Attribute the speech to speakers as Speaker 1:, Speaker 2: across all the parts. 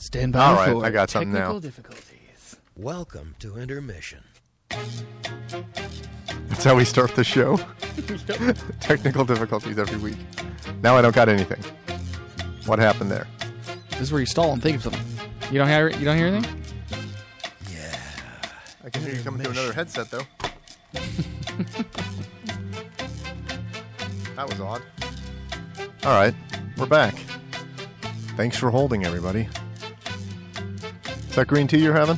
Speaker 1: Stand by
Speaker 2: All right,
Speaker 1: for
Speaker 2: I got something
Speaker 1: technical
Speaker 2: now.
Speaker 1: difficulties.
Speaker 3: Welcome to intermission.
Speaker 2: That's how we start the show. Technical difficulties every week. Now I don't got anything. What happened there?
Speaker 1: This is where you stall and think of something. You don't hear anything?
Speaker 3: Yeah.
Speaker 2: I can hear you coming through another headset, though. That was odd. All right, we're back. Thanks for holding, everybody. Is that green tea you're having?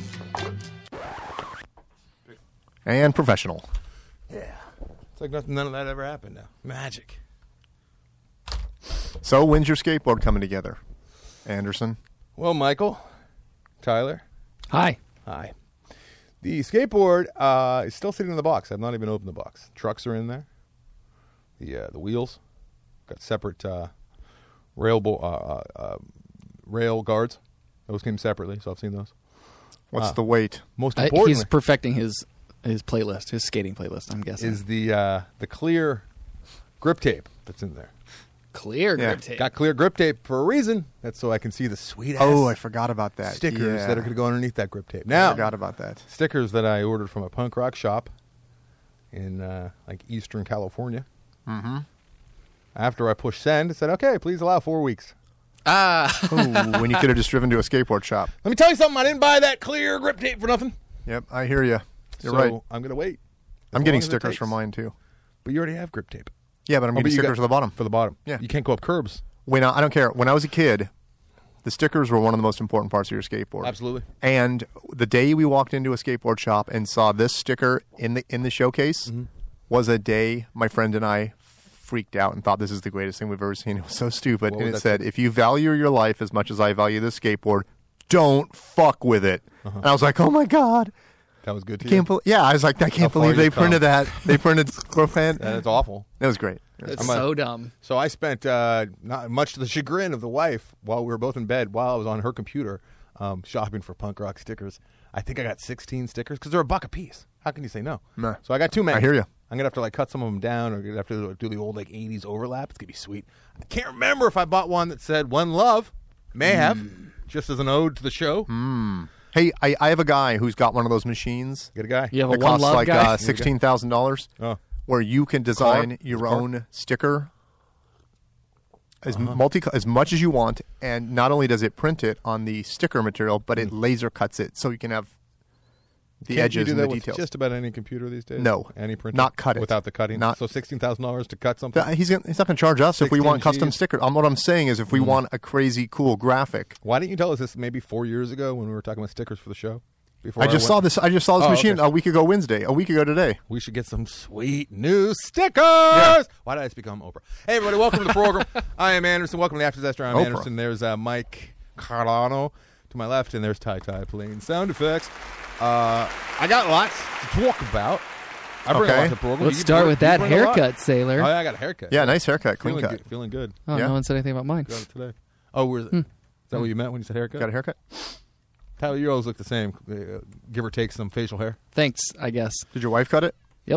Speaker 2: And professional.
Speaker 4: Yeah. It's like none of that ever happened now. Magic.
Speaker 2: So, when's your skateboard coming together, Anderson?
Speaker 4: Well, Michael, Tyler,
Speaker 1: Hi.
Speaker 4: hi. The skateboard is still sitting in the box. I've not even opened the box. Trucks are in there. The wheels got separate rail guards. Those came separately, so I've seen those.
Speaker 2: What's the weight?
Speaker 4: Most importantly,
Speaker 1: He's perfecting his playlist, his skating playlist, I'm guessing.
Speaker 4: is the clear grip tape that's in there.
Speaker 1: clear
Speaker 2: Yeah.
Speaker 1: grip tape.
Speaker 4: Got clear grip tape for a reason. That's so I can see the sweet ass
Speaker 2: Oh, I forgot about that.
Speaker 4: stickers
Speaker 2: Yeah.
Speaker 4: that are going to go underneath that grip tape.
Speaker 2: I
Speaker 4: Now,
Speaker 2: forgot about that.
Speaker 4: stickers that I ordered from a punk rock shop in like Eastern California.
Speaker 2: Mm-hmm.
Speaker 4: After I pushed send, it said, "Okay, please allow 4 weeks."
Speaker 2: Ooh, when you could have just driven to a skateboard shop.
Speaker 4: Let me tell you something. I didn't buy that clear grip tape for nothing.
Speaker 2: Yep, I hear you. You're
Speaker 4: so
Speaker 2: right.
Speaker 4: I'm going to wait.
Speaker 2: I'm
Speaker 4: as
Speaker 2: getting
Speaker 4: long as it
Speaker 2: stickers
Speaker 4: takes.
Speaker 2: for mine, too.
Speaker 4: But you already have grip tape.
Speaker 2: Yeah, but I'm
Speaker 4: Oh,
Speaker 2: getting
Speaker 4: but you
Speaker 2: stickers
Speaker 4: got-
Speaker 2: for the bottom.
Speaker 4: For the bottom.
Speaker 2: Yeah.
Speaker 4: You can't go up curbs.
Speaker 2: I don't care. When I was a kid, the stickers were one of the most important parts of your skateboard.
Speaker 4: Absolutely.
Speaker 2: And the day we walked into a skateboard shop and saw this sticker in the showcase was a day my friend and I freaked out and thought this is the greatest thing we've ever seen. It was so stupid.
Speaker 4: What
Speaker 2: And
Speaker 4: was
Speaker 2: it
Speaker 4: that
Speaker 2: said,
Speaker 4: sticker?
Speaker 2: if you value your life as much as I value this skateboard, don't fuck with it. And I was like, oh my God.
Speaker 4: That was good to
Speaker 2: I can't
Speaker 4: you.
Speaker 2: I was like, I can't
Speaker 4: How far
Speaker 2: believe they
Speaker 4: you've come.
Speaker 2: printed that. They printed Squirfan.
Speaker 4: That's awful.
Speaker 2: It was great.
Speaker 1: It's so dumb.
Speaker 4: So I spent, not much to the chagrin of the wife, while we were both in bed, while I was on her computer shopping for punk rock stickers. I think I got 16 stickers because they're $1 a piece. How can you say no?
Speaker 2: Nah.
Speaker 4: So I got too many.
Speaker 2: I hear you.
Speaker 4: I'm gonna have to like cut some of them down, or gonna have to do the old like '80s overlap. It's gonna be sweet. I can't remember if I bought one that said "One Love." May have, just as an ode to the show.
Speaker 2: Hey, I have a guy who's got one of those machines.
Speaker 4: Get a guy.
Speaker 1: You have a
Speaker 2: It
Speaker 1: one
Speaker 2: costs
Speaker 1: love
Speaker 2: like
Speaker 1: guy?
Speaker 2: $16,000,
Speaker 4: Oh,
Speaker 2: where you can design
Speaker 4: Car?
Speaker 2: your
Speaker 4: Car?
Speaker 2: own sticker as as much as you want, and not only does it print it on the sticker material, but it laser cuts it so you can have the
Speaker 4: Can't you
Speaker 2: edges
Speaker 4: do
Speaker 2: and
Speaker 4: that
Speaker 2: the
Speaker 4: with
Speaker 2: details.
Speaker 4: just about any computer these days?
Speaker 2: No.
Speaker 4: any printer,
Speaker 2: Not cut it.
Speaker 4: without the cutting.
Speaker 2: Not-
Speaker 4: So $16,000 to cut something.
Speaker 2: He's not going to charge us if we
Speaker 4: 16
Speaker 2: want custom
Speaker 4: Gs.
Speaker 2: stickers. What I'm saying is, if we want a crazy cool graphic,
Speaker 4: Why didn't you tell us this maybe 4 years ago when we were talking about stickers for the show? Before
Speaker 2: I just saw this. I just saw this
Speaker 4: Oh,
Speaker 2: machine
Speaker 4: okay.
Speaker 2: a week ago Wednesday. A week ago today.
Speaker 4: We should get some sweet new stickers. Why did I become Oprah? Hey, everybody, welcome to the program. I am Anderson. Welcome to After Disaster. I'm
Speaker 2: Oprah.
Speaker 4: Anderson. There's Mike Carlano to my left, and there's Ty playing sound effects. I got lots to talk about. I bring a lot to the program.
Speaker 1: Let's
Speaker 4: You
Speaker 1: start with that
Speaker 4: bring a lot.
Speaker 1: haircut, Sailor.
Speaker 4: Oh, yeah, I got a haircut.
Speaker 2: Yeah, nice haircut, clean
Speaker 4: Feeling
Speaker 2: cut.
Speaker 4: good. Feeling good.
Speaker 1: Oh,
Speaker 2: Yeah.
Speaker 1: no one said anything about mine.
Speaker 4: Got it today. Oh, where's it? Is that what you meant when you said haircut?
Speaker 2: Got a haircut?
Speaker 4: Tyler, you always look the same, give or take some facial hair.
Speaker 1: Thanks, I guess.
Speaker 2: Did your wife cut it?
Speaker 1: Yep.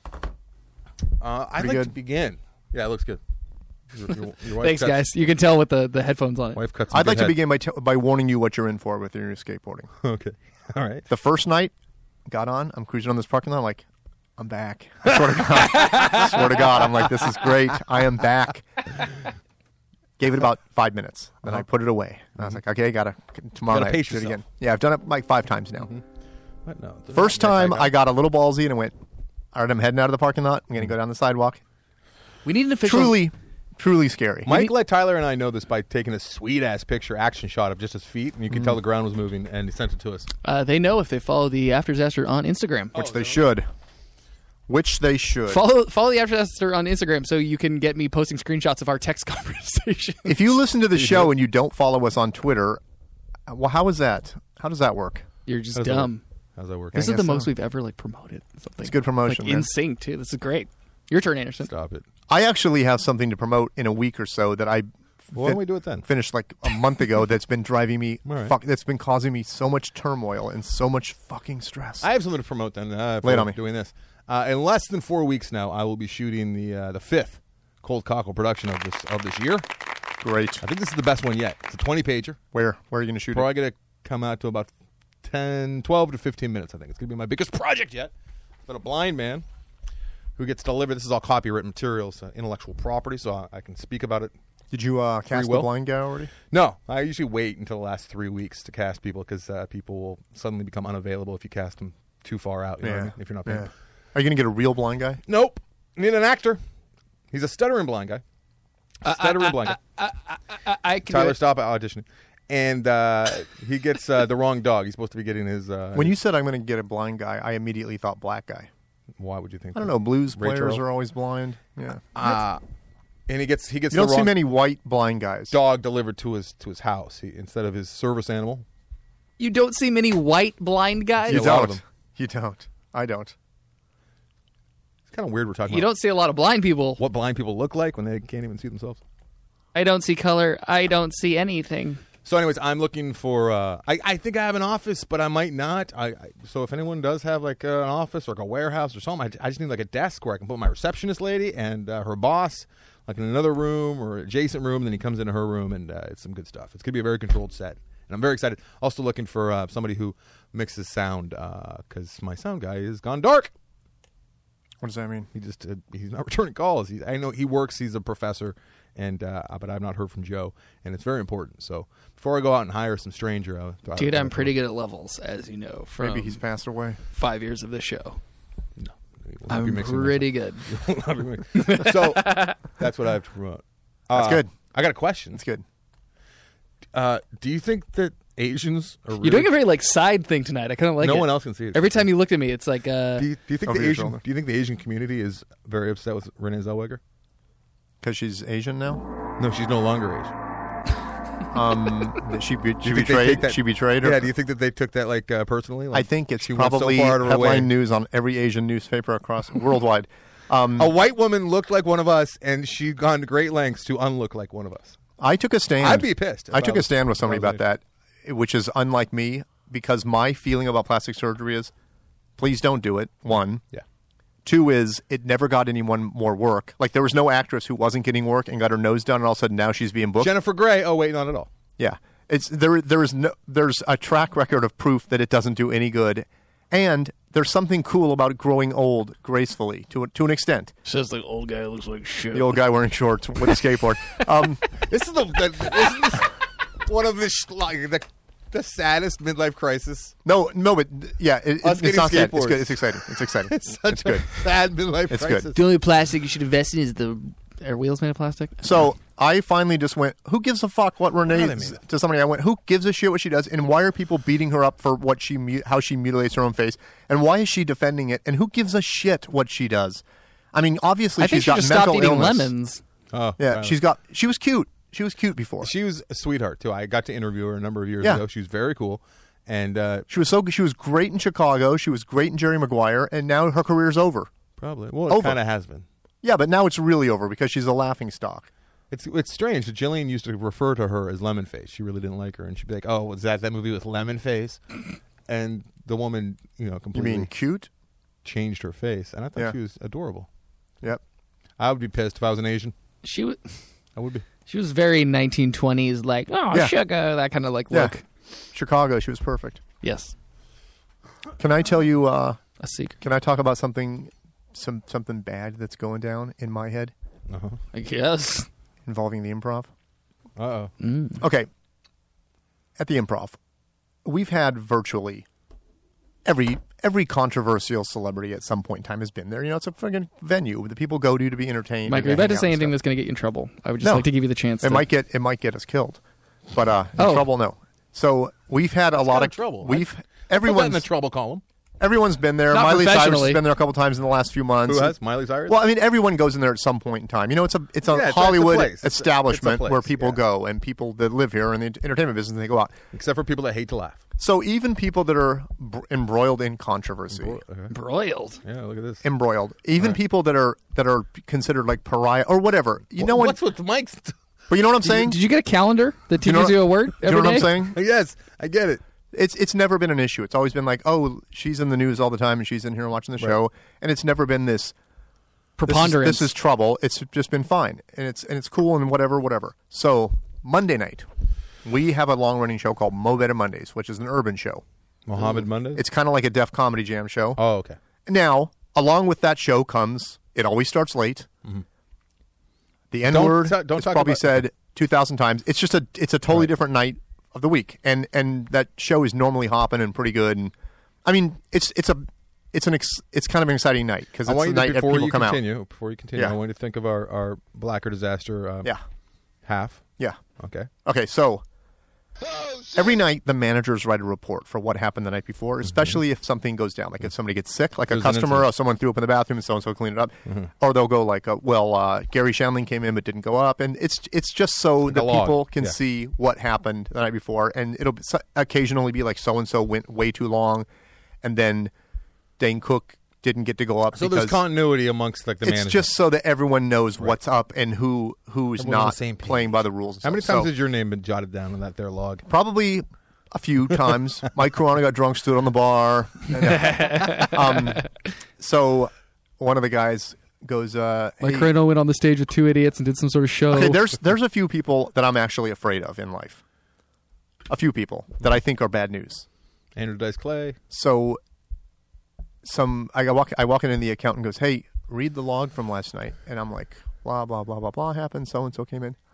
Speaker 4: I'd like
Speaker 2: good.
Speaker 4: to begin. Yeah, it looks good. Your wife
Speaker 1: Thanks,
Speaker 4: cuts-
Speaker 1: guys. You can tell with the headphones on it.
Speaker 4: Wife cuts some
Speaker 2: I'd like
Speaker 4: good
Speaker 2: to
Speaker 4: head.
Speaker 2: begin by warning you what you're in for with your new skateboarding.
Speaker 4: Okay. All right.
Speaker 2: The first night, got on. I'm cruising on this parking lot. I'm like, I'm back. I swear to God. I swear to God. I'm like, this is great. I am back. Gave it about 5 minutes. Then I put it away. And I was like, okay, tomorrow
Speaker 4: Gotta
Speaker 2: night,
Speaker 4: pace
Speaker 2: do it
Speaker 4: yourself.
Speaker 2: again. Yeah, I've done it like 5 times now.
Speaker 4: What? No.
Speaker 2: First time, I got a little ballsy and I went, all right, I'm heading out of the parking lot. I'm going to go down the sidewalk.
Speaker 1: We need an official.
Speaker 2: Truly scary.
Speaker 4: Mike let Tyler and I know this by taking a sweet-ass picture action shot of just his feet, and you could tell the ground was moving, and he sent it to us.
Speaker 1: They know if they follow the After Disaster on Instagram.
Speaker 2: Which they should. Which they should.
Speaker 1: Follow the After Disaster on Instagram so you can get me posting screenshots of our text conversation.
Speaker 2: If you listen to the show and you don't follow us on Twitter, well, how is that? How does that work?
Speaker 1: You're just
Speaker 4: How's that
Speaker 1: dumb.
Speaker 4: How's that work?
Speaker 1: This
Speaker 2: I
Speaker 1: is the
Speaker 2: guess
Speaker 1: most
Speaker 2: so.
Speaker 1: we've ever promoted something.
Speaker 2: It's good promotion,
Speaker 1: Like, in
Speaker 2: man.
Speaker 1: sync too. This is great. Your turn, Anderson.
Speaker 4: Stop it.
Speaker 2: I actually have something to promote in a week or so that I
Speaker 4: Why don't we do it then?
Speaker 2: finished like a month ago that's been driving me
Speaker 4: All right.
Speaker 2: that's been causing me so much turmoil and so much fucking stress.
Speaker 4: I have something to promote then.
Speaker 2: Lay it on me.
Speaker 4: Doing this. In less than 4 weeks now, I will be shooting the fifth Cold Cockle production of this year.
Speaker 2: Great.
Speaker 4: I think this is the best one yet. It's a 20-pager.
Speaker 2: Where are you going to shoot
Speaker 4: Probably
Speaker 2: it?
Speaker 4: going to come out to about 12 to 15 minutes, I think. It's going to be my biggest project yet. But a blind man who gets delivered. This is all copyright materials, intellectual property, so I can speak about it.
Speaker 2: Did you cast the
Speaker 4: will?
Speaker 2: blind guy already?
Speaker 4: No, I usually wait until the last 3 weeks to cast people because people will suddenly become unavailable if you cast them too far out. You know what I mean? If you're not paying.
Speaker 2: Yeah. Are you going to get a real blind guy?
Speaker 4: Nope. Need an actor. He's a stuttering blind guy. Stuttering blind guy.
Speaker 1: I can
Speaker 4: Tyler,
Speaker 1: do it.
Speaker 4: stop auditioning. And he gets the wrong dog. He's supposed to be getting his.
Speaker 2: When you said I'm going to get a blind guy, I immediately thought black guy.
Speaker 4: Why would you think?
Speaker 2: I don't know. Blues
Speaker 4: Ray
Speaker 2: players
Speaker 4: Charles?
Speaker 2: are always blind. Yeah.
Speaker 4: And he gets
Speaker 2: You
Speaker 4: the
Speaker 2: don't see
Speaker 4: wrong
Speaker 2: many white blind guys.
Speaker 4: dog delivered to his house instead of his service animal.
Speaker 1: You don't see many white blind guys.
Speaker 2: You
Speaker 4: a lot of
Speaker 2: don't.
Speaker 4: them.
Speaker 2: You don't. I don't.
Speaker 4: It's kind of weird we're talking
Speaker 1: You
Speaker 4: about
Speaker 1: don't see a lot of blind people.
Speaker 4: what blind people look like when they can't even see themselves.
Speaker 1: I don't see color. I don't see anything.
Speaker 4: So, anyways, I'm looking for. I think I have an office, but I might not. So, if anyone does have like an office or like a warehouse or something, I just need like a desk where I can put my receptionist lady and her boss, like in another room or adjacent room. Then he comes into her room, and it's some good stuff. It's gonna be a very controlled set, and I'm very excited. Also looking for somebody who mixes sound because my sound guy is gone dark.
Speaker 2: What does that mean?
Speaker 4: He's not returning calls. I know he works. He's a professor, and but I've not heard from Joe, and it's very important. So before I go out and hire some stranger,
Speaker 1: Dude, I'm pretty good at levels, as you know, from
Speaker 2: Maybe he's passed away.
Speaker 1: 5 years of this show.
Speaker 4: No, we will not be
Speaker 1: I'm
Speaker 4: mixing
Speaker 1: pretty good.
Speaker 4: so that's what I have to promote.
Speaker 2: That's good.
Speaker 4: I got a question.
Speaker 2: It's good.
Speaker 4: Do you think that Asians are really,
Speaker 1: You're doing a very side thing tonight. I kind of like
Speaker 4: no
Speaker 1: it.
Speaker 4: one else can see it.
Speaker 1: Every time you looked at me, it's like,
Speaker 4: do you think
Speaker 2: Over
Speaker 4: the
Speaker 2: your
Speaker 4: Asian
Speaker 2: shoulder.
Speaker 4: do you think the Asian community is very upset with Renee Zellweger?
Speaker 2: Because she's Asian now?
Speaker 4: No, she's no longer Asian.
Speaker 2: She
Speaker 4: Do you think they
Speaker 2: betrayed.
Speaker 4: take that-
Speaker 2: She betrayed her.
Speaker 4: Yeah, do you think that they took that like personally? Like,
Speaker 2: I think it's
Speaker 4: she went so
Speaker 2: probably
Speaker 4: far out of her way.
Speaker 2: headline news on every Asian newspaper across worldwide.
Speaker 4: A white woman looked like one of us, and she'd gone to great lengths to unlook like one of us.
Speaker 2: I took a stand.
Speaker 4: I'd be pissed if
Speaker 2: I
Speaker 4: I
Speaker 2: took a
Speaker 4: was-
Speaker 2: stand with
Speaker 4: if I
Speaker 2: somebody
Speaker 4: was
Speaker 2: about that, which is unlike me, because my feeling about plastic surgery is, please don't do it. One.
Speaker 4: Yeah.
Speaker 2: Two is it never got anyone more work. Like there was no actress who wasn't getting work and got her nose done, and all of a sudden now she's being booked.
Speaker 4: Jennifer Grey. Oh wait, not at all.
Speaker 2: Yeah, it's there's a track record of proof that it doesn't do any good, and there's something cool about growing old gracefully to an extent.
Speaker 1: says the old guy looks like shit.
Speaker 2: The old guy wearing shorts with a skateboard.
Speaker 4: This is isn't this one of the saddest midlife crisis.
Speaker 2: No, but yeah,
Speaker 4: Us
Speaker 2: it's
Speaker 4: getting
Speaker 2: not sad. It's
Speaker 4: skateboards.
Speaker 2: good. It's exciting. It's exciting.
Speaker 4: It's such
Speaker 2: It's good.
Speaker 4: a sad midlife
Speaker 2: It's
Speaker 4: crisis.
Speaker 2: good.
Speaker 1: The only plastic you should invest in is are wheels made of plastic?
Speaker 2: So I finally just went, who gives a fuck what Renee
Speaker 4: they mean.
Speaker 2: to somebody? I went, who gives a shit what she does, and why are people beating her up for what how she mutilates her own face, and why is she defending it, and who gives a shit what she does? I mean, obviously
Speaker 1: I think
Speaker 2: she's
Speaker 1: she
Speaker 2: got
Speaker 1: just
Speaker 2: mental
Speaker 1: stopped eating
Speaker 2: illness.
Speaker 1: lemons.
Speaker 4: Oh,
Speaker 2: Yeah,
Speaker 4: right.
Speaker 2: she was cute. She was cute before.
Speaker 4: She was a sweetheart too. I got to interview her a number of years
Speaker 2: Yeah.
Speaker 4: ago. She was very cool, and
Speaker 2: She was great in Chicago. She was great in Jerry Maguire, and now her career's over.
Speaker 4: probably it
Speaker 2: Over.
Speaker 4: kind of has been.
Speaker 2: Yeah, but now it's really over because she's a laughing stock.
Speaker 4: It's strange that Jillian used to refer to her as Lemonface. She really didn't like her, and she'd be like, "Oh, was that movie with Lemonface?" And the woman,
Speaker 2: You
Speaker 4: completely
Speaker 2: mean cute?
Speaker 4: changed her face, and I thought
Speaker 2: Yeah.
Speaker 4: she was adorable.
Speaker 2: Yep.
Speaker 4: I would be pissed if I was an Asian.
Speaker 1: She was
Speaker 4: I would be.
Speaker 1: she was very 1920s, like, oh,
Speaker 2: Yeah.
Speaker 1: sugar, that kind of like
Speaker 2: Yeah.
Speaker 1: look.
Speaker 2: Chicago, she was perfect.
Speaker 1: Yes.
Speaker 2: Can I tell you?
Speaker 1: A secret.
Speaker 2: Can I talk about something bad that's going down in my head
Speaker 1: I guess.
Speaker 2: involving the improv?
Speaker 4: Uh-oh.
Speaker 2: Okay. At the improv, we've had virtually every controversial celebrity at some point in time has been there. It's a fucking venue that people go to be entertained.
Speaker 1: Mike,
Speaker 2: and
Speaker 1: are you about
Speaker 2: hang
Speaker 1: to
Speaker 2: out
Speaker 1: say
Speaker 2: and
Speaker 1: anything
Speaker 2: stuff.
Speaker 1: that's going to get you in trouble? I would just
Speaker 2: No.
Speaker 1: like to give you the chance
Speaker 2: It
Speaker 1: to.
Speaker 2: might get us killed, but in
Speaker 1: Oh.
Speaker 2: trouble, no. So we've had a lot
Speaker 4: kind
Speaker 2: of
Speaker 4: of trouble.
Speaker 2: We've
Speaker 4: Put that in
Speaker 2: everyone's
Speaker 4: the trouble column.
Speaker 2: everyone's been there.
Speaker 1: Not
Speaker 2: Miley Cyrus has
Speaker 1: professionally.
Speaker 2: been there a couple times in the last few months.
Speaker 4: Who has Miley Cyrus?
Speaker 2: Well, I mean, everyone goes in there at some point in time. It's a
Speaker 4: Yeah, it's a
Speaker 2: Hollywood
Speaker 4: place. It's a
Speaker 2: establishment
Speaker 4: place,
Speaker 2: where people
Speaker 4: yeah.
Speaker 2: go, and people that live here in the entertainment business, they go out.
Speaker 4: Except for people that hate to laugh.
Speaker 2: So even people that are embroiled in controversy,
Speaker 1: Broiled.
Speaker 4: Yeah, look at this.
Speaker 2: embroiled, even people that are considered like pariah or whatever.
Speaker 4: What's with the mics?
Speaker 2: But you know what I'm saying?
Speaker 1: Did you get a calendar that
Speaker 2: You know
Speaker 1: teaches
Speaker 2: what-
Speaker 1: you a word
Speaker 2: Do you
Speaker 1: every
Speaker 2: know what I'm
Speaker 1: day?
Speaker 2: saying?
Speaker 4: Yes, I get it.
Speaker 2: It's never been an issue. It's always been like, oh, she's in the news all the time, and she's in here watching the show, and it's never been this
Speaker 1: preponderance.
Speaker 2: This is trouble. It's just been fine, and it's cool and whatever. So Monday night, we have a long running show called Mo Better Mondays, which is an urban show.
Speaker 4: Mohammed Monday.
Speaker 2: It's kind of like a Def Comedy Jam show.
Speaker 4: Oh, okay.
Speaker 2: Now, along with that show comes, it always starts late. The N word
Speaker 4: don't
Speaker 2: is
Speaker 4: talk
Speaker 2: probably
Speaker 4: about-
Speaker 2: said 2,000 times. It's just it's a totally different night of the week, and that show is normally hopping and pretty good. And I mean, it's kind of an exciting night because
Speaker 4: I
Speaker 2: it's
Speaker 4: want
Speaker 2: the
Speaker 4: you
Speaker 2: night
Speaker 4: to,
Speaker 2: that
Speaker 4: before
Speaker 2: people
Speaker 4: you
Speaker 2: come
Speaker 4: continue, Before you continue,
Speaker 2: Yeah.
Speaker 4: I want you to think of our Blacker disaster.
Speaker 2: Yeah,
Speaker 4: Half.
Speaker 2: yeah.
Speaker 4: Okay.
Speaker 2: Okay, so every night the managers write a report for what happened the night before, especially if something goes down, like if somebody gets sick, like a
Speaker 4: There's an
Speaker 2: customer
Speaker 4: incident.
Speaker 2: or someone threw up in the bathroom and so-and-so cleaned it up. Or they'll go like, Gary Shandling came in but didn't go up. And it's just so that
Speaker 4: log.
Speaker 2: people can
Speaker 4: Yeah.
Speaker 2: see what happened the night before. And it'll occasionally be like so-and-so went way too long, and then Dane Cook didn't get to go up
Speaker 4: So
Speaker 2: because
Speaker 4: there's continuity amongst like the
Speaker 2: it's
Speaker 4: management.
Speaker 2: just so that everyone knows what's up and who's
Speaker 4: Everyone's on the
Speaker 2: not
Speaker 4: same page.
Speaker 2: playing by the rules. And
Speaker 4: How many
Speaker 2: stuff.
Speaker 4: times
Speaker 2: So-
Speaker 4: has your name been jotted down on that there log?
Speaker 2: Probably a few times. Mike Corona got drunk, stood on the bar. So one of the guys goes,
Speaker 1: Like
Speaker 2: hey,
Speaker 1: Reno went on the stage with two idiots and did some sort of show.
Speaker 2: okay, there's a few people that I'm actually afraid of in life. A few people that I think are bad news.
Speaker 4: Andrew Dice Clay.
Speaker 2: So I walk in and the accountant goes, hey, read the log from last night. And I'm like, blah, blah, blah, blah, blah happened. So-and-so came in.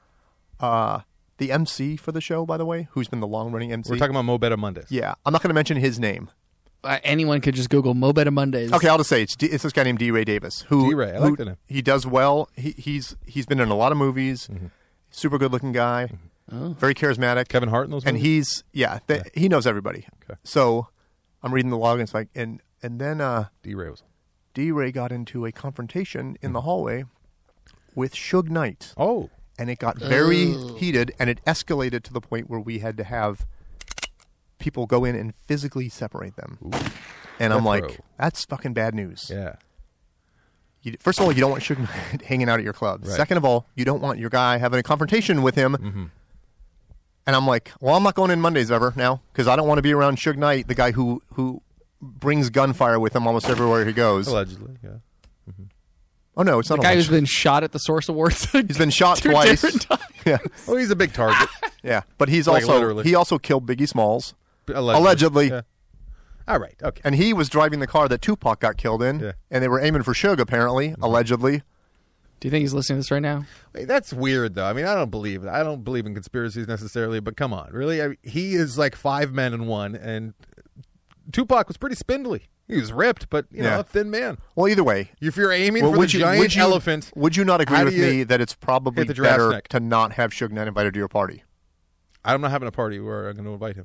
Speaker 2: The MC for the show, by the way, who's been the long-running MC.
Speaker 4: We're talking about Mo Better Mondays.
Speaker 2: Yeah, I'm not going to mention his name.
Speaker 1: Anyone could just Google Mo Better Mondays.
Speaker 2: Okay, I'll just say it's this guy named D. Ray Davis. Who
Speaker 4: D. Ray, I like the name.
Speaker 2: He does well. He's been in a lot of movies. Super good-looking guy. Very charismatic.
Speaker 4: Kevin Hart in those
Speaker 2: and
Speaker 4: movies?
Speaker 2: he knows everybody.
Speaker 4: Okay.
Speaker 2: So I'm reading the log and it's like, and then
Speaker 4: D. Ray was.
Speaker 2: D. Ray got into a confrontation in the hallway with Suge Knight.
Speaker 4: Oh.
Speaker 2: And it got very heated, and it escalated to the point where we had to have people go in and physically separate them. And I'm
Speaker 4: Death
Speaker 2: like,
Speaker 4: row.
Speaker 2: that's fucking bad news.
Speaker 4: Yeah.
Speaker 2: First of all, you don't want Suge Knight hanging out at your club.
Speaker 4: Right.
Speaker 2: Second of all, you don't want your guy having a confrontation with him. And I'm like, well, I'm not going in Mondays ever now because I don't want to be around Suge Knight, the guy who brings gunfire with him almost everywhere he goes.
Speaker 4: Allegedly, yeah.
Speaker 2: Oh, no, it's
Speaker 1: The
Speaker 2: not
Speaker 1: guy who's
Speaker 2: alleged.
Speaker 1: been shot at the Source Awards.
Speaker 2: He's been shot
Speaker 1: two
Speaker 2: twice.
Speaker 1: different times.
Speaker 2: Yeah,
Speaker 4: Oh, he's a big target.
Speaker 2: yeah. But he's
Speaker 4: Like,
Speaker 2: also
Speaker 4: literally.
Speaker 2: he also killed Biggie Smalls.
Speaker 4: Allegedly.
Speaker 2: Allegedly.
Speaker 4: Yeah. All right. Okay.
Speaker 2: And he was driving the car that Tupac got killed in.
Speaker 4: Yeah.
Speaker 2: And they were aiming for Suge, apparently, allegedly.
Speaker 1: Do you think he's listening to this right now?
Speaker 4: Wait, that's weird, though. I mean, I don't believe in conspiracies necessarily, but come on, really? I mean, he is like 5 men in one, and Tupac was pretty spindly. He was ripped, but you know,
Speaker 2: Yeah.
Speaker 4: a thin man.
Speaker 2: Well, either way.
Speaker 4: If you're aiming
Speaker 2: Well,
Speaker 4: for the giant elephant,
Speaker 2: Would you not agree
Speaker 4: how
Speaker 2: with
Speaker 4: do you
Speaker 2: me that it's probably
Speaker 4: hit the giraffe's
Speaker 2: better
Speaker 4: neck?
Speaker 2: to not have Suge Knight invited to your party?
Speaker 4: I'm not having a party where I'm going to invite him.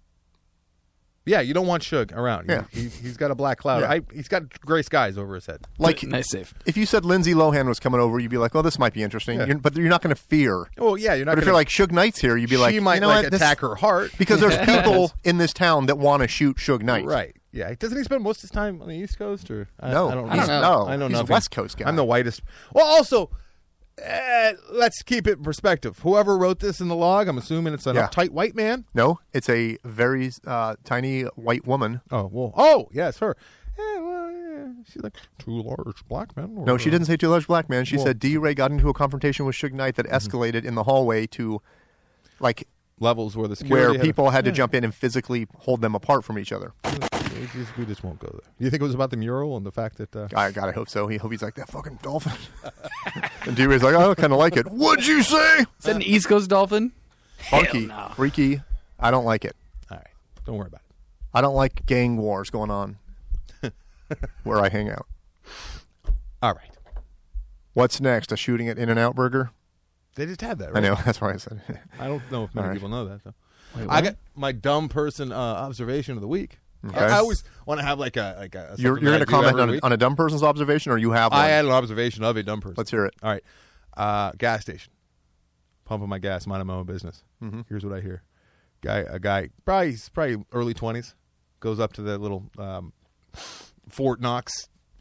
Speaker 4: Yeah, you don't want Suge around.
Speaker 2: Yeah.
Speaker 4: He's got a black cloud.
Speaker 2: Yeah.
Speaker 4: He's got gray skies over his head.
Speaker 2: Like,
Speaker 1: Nice save.
Speaker 2: if you said Lindsay Lohan was coming over, you'd be like, "Oh, this might be interesting."
Speaker 4: Yeah.
Speaker 2: But you're not going to fear.
Speaker 4: Oh yeah, you're not.
Speaker 2: But if
Speaker 4: gonna,
Speaker 2: you're like Suge Knight's here, you'd be like,
Speaker 4: she might
Speaker 2: you know
Speaker 4: like
Speaker 2: what? This-
Speaker 4: attack her heart
Speaker 2: because there's people in this town that want to shoot Suge Knight.
Speaker 4: right? Yeah, doesn't he spend most of his time on the East Coast? Or
Speaker 2: No,
Speaker 4: I don't
Speaker 1: I don't
Speaker 4: know.
Speaker 1: know.
Speaker 2: No,
Speaker 4: I know
Speaker 2: he's a
Speaker 4: nothing.
Speaker 2: West Coast guy.
Speaker 4: I'm the whitest. Well, also, let's keep it in perspective. Whoever wrote this in the log, I'm assuming it's an
Speaker 2: Yeah.
Speaker 4: uptight white man.
Speaker 2: No, it's a very tiny white woman.
Speaker 4: Oh well. Oh yes, her. She's like too large black men. Or,
Speaker 2: No, she didn't say too large black man. She
Speaker 4: Well-
Speaker 2: said D. Ray got into a confrontation with Suge Knight that escalated in the hallway to, like,
Speaker 4: levels where the security
Speaker 2: where
Speaker 4: had
Speaker 2: people had to jump in and physically hold them apart from each other.
Speaker 4: We just won't go there. You think it was about the mural and the fact that?
Speaker 2: I hope so. I hope he's like, that fucking dolphin. And D. Ray's like, oh, I kind of like it. What'd you say?
Speaker 1: Is that an East Coast Dolphin?
Speaker 2: Funky,
Speaker 1: Hell no.
Speaker 2: freaky. I don't like it.
Speaker 4: All right, don't worry about it.
Speaker 2: I don't like gang wars going on where I hang out.
Speaker 4: All right,
Speaker 2: What's next? A shooting at In-N-Out Burger?
Speaker 4: they just had that.
Speaker 2: I
Speaker 4: Right?
Speaker 2: know. That's why I said it.
Speaker 4: I don't know if many
Speaker 2: All right.
Speaker 4: people know that. Though.
Speaker 1: Wait,
Speaker 4: I
Speaker 1: what?
Speaker 4: got my dumb person observation of the week.
Speaker 2: Okay.
Speaker 4: I always want to have like a
Speaker 2: You're
Speaker 4: something
Speaker 2: going
Speaker 4: that
Speaker 2: to
Speaker 4: I do
Speaker 2: comment
Speaker 4: every
Speaker 2: on,
Speaker 4: week.
Speaker 2: on a dumb person's observation, or you have one?
Speaker 4: I had an observation of a dumb person.
Speaker 2: Let's hear it.
Speaker 4: All right, gas station, pumping my gas, minding my own business. Mm-hmm. Here's what I hear: a guy, probably early 20s, goes up to that little Fort Knox,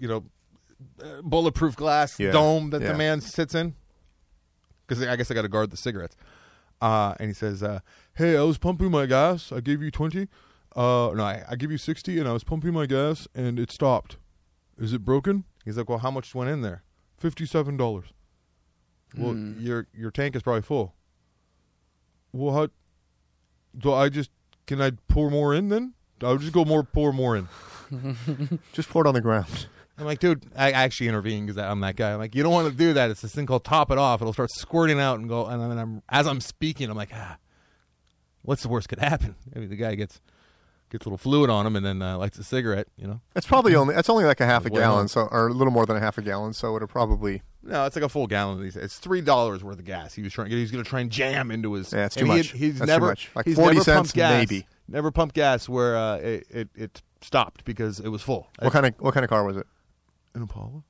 Speaker 4: bulletproof glass
Speaker 2: Yeah.
Speaker 4: dome that
Speaker 2: Yeah.
Speaker 4: the man sits in. Because I guess I got to guard the cigarettes. And he says, "Hey, I was pumping my gas. I gave you 20. I give you 60, and I was pumping my gas, and it stopped. Is it broken?" He's like, "Well, how much went in there?" $57. Well, your tank is probably full. Well, how? So can I pour more in then? I'll just pour more in.
Speaker 2: Just pour it on the ground.
Speaker 4: I'm like, dude, I actually intervene because I'm that guy. I'm like, you don't want to do that. It's this thing called top it off. It'll start squirting out and go. And then as I'm speaking, I'm like, what's the worst could happen? I mean, the guy gets a little fluid on him and then lights a cigarette. You know,
Speaker 2: It's only like a half a gallon, or a little more than a half a gallon. So it'll probably.
Speaker 4: no, it's like a full gallon. It's $3 worth of gas. He's going to try and jam into his.
Speaker 2: Yeah, it's too
Speaker 4: and
Speaker 2: much.
Speaker 4: He's
Speaker 2: That's
Speaker 4: never
Speaker 2: too much. Like
Speaker 4: he's
Speaker 2: 40
Speaker 4: never
Speaker 2: cents,
Speaker 4: pumped gas,
Speaker 2: maybe.
Speaker 4: Never pumped gas where it stopped because it was full.
Speaker 2: What kind of car was it?
Speaker 4: An Impala.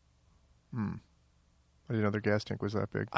Speaker 2: I didn't know their gas tank was that big.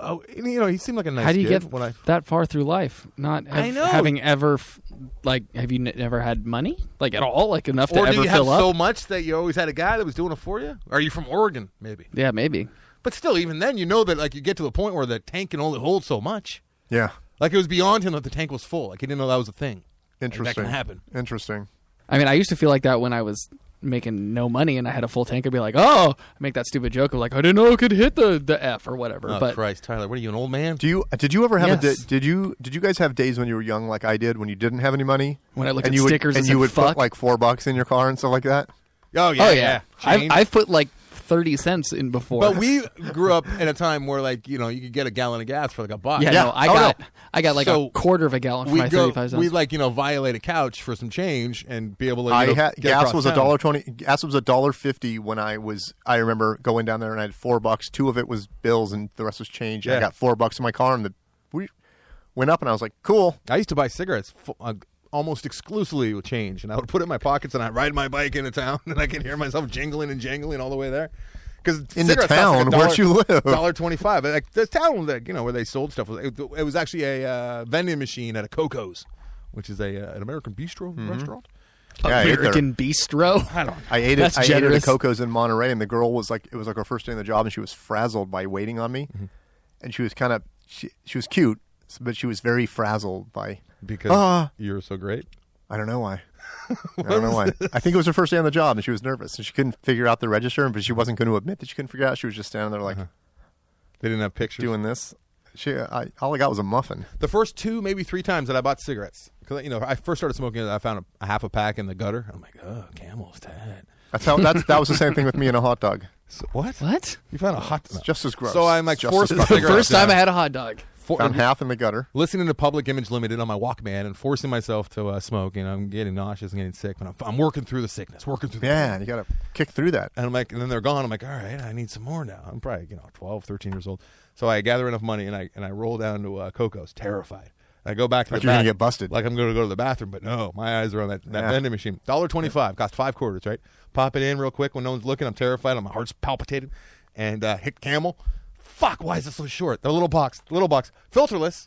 Speaker 4: He seemed like a nice
Speaker 1: How do you
Speaker 4: kid
Speaker 1: get
Speaker 4: when I.
Speaker 1: that far through life? Not
Speaker 4: I know.
Speaker 1: having ever, have you never had money? Like at all? Like enough to
Speaker 4: Or do
Speaker 1: ever
Speaker 4: you have
Speaker 1: fill up?
Speaker 4: so much that you always had a guy that was doing it for you? Or are you from Oregon, maybe?
Speaker 1: Yeah, maybe.
Speaker 4: But still, even then, you know that like you get to the point where the tank can only hold so much.
Speaker 2: Yeah.
Speaker 4: Like it was beyond him that the tank was full. Like he didn't know that was a thing.
Speaker 2: Interesting.
Speaker 4: Like, that can happen.
Speaker 2: Interesting.
Speaker 1: I mean, I used to feel like that when I was making no money and I had a full tank. I'd be like, oh, I make that stupid joke of like, I didn't know it could hit the F or whatever.
Speaker 4: Oh,
Speaker 1: but
Speaker 4: Christ, Tyler, what are you, an old man?
Speaker 2: Did you ever have
Speaker 1: Yes.
Speaker 2: did you guys have days when you were young like I did when you didn't have any money?
Speaker 1: when I looked
Speaker 2: and
Speaker 1: at
Speaker 2: you
Speaker 1: stickers
Speaker 2: would,
Speaker 1: and
Speaker 2: you
Speaker 1: said,
Speaker 2: would
Speaker 1: fuck.
Speaker 2: put like $4 in your car and stuff like that?
Speaker 4: Oh yeah,
Speaker 1: oh yeah,
Speaker 4: Change.
Speaker 1: I've put like 30 cents in before.
Speaker 4: But we grew up in a time where like you could get a gallon of gas for like $1.
Speaker 1: yeah,
Speaker 2: Yeah.
Speaker 1: no,
Speaker 2: Oh,
Speaker 1: I got like
Speaker 4: So
Speaker 1: a quarter of a gallon for
Speaker 4: we
Speaker 1: my 35 cents.
Speaker 4: we violate a couch for some change and be able to. Get
Speaker 2: Gas
Speaker 4: across
Speaker 2: was
Speaker 4: town.
Speaker 2: $1.20. Gas was $1.50 when I remember going down there and I had $4. Two of it was bills and the rest was change.
Speaker 4: Yeah.
Speaker 2: I got $4 in my car and we went up and I was like, cool.
Speaker 4: I used to buy cigarettes almost exclusively with change, and I would put it in my pockets and I'd ride my bike into town, and I can hear myself jingling and jangling all the way there. Because
Speaker 2: Into town, where'd you live?
Speaker 4: $1.25. Like the town that where they sold stuff it was actually a vending machine at a Coco's, which is an American bistro restaurant.
Speaker 2: Yeah, I ate there.
Speaker 1: American Bistro.
Speaker 2: I ate
Speaker 1: That's
Speaker 2: it. I ate it
Speaker 1: generous.
Speaker 2: at Coco's in Monterey, and the girl was like, it was like her first day on the job, and she was frazzled by waiting on me, and she was kind of, she was cute, but she was very frazzled by.
Speaker 4: Because you're so great.
Speaker 2: I don't know why. I don't know why. I think it was her first day on the job, and she was nervous, and she couldn't figure out the register, but she wasn't going to admit that she couldn't figure it out. She was just standing there like
Speaker 4: They didn't have pictures.
Speaker 2: doing this. All I got was a muffin.
Speaker 4: The first 2, maybe 3 times that I bought cigarettes, because I first started smoking, I found a half a pack in the gutter. I'm like, oh, Camel's tad.
Speaker 2: That was the same thing with me and a hot dog.
Speaker 4: So, what?
Speaker 1: What?
Speaker 4: You found a hot?
Speaker 2: It's just as gross.
Speaker 4: So I'm like
Speaker 2: Just
Speaker 4: forced
Speaker 2: as
Speaker 4: to
Speaker 2: fucking
Speaker 1: The
Speaker 4: figure out
Speaker 1: first time I had a hot dog.
Speaker 2: Found half in the gutter.
Speaker 4: listening to Public Image Limited on my Walkman and forcing myself to smoke. I'm getting nauseous and getting sick, but I'm working through the sickness, working through the
Speaker 2: Yeah, you got to kick through that.
Speaker 4: And I'm like, and then they're gone. I'm like, all right, I need some more now. I'm probably 12, 13 years old. So I gather enough money and I roll down to Coco's, terrified. I go back to
Speaker 2: Like
Speaker 4: the
Speaker 2: you're
Speaker 4: back,
Speaker 2: gonna get busted.
Speaker 4: Like I'm going to go to the bathroom, but no, my eyes are on that
Speaker 2: Yeah.
Speaker 4: vending machine. $1.25 cost 5 quarters, right? Pop it in real quick when no one's looking. I'm terrified. My heart's palpitating, and hit Camel. Fuck! Why is it so short? The little box, filterless.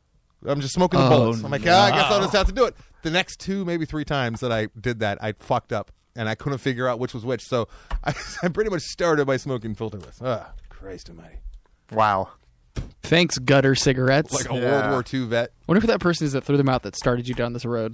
Speaker 4: I'm just smoking the
Speaker 1: Oh,
Speaker 4: bullets. I'm like, I guess I'll just have to do it. The next 2, maybe 3 times that I did that, I fucked up, and I couldn't figure out which was which. So I pretty much started by smoking filterless. Christ almighty.
Speaker 2: Wow.
Speaker 1: Thanks, gutter cigarettes.
Speaker 4: Like a
Speaker 2: Yeah.
Speaker 4: World War II vet.
Speaker 1: Wonder who that person is that threw them out that started you down this road.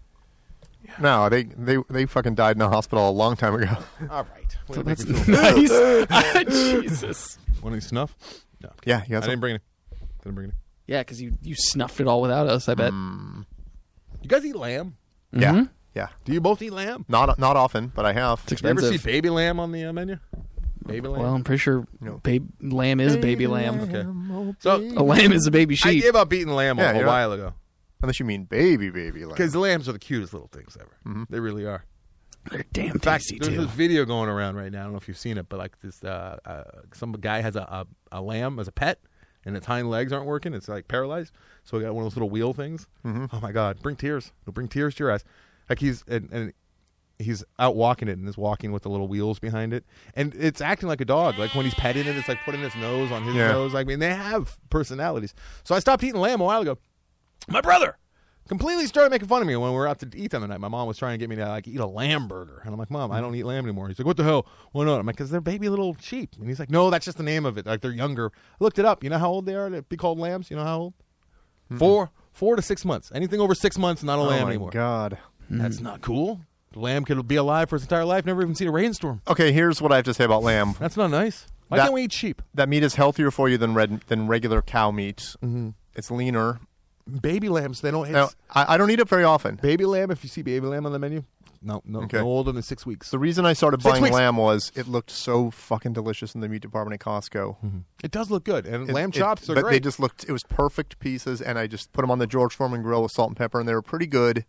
Speaker 2: No, they fucking died in a hospital a long time ago.
Speaker 4: All right.
Speaker 1: So
Speaker 4: Way to
Speaker 1: that's
Speaker 4: make me feel bad.
Speaker 1: nice. Jesus.
Speaker 4: Want any snuff? No.
Speaker 2: Yeah, you
Speaker 4: I
Speaker 2: got
Speaker 4: didn't
Speaker 2: some.
Speaker 4: bring it.
Speaker 1: Yeah, because you snuffed it all without us, I bet.
Speaker 4: You guys eat lamb?
Speaker 2: Yeah, yeah.
Speaker 4: Do you both eat lamb?
Speaker 2: Not often, but I have.
Speaker 1: It's
Speaker 4: You ever see
Speaker 1: expensive.
Speaker 4: baby lamb on the menu? Baby lamb?
Speaker 1: Well, I'm pretty sure
Speaker 2: No.
Speaker 1: lamb is baby lamb.
Speaker 4: Okay. So
Speaker 1: A lamb is a baby
Speaker 4: I
Speaker 1: sheep.
Speaker 4: gave up eating lamb
Speaker 2: Yeah,
Speaker 4: a
Speaker 2: you're
Speaker 4: while ago.
Speaker 2: Unless you mean baby lamb.
Speaker 4: Because the lambs are the cutest little things ever. They really are.
Speaker 1: They're damn
Speaker 4: In fact,
Speaker 1: tasty,
Speaker 4: there's
Speaker 1: too.
Speaker 4: this video going around right now. I don't know if you've seen it, but like this, some guy has a lamb as a pet, and its hind legs aren't working. It's like paralyzed. So he got one of those little wheel things. Oh my God, bring tears! It'll bring tears to your eyes. Like he's out walking it and is walking with the little wheels behind it, and it's acting like a dog. Like when he's petting it, it's like putting its nose on his
Speaker 2: Yeah.
Speaker 4: nose. I mean, they have personalities. So I stopped eating lamb a while ago. My brother completely started making fun of me when we were out to eat the other night. My mom was trying to get me to like eat a lamb burger, and I'm like, Mom, I don't eat lamb anymore. He's like, what the hell? Why not? I'm like, because they're baby little sheep. And he's like, no, that's just the name of it. Like they're younger. I looked it up. You know how old they are to be called lambs? You know how old? 4 to 6 months. Anything over 6 months, not a
Speaker 2: Oh
Speaker 4: lamb
Speaker 2: my
Speaker 4: anymore.
Speaker 2: God.
Speaker 4: That's not cool. The lamb could be alive for its entire life, never even seen a rainstorm.
Speaker 2: Okay, here's what I have to say about lamb.
Speaker 4: That's not nice. Why can't we eat sheep?
Speaker 2: That meat is healthier for you than regular cow meat.
Speaker 4: Mm-hmm.
Speaker 2: It's leaner.
Speaker 4: Baby lambs, they don't.
Speaker 2: Now, I don't eat it very often.
Speaker 4: Baby lamb. If you see baby lamb on the menu, no,
Speaker 2: Okay.
Speaker 4: no older than 6 weeks.
Speaker 2: The reason I started
Speaker 4: 6
Speaker 2: buying
Speaker 4: weeks.
Speaker 2: lamb was it looked so fucking delicious in the meat department at Costco.
Speaker 4: It does look good, and
Speaker 2: It-
Speaker 4: lamb
Speaker 2: it-
Speaker 4: chops are
Speaker 2: but
Speaker 4: great.
Speaker 2: they just looked. It was perfect pieces, and I just put them on the George Foreman grill with salt and pepper, and they were pretty good.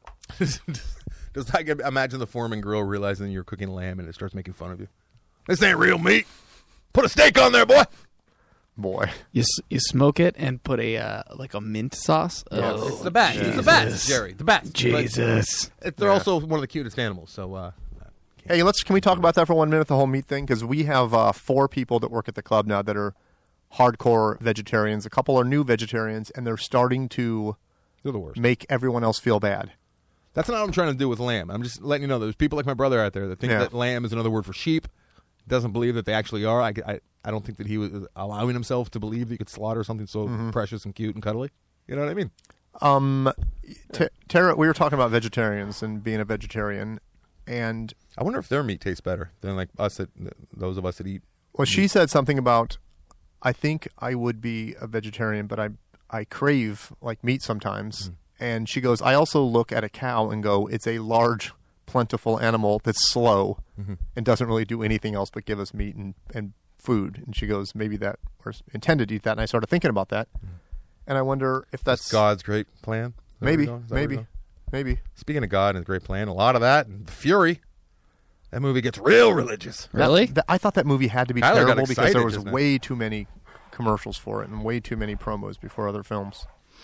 Speaker 4: Does I imagine the Foreman grill realizing you're cooking lamb and it starts making fun of you? This ain't real meat. Put a steak on there, boy.
Speaker 2: Boy,
Speaker 1: You smoke it and put a like a mint sauce. Oh,
Speaker 4: It's the bat. It's the bats, Jerry. The bats.
Speaker 1: Jesus.
Speaker 4: They're also one of the cutest animals. So
Speaker 2: hey, can we talk about that for 1 minute? The whole meat thing, because we have 4 people that work at the club now that are hardcore vegetarians. A couple are new vegetarians, and they're starting to
Speaker 4: they're the worst.
Speaker 2: make everyone else feel bad.
Speaker 4: That's not what I'm trying to do with lamb. I'm just letting you know there's people like my brother out there that think
Speaker 2: Yeah.
Speaker 4: that lamb is another word for sheep. Doesn't believe that they actually are. I don't think that he was allowing himself to believe that he could slaughter something so precious and cute and cuddly. You know what I mean?
Speaker 2: Tara, we were talking about vegetarians and being a vegetarian, and
Speaker 4: I wonder if their meat tastes better than like those of us that eat.
Speaker 2: well, she said something about, I think I would be a vegetarian, but I crave like meat sometimes. And she goes, I also look at a cow and go, it's a large, plentiful animal that's slow and doesn't really do anything else but give us meat and food. And she goes, maybe that we're intended to eat that. And I started thinking about that. And I wonder if that's
Speaker 4: God's great plan. Is that where we're going? Is that where we're
Speaker 2: maybe.
Speaker 4: going? Speaking of God and His great plan, a lot of that and the Fury. That movie gets real religious.
Speaker 1: Really?
Speaker 2: I thought that movie had to be
Speaker 4: Tyler got
Speaker 2: terrible because there
Speaker 4: excited
Speaker 2: was
Speaker 4: just now.
Speaker 2: way too many commercials for it and way too many promos before other films.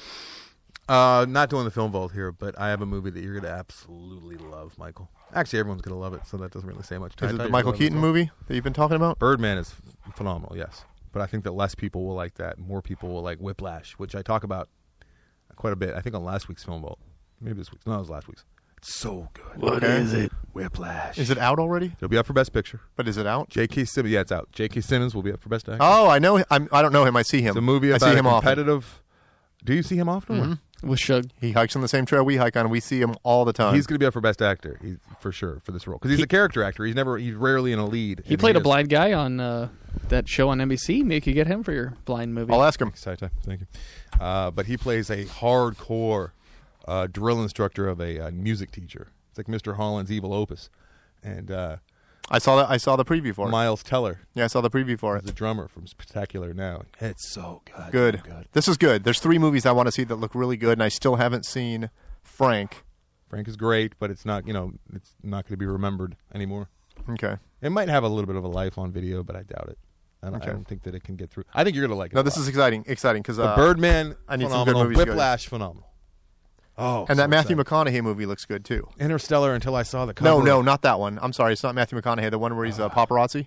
Speaker 4: Not doing the film vault here, but I have a movie that you're going to absolutely love, Michael. Actually, everyone's going to love it, so that doesn't really say much.
Speaker 2: Is it the Michael Keaton movie that you've been talking about?
Speaker 4: Birdman is phenomenal, yes. But I think that less people will like that. More people will like Whiplash, which I talk about quite a bit. I think on last week's film vault. Maybe this week's. No, it was last week's. It's so good.
Speaker 1: What is it?
Speaker 4: Whiplash.
Speaker 2: Is it out already?
Speaker 4: It'll be up for Best Picture.
Speaker 2: But is it out?
Speaker 4: J.K. Simmons. Yeah, it's out. J.K. Simmons will be up for Best Actor.
Speaker 2: Oh, I know. I don't know him. I see him.
Speaker 4: It's a movie
Speaker 2: I
Speaker 4: about
Speaker 2: see
Speaker 4: a
Speaker 2: him often.
Speaker 4: competitive. Do you see him often?
Speaker 1: With Shug.
Speaker 2: He hikes on the same trail we hike on. We see him all the time.
Speaker 4: He's going to be up for Best Actor, for sure, for this role because he's a character actor. He's rarely in a lead.
Speaker 1: He
Speaker 4: and
Speaker 1: played a
Speaker 4: is-
Speaker 1: blind guy on that show on NBC. Maybe you could get him for your blind movie.
Speaker 2: I'll ask him.
Speaker 4: Excited time. Thank you. But he plays a hardcore drill instructor of a music teacher. It's like Mr. Holland's Evil Opus, and
Speaker 2: I saw that. I saw the preview for it.
Speaker 4: Miles Teller
Speaker 2: Yeah, I saw the preview for
Speaker 4: is
Speaker 2: it.
Speaker 4: the drummer from Spectacular Now. It's so good.
Speaker 2: Good.
Speaker 4: So good.
Speaker 2: This is good. There's 3 movies I want to see that look really good, and I still haven't seen Frank.
Speaker 4: Frank is great, but it's not. It's not going to be remembered anymore.
Speaker 2: Okay.
Speaker 4: It might have a little bit of a life on video, but I doubt it. I
Speaker 2: Okay.
Speaker 4: don't think that it can get through. I think you're going to like it.
Speaker 2: No,
Speaker 4: a
Speaker 2: this
Speaker 4: lot.
Speaker 2: is exciting because
Speaker 4: The Birdman.
Speaker 2: I need some good
Speaker 4: phenomenal.
Speaker 2: movies to go to.
Speaker 4: Whiplash, phenomenal. Oh,
Speaker 2: and
Speaker 4: so
Speaker 2: that Matthew
Speaker 4: excited.
Speaker 2: McConaughey movie looks good too.
Speaker 4: Interstellar. Until I saw the cover.
Speaker 2: No, not that one. I'm sorry, it's not Matthew McConaughey. The one where he's paparazzi.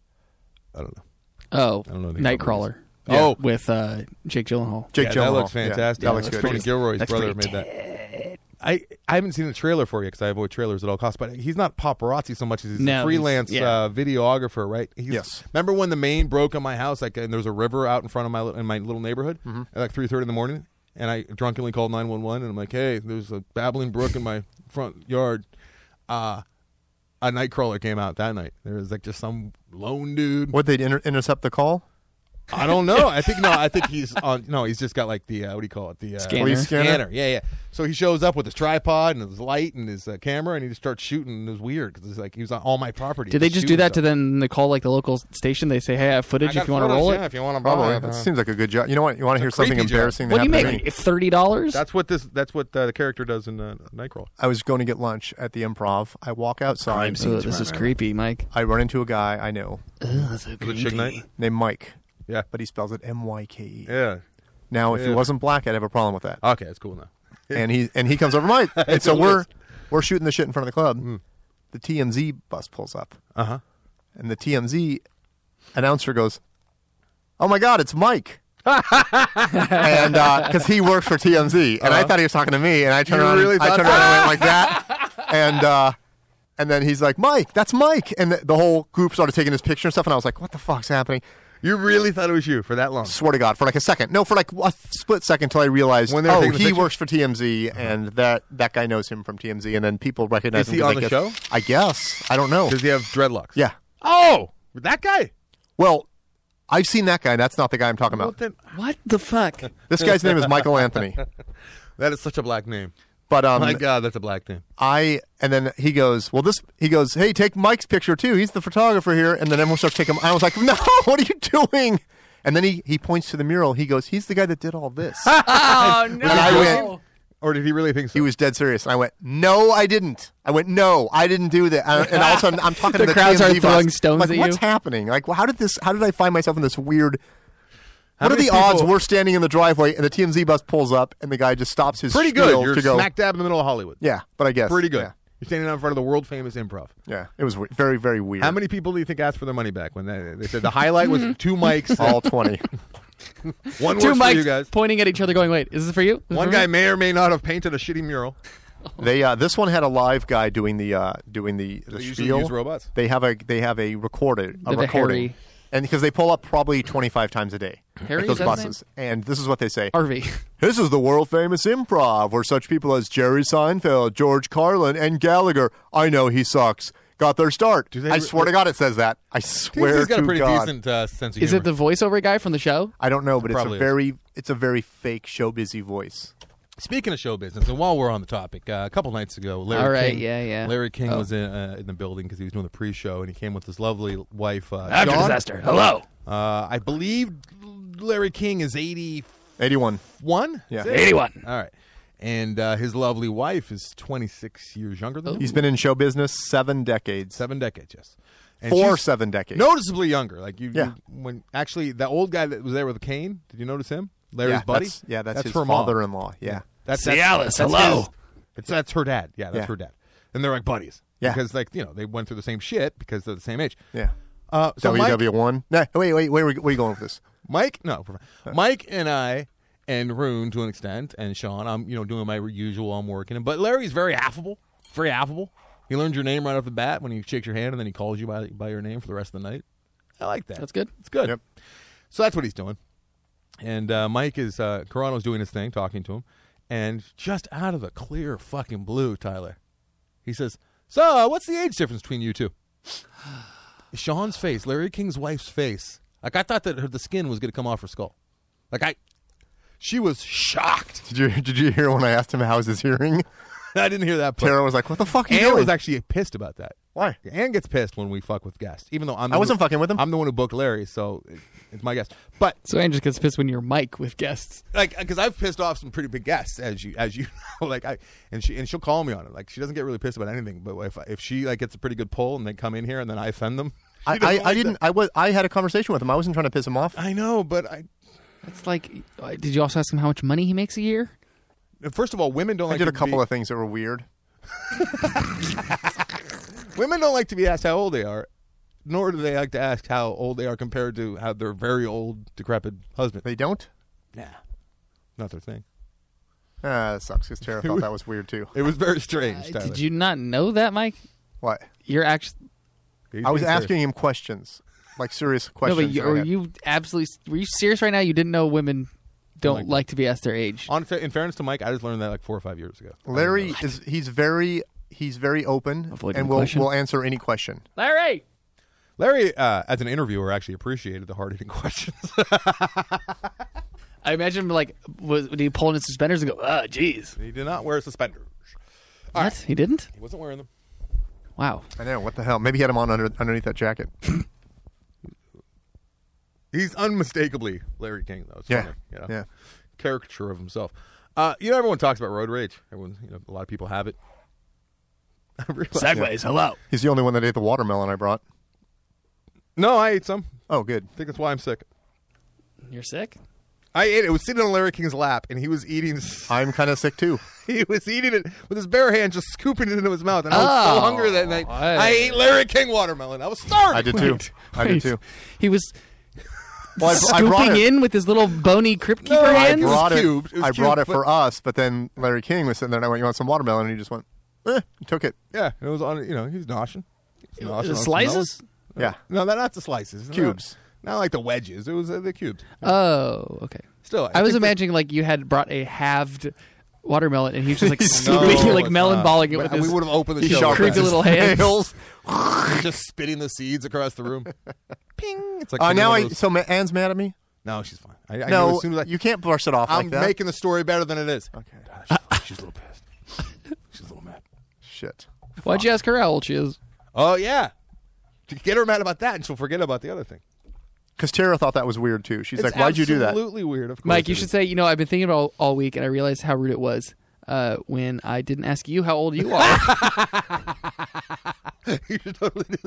Speaker 4: I don't know.
Speaker 1: Oh,
Speaker 4: I don't know the
Speaker 1: Nightcrawler.
Speaker 4: Yeah. Oh.
Speaker 1: with Jake Gyllenhaal.
Speaker 2: Jake
Speaker 4: Yeah,
Speaker 2: Gyllenhaal.
Speaker 4: that looks
Speaker 2: Yeah,
Speaker 4: fantastic.
Speaker 2: that looks good.
Speaker 4: Tony Gilroy's
Speaker 1: That's
Speaker 4: brother
Speaker 1: pretty
Speaker 4: made that. I haven't seen the trailer for you because I avoid trailers at all costs. But he's not paparazzi so much as he's
Speaker 1: No,
Speaker 4: a
Speaker 1: he's-
Speaker 4: freelance
Speaker 1: yeah.
Speaker 4: videographer, right?
Speaker 2: Yes.
Speaker 4: Remember when the main broke on my house? Like, and there was a river out in front of my little neighborhood at like 3:30 in the morning, and I drunkenly called 911, and I'm like, "Hey, there's a babbling brook in my front yard." A Nightcrawler came out that night. There was like just some lone dude.
Speaker 2: Would they intercept the call?
Speaker 4: I don't know. I think he's on. No, he's just got like the what do you call it? The
Speaker 1: Scanner.
Speaker 2: Police scanner?
Speaker 4: Yeah. So he shows up with his tripod and his light and his camera, and he just starts shooting. And it was weird because it's like he was on all my property.
Speaker 1: Did they just do that to then they call like the local station? They say, "Hey, I have footage if you want to roll it."
Speaker 4: Yeah, if you want to
Speaker 2: Probably.
Speaker 4: buy it.
Speaker 2: That seems like a good job. You know what? You want to hear something
Speaker 4: creepy job.
Speaker 2: embarrassing
Speaker 1: What
Speaker 2: that
Speaker 1: do you
Speaker 2: happened
Speaker 1: make?
Speaker 2: to me?
Speaker 1: $30?
Speaker 4: That's what the character does in Nightcrawler.
Speaker 2: I was going to get lunch at the Improv. I walk outside.
Speaker 1: Oh, this is creepy, Mike.
Speaker 2: I run into a guy I know
Speaker 4: Was it Suge Knight?
Speaker 2: named Mike,
Speaker 4: Yeah.
Speaker 2: but he spells it MYKE.
Speaker 4: Yeah.
Speaker 2: Now, if he
Speaker 4: Yeah.
Speaker 2: wasn't black, I'd have a problem with that.
Speaker 4: Okay, that's cool now.
Speaker 2: And he comes over my and so we're shooting the shit in front of the club.
Speaker 4: Mm.
Speaker 2: The TMZ bus pulls up,
Speaker 4: Uh-huh.
Speaker 2: and the TMZ announcer goes, "Oh my God, it's Mike!" And because he works for TMZ, and I thought he was talking to me, and I turned
Speaker 4: You
Speaker 2: around,
Speaker 4: really
Speaker 2: I
Speaker 4: thought
Speaker 2: turned around and went like that, and then he's like, "Mike, that's Mike," and the whole group started taking his picture and stuff, and I was like, "What the fuck's happening?"
Speaker 4: You really thought it was you for that long?
Speaker 2: Swear to God, for like a second. No, for like a split second till I realized,
Speaker 4: When they were taking the
Speaker 2: he
Speaker 4: picture?
Speaker 2: works for TMZ, and that guy knows him from TMZ, and then people recognize
Speaker 4: Is
Speaker 2: him.
Speaker 4: he
Speaker 2: 'cause
Speaker 4: on
Speaker 2: I
Speaker 4: the
Speaker 2: guess-
Speaker 4: show?
Speaker 2: I guess. I don't know.
Speaker 4: Does he have dreadlocks?
Speaker 2: Yeah.
Speaker 4: Oh, that guy.
Speaker 2: Well, I've seen that guy. That's not the guy I'm talking
Speaker 4: Well,
Speaker 2: about.
Speaker 4: then,
Speaker 1: What the fuck?
Speaker 2: This guy's name is Michael Anthony.
Speaker 4: that is such a black name.
Speaker 2: But
Speaker 4: My God, that's a black name.
Speaker 2: and then he goes, hey, take Mike's picture too. He's the photographer here. And then everyone starts taking. I was like, no, what are you doing? And then he points to the mural. He goes, he's the guy that did all this.
Speaker 1: Oh no!
Speaker 2: And I went,
Speaker 4: Or did he really think so?
Speaker 2: he was dead serious. And I went, no, I didn't. I went, no, I didn't do that. And all of a sudden, I'm talking to
Speaker 1: The
Speaker 2: the
Speaker 1: crowds
Speaker 2: TMZ
Speaker 1: are throwing
Speaker 2: boss.
Speaker 1: stones
Speaker 2: like,
Speaker 1: at
Speaker 2: what's
Speaker 1: you?
Speaker 2: happening? Like, how did I find myself in this weird?
Speaker 4: How
Speaker 2: What are
Speaker 4: many
Speaker 2: the odds
Speaker 4: people-
Speaker 2: we're standing in the driveway and the TMZ bus pulls up and the guy just stops his
Speaker 4: Pretty
Speaker 2: spiel
Speaker 4: good. You're
Speaker 2: to go?
Speaker 4: smack dab in the middle of Hollywood.
Speaker 2: Yeah, but I guess
Speaker 4: Pretty good.
Speaker 2: Yeah,
Speaker 4: You're standing out in front of the world famous Improv.
Speaker 2: yeah. It was very, very weird.
Speaker 4: How many people do you think asked for their money back when they said the highlight was 2 mics?
Speaker 2: All 20.
Speaker 4: One
Speaker 1: Two
Speaker 4: works for you
Speaker 1: mics
Speaker 4: guys.
Speaker 1: pointing at each other, going, "Wait, is this for you?" Is this
Speaker 4: One
Speaker 1: for
Speaker 4: guy
Speaker 1: me?"
Speaker 4: may or may not have painted a shitty mural.
Speaker 2: This one had a live guy doing the
Speaker 4: They usually
Speaker 2: spiel.
Speaker 4: use robots.
Speaker 2: They have a recording,
Speaker 1: They have a Harry.
Speaker 2: and because they pull up probably 25 times a day
Speaker 1: Harry,
Speaker 2: at those
Speaker 1: is that his
Speaker 2: buses, and this is what they say.
Speaker 1: Harvey.
Speaker 2: This is the world famous Improv, where such people as Jerry Seinfeld, George Carlin, and Gallagher, I know he sucks, got their start.
Speaker 4: Do they
Speaker 2: I
Speaker 4: re-
Speaker 2: swear to God, it says that. I swear
Speaker 4: He's got
Speaker 2: to
Speaker 4: a pretty
Speaker 2: God.
Speaker 4: decent sense of
Speaker 1: Is
Speaker 4: humor.
Speaker 1: it the voiceover guy from the show?
Speaker 2: I don't know, but
Speaker 4: Probably
Speaker 2: it's a very fake show busy voice.
Speaker 4: Speaking of show business, and while we're on the topic, a couple nights ago, Larry
Speaker 1: All right,
Speaker 4: King,
Speaker 1: yeah.
Speaker 4: Larry King
Speaker 1: Oh.
Speaker 4: was in the building because he was doing the pre-show, and he came with his lovely wife,
Speaker 1: After
Speaker 4: Dawn.
Speaker 1: disaster. Hello.
Speaker 4: I believe Larry King is 81.
Speaker 2: 81. Yeah.
Speaker 4: Is it?
Speaker 1: 81.
Speaker 4: All right. And his lovely wife is 26 years younger than him.
Speaker 2: He's been in show business 7 decades.
Speaker 4: 7 decades, yes. And
Speaker 2: For
Speaker 4: she's
Speaker 2: 7 decades.
Speaker 4: noticeably younger. Like
Speaker 2: Yeah.
Speaker 4: when actually the old guy that was there with the cane, did you notice him? Larry's
Speaker 2: yeah,
Speaker 4: buddy?
Speaker 2: that's his
Speaker 4: her mom.
Speaker 2: father-in-law. Yeah.
Speaker 4: That's
Speaker 1: Cialis, hello.
Speaker 4: That's her dad. Yeah, that's
Speaker 2: Yeah.
Speaker 4: her dad. And they're like buddies.
Speaker 2: Yeah.
Speaker 4: Because they went through the same shit because they're the same age.
Speaker 2: Yeah.
Speaker 4: So Mike,
Speaker 2: WW1. Nah, wait, where are you going with this?
Speaker 4: Mike and I and Rune to an extent, and Sean, I'm doing my usual, I'm working. But Larry's very affable. Very affable. He learns your name right off the bat when he shakes your hand, and then he calls you by your name for the rest of the night. I like that.
Speaker 1: That's good.
Speaker 4: It's good.
Speaker 2: Yep.
Speaker 4: So that's what he's doing. And Mike is Carano's doing his thing, talking to him, and just out of the clear fucking blue, Tyler, he says, "So, what's the age difference between you two?" Sean's face, Larry King's wife's face. Like I thought that the skin was going to come off her skull. She was shocked.
Speaker 2: Did you hear when I asked him how's his hearing?
Speaker 4: I didn't hear that part.
Speaker 2: Tara was like, "What the fuck are you
Speaker 4: Ann
Speaker 2: doing?"
Speaker 4: was actually pissed about that.
Speaker 2: Why?
Speaker 4: Ann gets pissed when we fuck with guests, even though
Speaker 2: I wasn't fucking with him.
Speaker 4: I'm the one who booked Larry, so it's my guest. But
Speaker 1: So Ann just gets pissed when you're Mike with guests.
Speaker 4: because I've pissed off some pretty big guests, as you know, she'll call me on it. Like she doesn't get really pissed about anything, but if she gets a pretty good pull and they come in here and then I offend them, she doesn't like
Speaker 2: I didn't. I had a conversation with him. I wasn't trying to piss him off.
Speaker 4: I know, but
Speaker 1: It's like, did you also ask him how much money he makes a year?
Speaker 4: first of all, women don't
Speaker 2: I
Speaker 4: like
Speaker 2: did
Speaker 4: to
Speaker 2: a couple
Speaker 4: be,
Speaker 2: of things that were weird.
Speaker 4: women don't like to be asked how old they are, nor do they like to ask how old they are compared to how their very old, decrepit husband.
Speaker 2: They don't.
Speaker 4: Nah, not their thing.
Speaker 2: That sucks because Tara thought that was weird too.
Speaker 4: It was very strange. Tyler.
Speaker 1: Did you not know that, Mike?
Speaker 2: What?
Speaker 1: You're actually
Speaker 4: He's
Speaker 2: I was
Speaker 4: being serious.
Speaker 2: asking him questions, like serious
Speaker 1: no,
Speaker 2: questions.
Speaker 1: but you,
Speaker 2: that I
Speaker 1: were
Speaker 2: had.
Speaker 1: you absolutely? Were you serious right now? You didn't know women don't like to be asked their age.
Speaker 4: In fairness to Mike, I just learned that like 4 or 5 years ago.
Speaker 2: Larry he's very open
Speaker 1: Avoiding
Speaker 2: and
Speaker 1: the question.
Speaker 2: will answer any question.
Speaker 1: Larry.
Speaker 4: Larry, as an interviewer, actually appreciated the hard-hitting questions.
Speaker 1: I imagine him like, would he pull in his suspenders and go, "Ah, jeez."
Speaker 4: He did not wear suspenders.
Speaker 1: What? He didn't?
Speaker 4: He wasn't wearing them.
Speaker 1: Wow.
Speaker 2: I know, what the hell? Maybe he had him on underneath that jacket.
Speaker 4: He's unmistakably Larry King, though. It's
Speaker 2: Yeah.
Speaker 4: funny, you know?
Speaker 2: Yeah.
Speaker 4: Caricature of himself. Everyone talks about road rage. Everyone, a lot of people have it. I realize-
Speaker 1: Segways. Hello.
Speaker 2: He's the only one that ate the watermelon I brought.
Speaker 4: No, I ate some.
Speaker 2: Oh, good.
Speaker 4: I think that's why I'm sick.
Speaker 1: You're sick?
Speaker 4: I ate it. It was sitting on Larry King's lap, and he was eating.
Speaker 2: I'm kind of sick too.
Speaker 4: He was eating it with his bare hand, just scooping it into his mouth. And I was so hungry that night.
Speaker 1: Hey.
Speaker 4: I ate Larry King watermelon. I was starving.
Speaker 2: I did too. I did too.
Speaker 1: He was
Speaker 2: Well, I brought
Speaker 1: scooping
Speaker 2: it.
Speaker 1: in with his little bony crypt keeper
Speaker 4: No, I
Speaker 1: hands.
Speaker 4: was
Speaker 2: brought it.
Speaker 4: cubed. It was
Speaker 2: I brought
Speaker 4: cubed,
Speaker 2: it for us, but then Larry King was sitting there, and I went, "You want some watermelon?" And he just went, and took it.
Speaker 4: Yeah, it was on. He was noshing. He was noshing on some
Speaker 1: Slices?
Speaker 2: Yeah,
Speaker 4: melon. No, not the slices.
Speaker 2: Cubes.
Speaker 4: Not like the wedges. It was the cubes.
Speaker 1: Oh, okay.
Speaker 4: Still,
Speaker 1: I was
Speaker 4: think that-
Speaker 1: imagining like you had brought a halved watermelon and he was just like
Speaker 2: No,
Speaker 1: scooping, like
Speaker 4: it's
Speaker 1: melon
Speaker 4: not.
Speaker 1: balling it with
Speaker 4: We
Speaker 1: his
Speaker 4: would have opened the
Speaker 1: his
Speaker 4: show.
Speaker 1: creepy little hands.
Speaker 2: Nails.
Speaker 4: Just spitting the seeds across the room. ping. It's like
Speaker 2: Now
Speaker 4: one of those-
Speaker 2: Anne's mad at me.
Speaker 4: No, she's fine. I knew
Speaker 2: No,
Speaker 4: as soon as I,
Speaker 2: you can't brush it off
Speaker 4: I'm
Speaker 2: like that.
Speaker 4: making the story better than it is.
Speaker 2: Okay.
Speaker 4: She's a little pissed. She's a little mad.
Speaker 2: Shit.
Speaker 1: Why'd you ask her how old she is?
Speaker 4: Oh yeah, to get her mad about that, and she'll forget about the other thing.
Speaker 2: Because Tara thought that was weird too. She's
Speaker 4: It's
Speaker 2: like, "Why'd you do that?"
Speaker 4: Absolutely weird. Of course,
Speaker 1: Mike, you
Speaker 4: it
Speaker 1: should
Speaker 4: is.
Speaker 1: say, I've been thinking about all week, and I realized how rude it was when I didn't ask you how old you are.
Speaker 4: You should totally do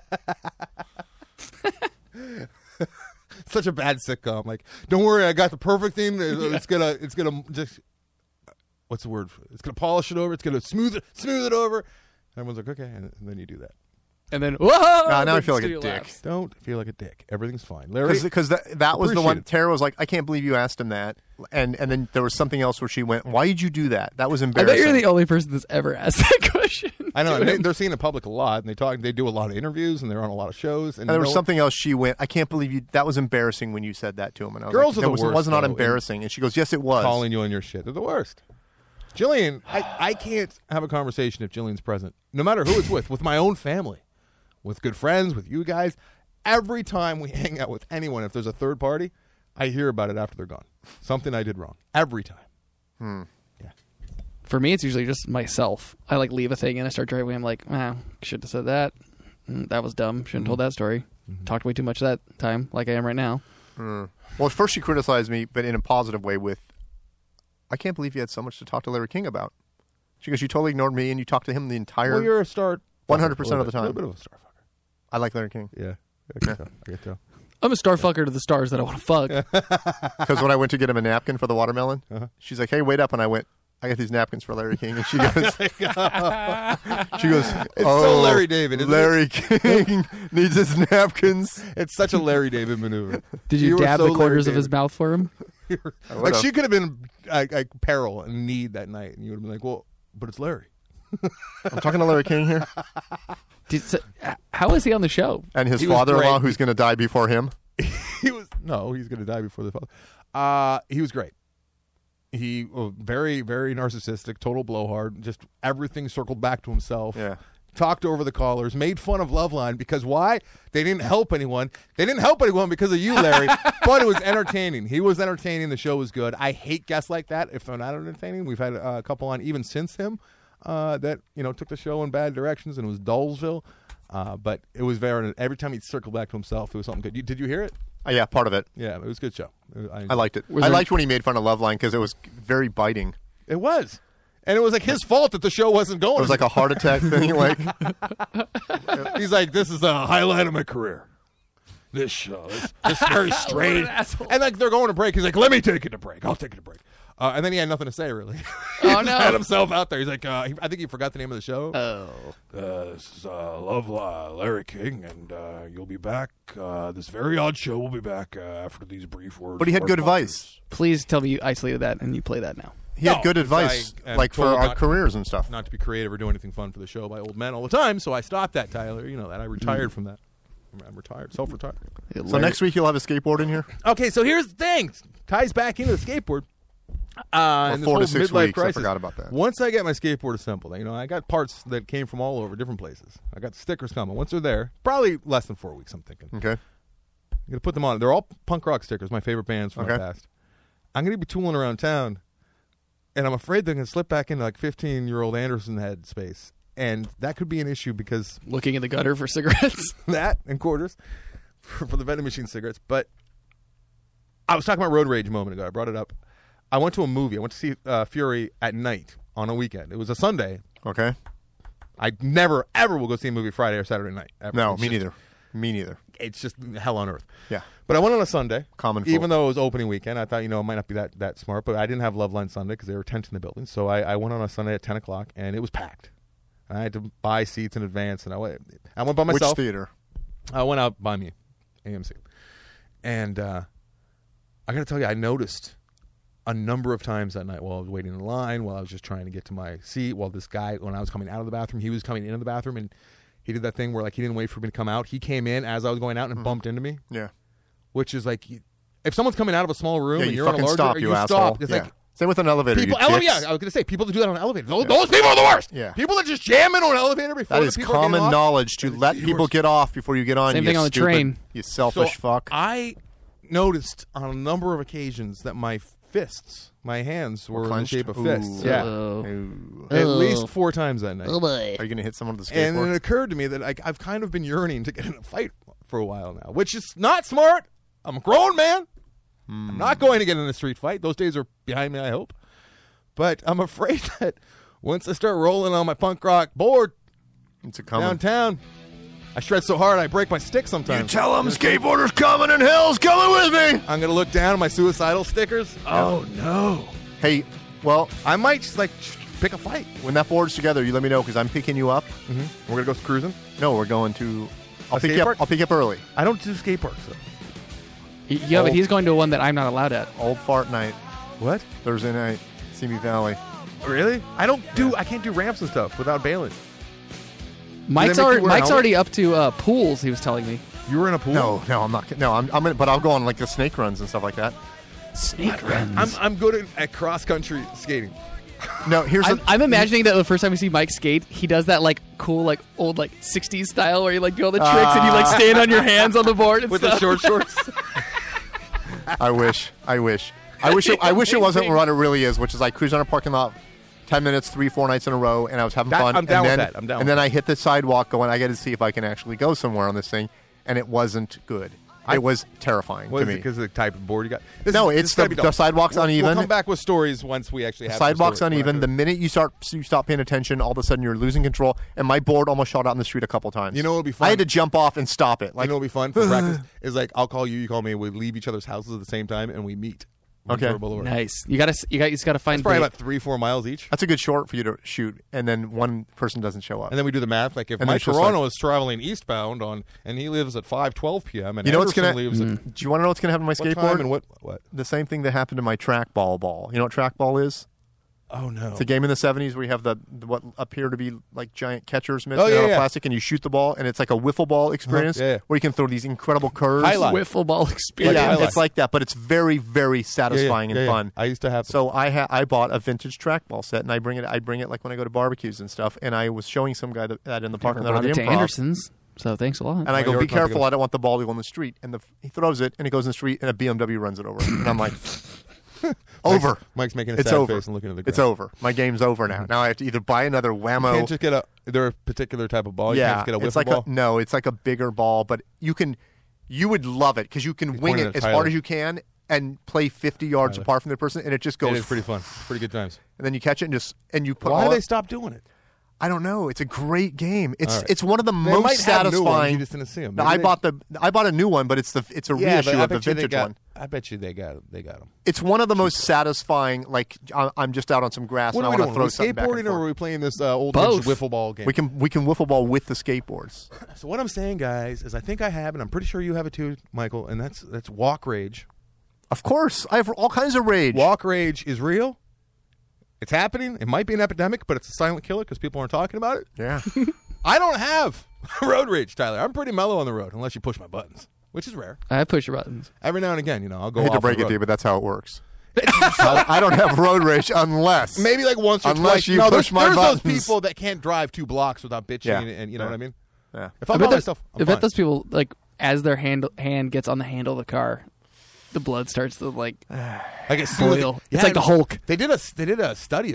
Speaker 4: that. Such a bad sitcom. Like, don't worry, I got the perfect theme. It's gonna just what's the word? It's gonna polish it over. It's gonna smooth it over. And everyone's like, okay, and then you do that.
Speaker 1: And then, whoa!
Speaker 2: Now I feel like a
Speaker 1: studio
Speaker 2: dick.
Speaker 1: laughs.
Speaker 4: Don't feel like a dick. Everything's fine, Larry.
Speaker 2: Because that was the one.
Speaker 4: Appreciate it.
Speaker 2: Tara was like, "I can't believe you asked him that," and then there was something else where she went, "Why did you do that? That was
Speaker 1: I
Speaker 2: embarrassing."
Speaker 1: bet you're the only person that's ever asked that question.
Speaker 4: I know
Speaker 1: to him.
Speaker 4: they're seen in public a lot, and they do a lot of interviews, and they're on a lot of shows. And
Speaker 2: And there was something else she went, "I can't believe you. That was embarrassing when you said that to him." And I was
Speaker 4: Girls
Speaker 2: like,
Speaker 4: are the
Speaker 2: "It
Speaker 4: worst,
Speaker 2: was not
Speaker 4: though,
Speaker 2: embarrassing." And she goes, "Yes, it was."
Speaker 4: calling you on your shit. They're the worst. Jillian, I can't have a conversation if Jillian's present, no matter who it's with my own family, with good friends, with you guys. Every time we hang out with anyone, if there's a third party, I hear about it after they're gone. Something I did wrong. Every time. Yeah.
Speaker 1: For me, it's usually just myself. I leave a thing and I start driving. I'm like, should have said that. That was dumb. Shouldn't have told that story. Talked way too much that time, like I am right now.
Speaker 2: Well, at first she criticized me, but in a positive way with, "I can't believe you had so much to talk to Larry King about." She goes, "You totally ignored me and you talked to him the entire..."
Speaker 4: Well, you're a star.
Speaker 2: 100% of the time.
Speaker 4: A little bit of a star fucker.
Speaker 2: I like Larry King.
Speaker 4: Yeah. I can tell. I can tell.
Speaker 1: I'm a star fucker to the stars that I want to fuck.
Speaker 2: Because when I went to get him a napkin for the watermelon, she's like, "Hey, wait up." And I went, "I got these napkins for Larry King." And she goes,
Speaker 4: It's
Speaker 2: "Oh,
Speaker 4: so Larry David, isn't
Speaker 2: Larry King needs his napkins."
Speaker 4: It's such a Larry David maneuver.
Speaker 1: Did you
Speaker 4: were
Speaker 1: dab
Speaker 4: so
Speaker 1: the corners
Speaker 4: Larry
Speaker 1: of his mouth for him?
Speaker 4: David. Like
Speaker 2: would've.
Speaker 4: she could have been like peril and need that night, and you would have been like, "Well, but it's Larry."
Speaker 2: I'm talking to Larry King here.
Speaker 1: How is he on the show?
Speaker 2: And his
Speaker 4: He was
Speaker 2: father-in-law,
Speaker 4: great.
Speaker 2: who's going to die before him.
Speaker 4: He's going to die before the father. He was great. He very, very narcissistic, total blowhard. Just everything circled back to himself.
Speaker 2: Yeah.
Speaker 4: Talked over the callers, made fun of Loveline because why? They didn't help anyone. They didn't help anyone because of you, Larry. But it was entertaining. He was entertaining. The show was good. I hate guests like that if they're not entertaining. We've had a couple on even since him that took the show in bad directions, and it was Dullsville. But it was every time he'd circle back to himself, it was something good. Did you hear it?
Speaker 2: Yeah, part of it.
Speaker 4: Yeah, it was a good show.
Speaker 2: I liked it.
Speaker 1: Was
Speaker 2: I
Speaker 1: there-
Speaker 2: liked when he made fun of Loveline because it was very biting.
Speaker 4: It was. And it was like his fault that the show wasn't going.
Speaker 2: It was like a heart attack thing. Like,
Speaker 4: He's like, this is a highlight of my career. This show. It's very strange.
Speaker 1: asshole.
Speaker 4: And like they're going to break. He's like, let me take it to break. I'll take it to break. And then he had nothing to say, really. He
Speaker 1: Oh,
Speaker 4: just
Speaker 1: no.
Speaker 4: had himself out there. He's like, I think he forgot the name of the show.
Speaker 1: Oh.
Speaker 4: This is Larry King, and you'll be back. This very odd show will be back after these brief words.
Speaker 2: but he had
Speaker 4: from
Speaker 2: good
Speaker 4: our
Speaker 2: advice.
Speaker 4: sponsors.
Speaker 1: Please tell me you isolated that and you play that now.
Speaker 2: He had
Speaker 4: No,
Speaker 2: good
Speaker 4: because
Speaker 2: advice,
Speaker 4: I am
Speaker 2: like for
Speaker 4: told
Speaker 2: our
Speaker 4: not-
Speaker 2: careers and stuff.
Speaker 4: Not to be creative or do anything fun for the show by old men all the time, so I stopped that, Tyler. You know that. I retired from that. I'm retired, self-retired.
Speaker 2: So next week you'll have a skateboard in here.
Speaker 4: Okay, so here's the thing. Ties back into the skateboard. And this
Speaker 2: 4 to
Speaker 4: whole
Speaker 2: 6
Speaker 4: midlife
Speaker 2: weeks. I
Speaker 4: crisis.
Speaker 2: forgot about that.
Speaker 4: Once I get my skateboard assembled, I got parts that came from all over, different places. I got stickers coming. Once they're there, probably less than 4 weeks, I'm thinking.
Speaker 2: Okay.
Speaker 4: I'm going to put them on. They're all punk rock stickers, my favorite bands from my
Speaker 2: Okay.
Speaker 4: past. I'm going to be tooling around town, and I'm afraid they're going to slip back into like 15-year-old Anderson head space. And that could be an issue because
Speaker 1: Looking in the gutter for cigarettes.
Speaker 4: that and quarters for the vending machine cigarettes. But I was talking about road rage a moment ago. I brought it up. I went to a movie. I went to see Fury at night on a weekend. It was a Sunday.
Speaker 2: Okay.
Speaker 4: I never, ever will go see a movie Friday or Saturday night. Ever.
Speaker 2: No,
Speaker 4: It's
Speaker 2: me
Speaker 4: just-
Speaker 2: neither. Me neither.
Speaker 4: It's just hell on earth.
Speaker 2: Yeah.
Speaker 4: But I went on a Sunday.
Speaker 2: Common folk.
Speaker 4: Even though it was opening weekend, I thought, it might not be that smart. But I didn't have Loveline Sunday because they were tenting the building. So I went on a Sunday at 10 o'clock, and it was packed. I had to buy seats in advance, and I went by myself.
Speaker 2: Which theater?
Speaker 4: I went out by me, AMC. And I got to tell you, I noticed a number of times that night while I was waiting in line, while I was just trying to get to my seat, while this guy, when I was coming out of the bathroom, he was coming into the bathroom, and he did that thing where he didn't wait for me to come out. He came in as I was going out and bumped into me,
Speaker 2: Yeah.
Speaker 4: which is like, if someone's coming out of a small room
Speaker 2: Yeah,
Speaker 4: and
Speaker 2: you
Speaker 4: you're in a
Speaker 2: fucking
Speaker 4: larger,
Speaker 2: stop, you asshole.
Speaker 4: stop. It's
Speaker 2: Yeah.
Speaker 4: like,
Speaker 2: Same with an elevator.
Speaker 4: People,
Speaker 2: you dicks.
Speaker 4: yeah, I was going to say people that do that on an elevator. Those people are the worst.
Speaker 2: Yeah.
Speaker 4: People that just jam into an elevator before
Speaker 2: That
Speaker 4: the
Speaker 2: is
Speaker 4: people are getting
Speaker 2: common
Speaker 4: off.
Speaker 2: knowledge to
Speaker 4: That is
Speaker 2: let
Speaker 4: the
Speaker 2: people
Speaker 4: worst.
Speaker 2: get off before you get on.
Speaker 1: Same
Speaker 2: you
Speaker 1: thing on the
Speaker 2: stupid-
Speaker 1: train.
Speaker 2: You selfish fuck.
Speaker 4: I noticed on a number of occasions that my fists, my hands were in the
Speaker 2: clenched?
Speaker 4: shape of
Speaker 2: Ooh.
Speaker 4: fists. Yeah.
Speaker 2: Ooh.
Speaker 4: At least 4 times that night.
Speaker 1: Oh boy.
Speaker 2: Are you going to hit someone with a
Speaker 4: And
Speaker 2: skateboard?
Speaker 4: it occurred to me that I've kind of been yearning to get in a fight for a while now, which is not smart. I'm a grown man. I'm not going to get in a street fight. Those days are behind me, I hope. But I'm afraid that once I start rolling on my punk rock board
Speaker 2: It's a coming.
Speaker 4: downtown, I shred so hard I break my stick sometimes.
Speaker 2: Tell them skateboarders coming and hell's coming with me.
Speaker 4: I'm going to look down at my suicidal stickers. Oh, no.
Speaker 2: Hey, well,
Speaker 4: I might just, pick a fight.
Speaker 2: when that board's together, you let me know because I'm picking you up.
Speaker 4: We're going to go cruising.
Speaker 2: No, we're going to. I'll
Speaker 4: A
Speaker 2: pick
Speaker 4: skate
Speaker 2: you
Speaker 4: park?
Speaker 2: up. I'll pick you up early.
Speaker 4: I don't do skate parks, though.
Speaker 1: Yeah, but he's going to one that I'm not allowed at.
Speaker 2: Old fart night,
Speaker 4: What?
Speaker 2: Thursday night, Simi Valley.
Speaker 4: Really? I can't do ramps and stuff without bailing.
Speaker 1: Mike's
Speaker 4: make you
Speaker 1: already,
Speaker 4: wear a helmet?
Speaker 1: already up to pools. He was telling me.
Speaker 4: You were in a pool?
Speaker 2: No, I'm not. No, I'm in, but I'll go on like the snake runs and stuff like that.
Speaker 1: Snake runs.
Speaker 4: I'm good at cross country skating.
Speaker 2: No, here's
Speaker 1: I'm imagining that the first time we see Mike skate, he does that cool old 60s style where you do all the tricks and you stand on your hands on the board and
Speaker 4: With
Speaker 1: stuff.
Speaker 4: the short shorts.
Speaker 2: I wish it wasn't what it really is, which is I cruise on a parking lot 10 minutes, 3-4 nights in a row, and I was having fun.
Speaker 4: I'm down
Speaker 2: and
Speaker 4: with
Speaker 2: then,
Speaker 4: that. I'm down
Speaker 2: And
Speaker 4: with
Speaker 2: then I hit the sidewalk going, I got to see if I can actually go somewhere on this thing, and it wasn't good. It was terrifying
Speaker 4: What
Speaker 2: to
Speaker 4: is it
Speaker 2: me.
Speaker 4: because of the type of board you got?
Speaker 2: No, it's the sidewalk's uneven.
Speaker 4: We'll come back with stories once we actually have
Speaker 2: Sidewalk's
Speaker 4: some stories.
Speaker 2: uneven. The minute you stop paying attention, all of a sudden you're losing control. And my board almost shot out in the street a couple times.
Speaker 4: You know what would be fun?
Speaker 2: I had to jump off and stop it.
Speaker 4: You know what would be fun for practice? Is I'll call you, you call me, we leave each other's houses at the same time, and we meet.
Speaker 2: Okay.
Speaker 4: Ventura Boulevard.
Speaker 1: Nice. You just gotta find
Speaker 4: It's probably
Speaker 1: the-
Speaker 4: about 3-4 miles each.
Speaker 2: that's a good short for you to shoot, and then one person doesn't show up.
Speaker 4: And then we do the math. Like if
Speaker 2: And
Speaker 4: Mike
Speaker 2: it's just
Speaker 4: Toronto is traveling eastbound and he lives at 5:12 p.m. and
Speaker 2: You know what's
Speaker 4: Anderson
Speaker 2: gonna?
Speaker 4: leaves at
Speaker 2: Do you want to know what's gonna happen to my
Speaker 4: what time
Speaker 2: skateboard?
Speaker 4: and what?
Speaker 2: The same thing that happened to my trackball ball. You know what trackball is?
Speaker 4: Oh no!
Speaker 2: It's a game in the 70s where you have the what appear to be like giant catchers made
Speaker 4: Oh, yeah,
Speaker 2: out of
Speaker 4: yeah.
Speaker 2: plastic, and you shoot the ball, and it's like a wiffle ball experience
Speaker 4: Yeah.
Speaker 2: where you can throw these incredible curves.
Speaker 4: Highlight.
Speaker 1: wiffle ball experience.
Speaker 2: Yeah,
Speaker 4: highlight.
Speaker 2: it's like that, but it's very, very satisfying and fun.
Speaker 4: I used to have.
Speaker 2: So I bought a vintage trackball set, and I bring it like when I go to barbecues and stuff. And I was showing some guy that in the parking lot of
Speaker 1: Brought
Speaker 2: the
Speaker 1: it to
Speaker 2: Improv.
Speaker 1: Anderson's. So thanks a lot.
Speaker 2: And I
Speaker 4: Oh,
Speaker 2: go,
Speaker 4: you're
Speaker 2: be
Speaker 4: about to
Speaker 2: careful!
Speaker 4: go.
Speaker 2: I don't want the ball to go in the street. And he throws it, and it goes in the street, and a BMW runs it over. And I'm like, over.
Speaker 4: Mike's making a
Speaker 2: It's
Speaker 4: sad
Speaker 2: over.
Speaker 4: face and looking at the ground.
Speaker 2: It's over. My game's over now. Now I have to either buy another
Speaker 4: You
Speaker 2: whammo.
Speaker 4: can't just get a. Is there a particular type of ball? You
Speaker 2: yeah,
Speaker 4: can't just get a
Speaker 2: it's
Speaker 4: wiffle
Speaker 2: like
Speaker 4: ball.
Speaker 2: no, it's like a bigger ball, but you would love it because you can wing
Speaker 4: pointing
Speaker 2: it
Speaker 4: at
Speaker 2: as
Speaker 4: Tyler.
Speaker 2: hard as you can and play 50 yards
Speaker 4: Tyler.
Speaker 2: apart from the person, and it just goes.
Speaker 4: It is pretty fun. Pretty good times.
Speaker 2: And then you catch it and you put.
Speaker 4: Why
Speaker 2: all
Speaker 4: did they
Speaker 2: it-
Speaker 4: stop doing it?
Speaker 2: I don't know. It's a great game. It's
Speaker 4: All right.
Speaker 2: it's one of the
Speaker 4: They
Speaker 2: most
Speaker 4: might have new ones,
Speaker 2: satisfying.
Speaker 4: you just didn't see 'em.
Speaker 2: No,
Speaker 4: Maybe
Speaker 2: I bought a new one, but it's a reissue of the vintage one.
Speaker 4: I bet you they got them.
Speaker 2: It's one of the most satisfying. Like I'm just out on some grass
Speaker 4: What
Speaker 2: and
Speaker 4: are
Speaker 2: I
Speaker 4: we
Speaker 2: want
Speaker 4: doing?
Speaker 2: to
Speaker 4: Are
Speaker 2: throw
Speaker 4: we
Speaker 2: something back and
Speaker 4: skateboarding or
Speaker 2: forth.
Speaker 4: are we playing this old
Speaker 1: Both.
Speaker 4: wiffle ball game?
Speaker 2: We can wiffle ball with the skateboards.
Speaker 4: So what I'm saying, guys, is I think I have, and I'm pretty sure you have it too, Michael, and that's walk rage.
Speaker 2: Of course, I have all kinds of rage.
Speaker 4: Walk rage is real. It's happening. It might be an epidemic, but it's a silent killer because people aren't talking about it.
Speaker 2: Yeah.
Speaker 4: I don't have road rage, Tyler. I'm pretty mellow on the road unless you push my buttons, which is rare.
Speaker 1: I push your buttons.
Speaker 4: Every now and again, I'll go
Speaker 2: I hate
Speaker 4: off
Speaker 2: to break
Speaker 4: the
Speaker 2: it
Speaker 4: road.
Speaker 2: to you, but that's how it works. I don't have road rage unless
Speaker 4: Maybe like once or
Speaker 2: Unless
Speaker 4: twice.
Speaker 2: you
Speaker 4: no,
Speaker 2: push my
Speaker 4: there's
Speaker 2: buttons.
Speaker 4: those people that can't drive 2 blocks without bitching,
Speaker 2: Yeah.
Speaker 4: and you know
Speaker 2: Yeah.
Speaker 4: what I mean?
Speaker 2: Yeah.
Speaker 4: If
Speaker 1: I
Speaker 4: I'm
Speaker 1: bet,
Speaker 4: by
Speaker 1: that-
Speaker 4: myself, I'm
Speaker 1: I bet
Speaker 4: fine.
Speaker 1: those people as their hand gets on the handle of the car, the blood starts to
Speaker 4: Like as soon as
Speaker 1: boil.
Speaker 4: they-
Speaker 1: It's like the Hulk.
Speaker 4: They did a study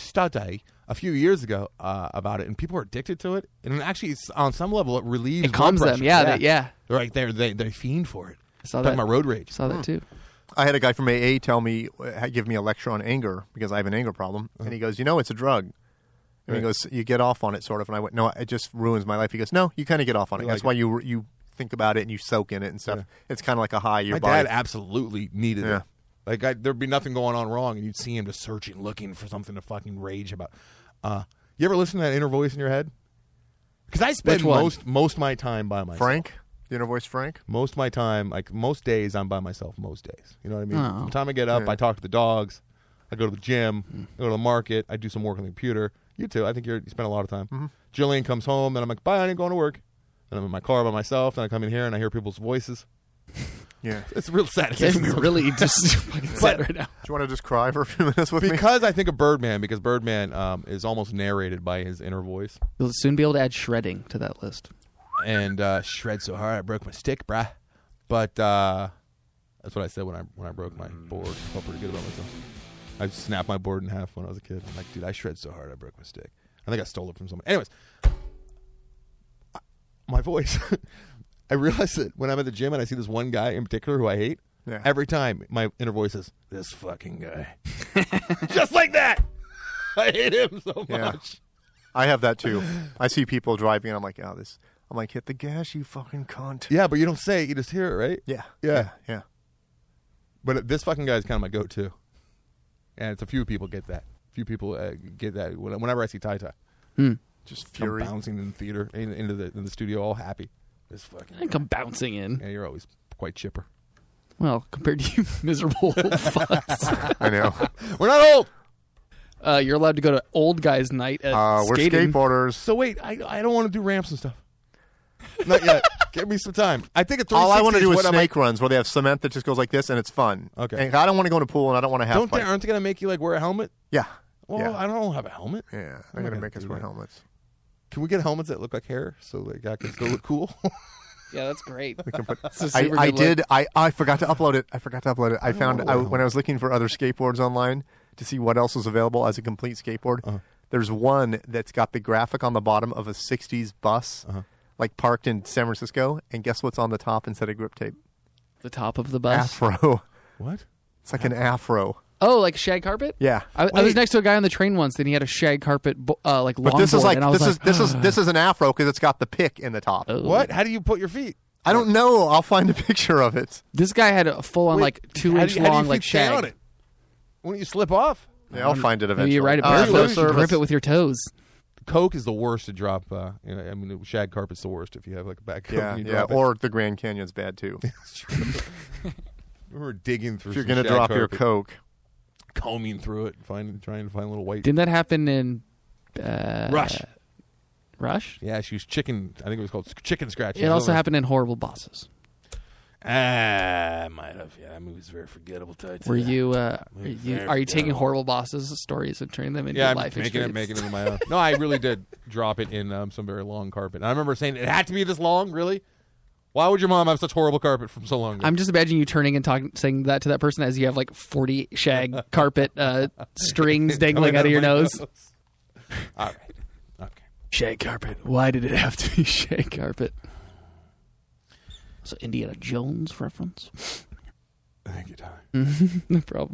Speaker 4: a few years ago about it, and people are addicted to it. And actually, on some level, it relieves.
Speaker 1: It calms
Speaker 4: blood
Speaker 1: them.
Speaker 4: pressure.
Speaker 1: Yeah.
Speaker 4: They're like they fiend for it.
Speaker 1: I saw
Speaker 4: Talking
Speaker 1: that.
Speaker 4: about road rage.
Speaker 1: Saw that too.
Speaker 2: I had a guy from AA tell me, give me a lecture on anger because I have an anger problem, and he goes, it's a drug. And he
Speaker 4: Right.
Speaker 2: goes, you get off on it, sort of. And I went, no, it just ruins my life. He goes, no, you kind of get off on it.
Speaker 4: You
Speaker 2: That's
Speaker 4: like
Speaker 2: why you think about it and you soak in it and stuff.
Speaker 4: Yeah.
Speaker 2: It's kind of like a high. Your
Speaker 4: My
Speaker 2: body.
Speaker 4: dad absolutely needed
Speaker 2: Yeah.
Speaker 4: it. Like there'd be nothing going on wrong, and you'd see him just searching, looking for something to fucking rage about. You ever listen to that inner voice in your head? Because I spend
Speaker 1: Which one?
Speaker 4: most of my time by myself.
Speaker 2: Frank, the inner voice, Frank.
Speaker 4: Most of my time, like most days, I'm by myself. Most days, you know what I mean.
Speaker 1: Oh.
Speaker 4: From the time I get up,
Speaker 2: Yeah.
Speaker 4: I talk to the dogs. I go to the gym. I go to the market. I do some work on the computer. You too. I think you spend a lot of time.
Speaker 2: Mm-hmm.
Speaker 4: Jillian comes home, and I'm like, bye, I ain't going to work. And I'm in my car by myself. And I come in here, and I hear people's voices.
Speaker 2: Yeah.
Speaker 4: It's real sad.
Speaker 1: Getting me really just fucking sad right now.
Speaker 2: Do you want to just cry for a few minutes with me?
Speaker 4: Because I think of Birdman, because Birdman is almost narrated by his inner voice.
Speaker 1: You'll soon be able to add shredding to that list.
Speaker 4: And shred so hard I broke my stick, brah. But that's what I said when I broke my board. I felt pretty good about myself. I snapped my board in half when I was a kid. I'm like, dude, I shred so hard I broke my stick. I think I stole it from someone. Anyways, my voice. I realize that when I'm at the gym and I see this one guy in particular who I hate, every time my inner voice is, this fucking guy. Just like that. I hate him so much.
Speaker 2: I have that too. I see people driving and I'm like, I'm like, hit the gas, you fucking cunt.
Speaker 4: Yeah, but you don't say it. You just hear it, right?
Speaker 2: Yeah.
Speaker 4: But this fucking guy is kind of my go-to. And it's a few people get that. Few people get that whenever I see Ty.
Speaker 2: Just
Speaker 4: Come
Speaker 2: fury.
Speaker 4: bouncing in the theater, in the studio, all happy. This fucking
Speaker 1: I come bouncing in.
Speaker 4: Yeah, you're always quite chipper.
Speaker 1: Well, compared to you miserable old fucks.
Speaker 2: I know.
Speaker 4: We're not old!
Speaker 1: You're allowed to go to old guys' night at
Speaker 2: We're
Speaker 1: skating.
Speaker 2: skateboarders.
Speaker 4: So wait, I don't want to do ramps and stuff. Not yet. Give me some time. I think at 360
Speaker 2: All I want to do is
Speaker 4: what I
Speaker 2: snake runs where they have cement that just goes like this and it's fun.
Speaker 4: Okay.
Speaker 2: And I don't want to go in a pool and I don't want to have
Speaker 4: Aren't they going to make you like wear a helmet?
Speaker 2: Yeah.
Speaker 4: Well, I don't have a helmet.
Speaker 2: Yeah.
Speaker 4: I'm
Speaker 2: They're
Speaker 4: not
Speaker 2: going to
Speaker 4: gonna
Speaker 2: make us
Speaker 4: do
Speaker 2: wear
Speaker 4: that.
Speaker 2: helmets.
Speaker 4: Can we get helmets that look like hair so like I can still look cool?
Speaker 1: Yeah, that's great. It's a
Speaker 2: I
Speaker 1: super good
Speaker 2: did.
Speaker 1: look.
Speaker 2: I forgot to upload it. I found when I was looking for other skateboards online to see what else was available as a complete skateboard. There's one that's got the graphic on the bottom of a 60s bus, like parked in San Francisco. And guess what's on the top instead of grip tape?
Speaker 1: The top of the bus.
Speaker 2: Afro.
Speaker 4: What?
Speaker 2: It's like an afro.
Speaker 1: Oh, like shag carpet?
Speaker 2: Yeah.
Speaker 1: I was next to a guy on the train once, and he had a shag carpet like longboard.
Speaker 2: But this is like
Speaker 1: and I was
Speaker 2: this is an afro because it's got the pick in the top.
Speaker 1: Oh.
Speaker 4: What? How do you put your feet?
Speaker 2: I don't know. I'll find a picture of it.
Speaker 1: This guy had a full on
Speaker 4: Wait,
Speaker 1: like 2 inch
Speaker 4: how do
Speaker 1: long
Speaker 4: you
Speaker 1: like
Speaker 4: stay on
Speaker 1: shag.
Speaker 4: it? Wouldn't you slip off?
Speaker 2: Yeah, I'll find it
Speaker 1: Maybe
Speaker 2: eventually.
Speaker 1: you ride it
Speaker 2: All right,
Speaker 1: barefoot.
Speaker 2: for service.
Speaker 1: Grip it with your toes.
Speaker 4: Coke is the worst to drop. I mean, shag carpet's the worst if you have like a bad coke.
Speaker 2: Yeah,
Speaker 4: and you
Speaker 2: yeah.
Speaker 4: drop it.
Speaker 2: Or the Grand Canyon's bad too.
Speaker 4: We're digging through.
Speaker 2: If you're
Speaker 4: some
Speaker 2: gonna
Speaker 4: shag
Speaker 2: drop your
Speaker 4: carpet,
Speaker 2: Coke,
Speaker 4: combing through it, trying to find a little white.
Speaker 1: Didn't that happen in
Speaker 4: Rush?
Speaker 1: Rush?
Speaker 4: Yeah, she was chicken. I think it was called chicken scratch.
Speaker 1: It also happened in Horrible Bosses.
Speaker 4: Might have. Yeah, that movie's very forgettable.
Speaker 1: Were you? Are you taking Horrible Bosses stories and turning them into
Speaker 4: Yeah,
Speaker 1: a life
Speaker 4: I'm making
Speaker 1: experience?
Speaker 4: it into my own. No, I really did drop it in some very long carpet. And I remember saying it had to be this long. Really? Why would your mom have such horrible carpet from so long ago?
Speaker 1: I'm just imagining you turning and saying that to that person as you have like 40 shag carpet strings dangling out of your nose.
Speaker 4: All right. Okay.
Speaker 1: Shag carpet. Why did it have to be shag carpet? So Indiana Jones reference?
Speaker 4: Thank you, Tyler.
Speaker 1: No problem.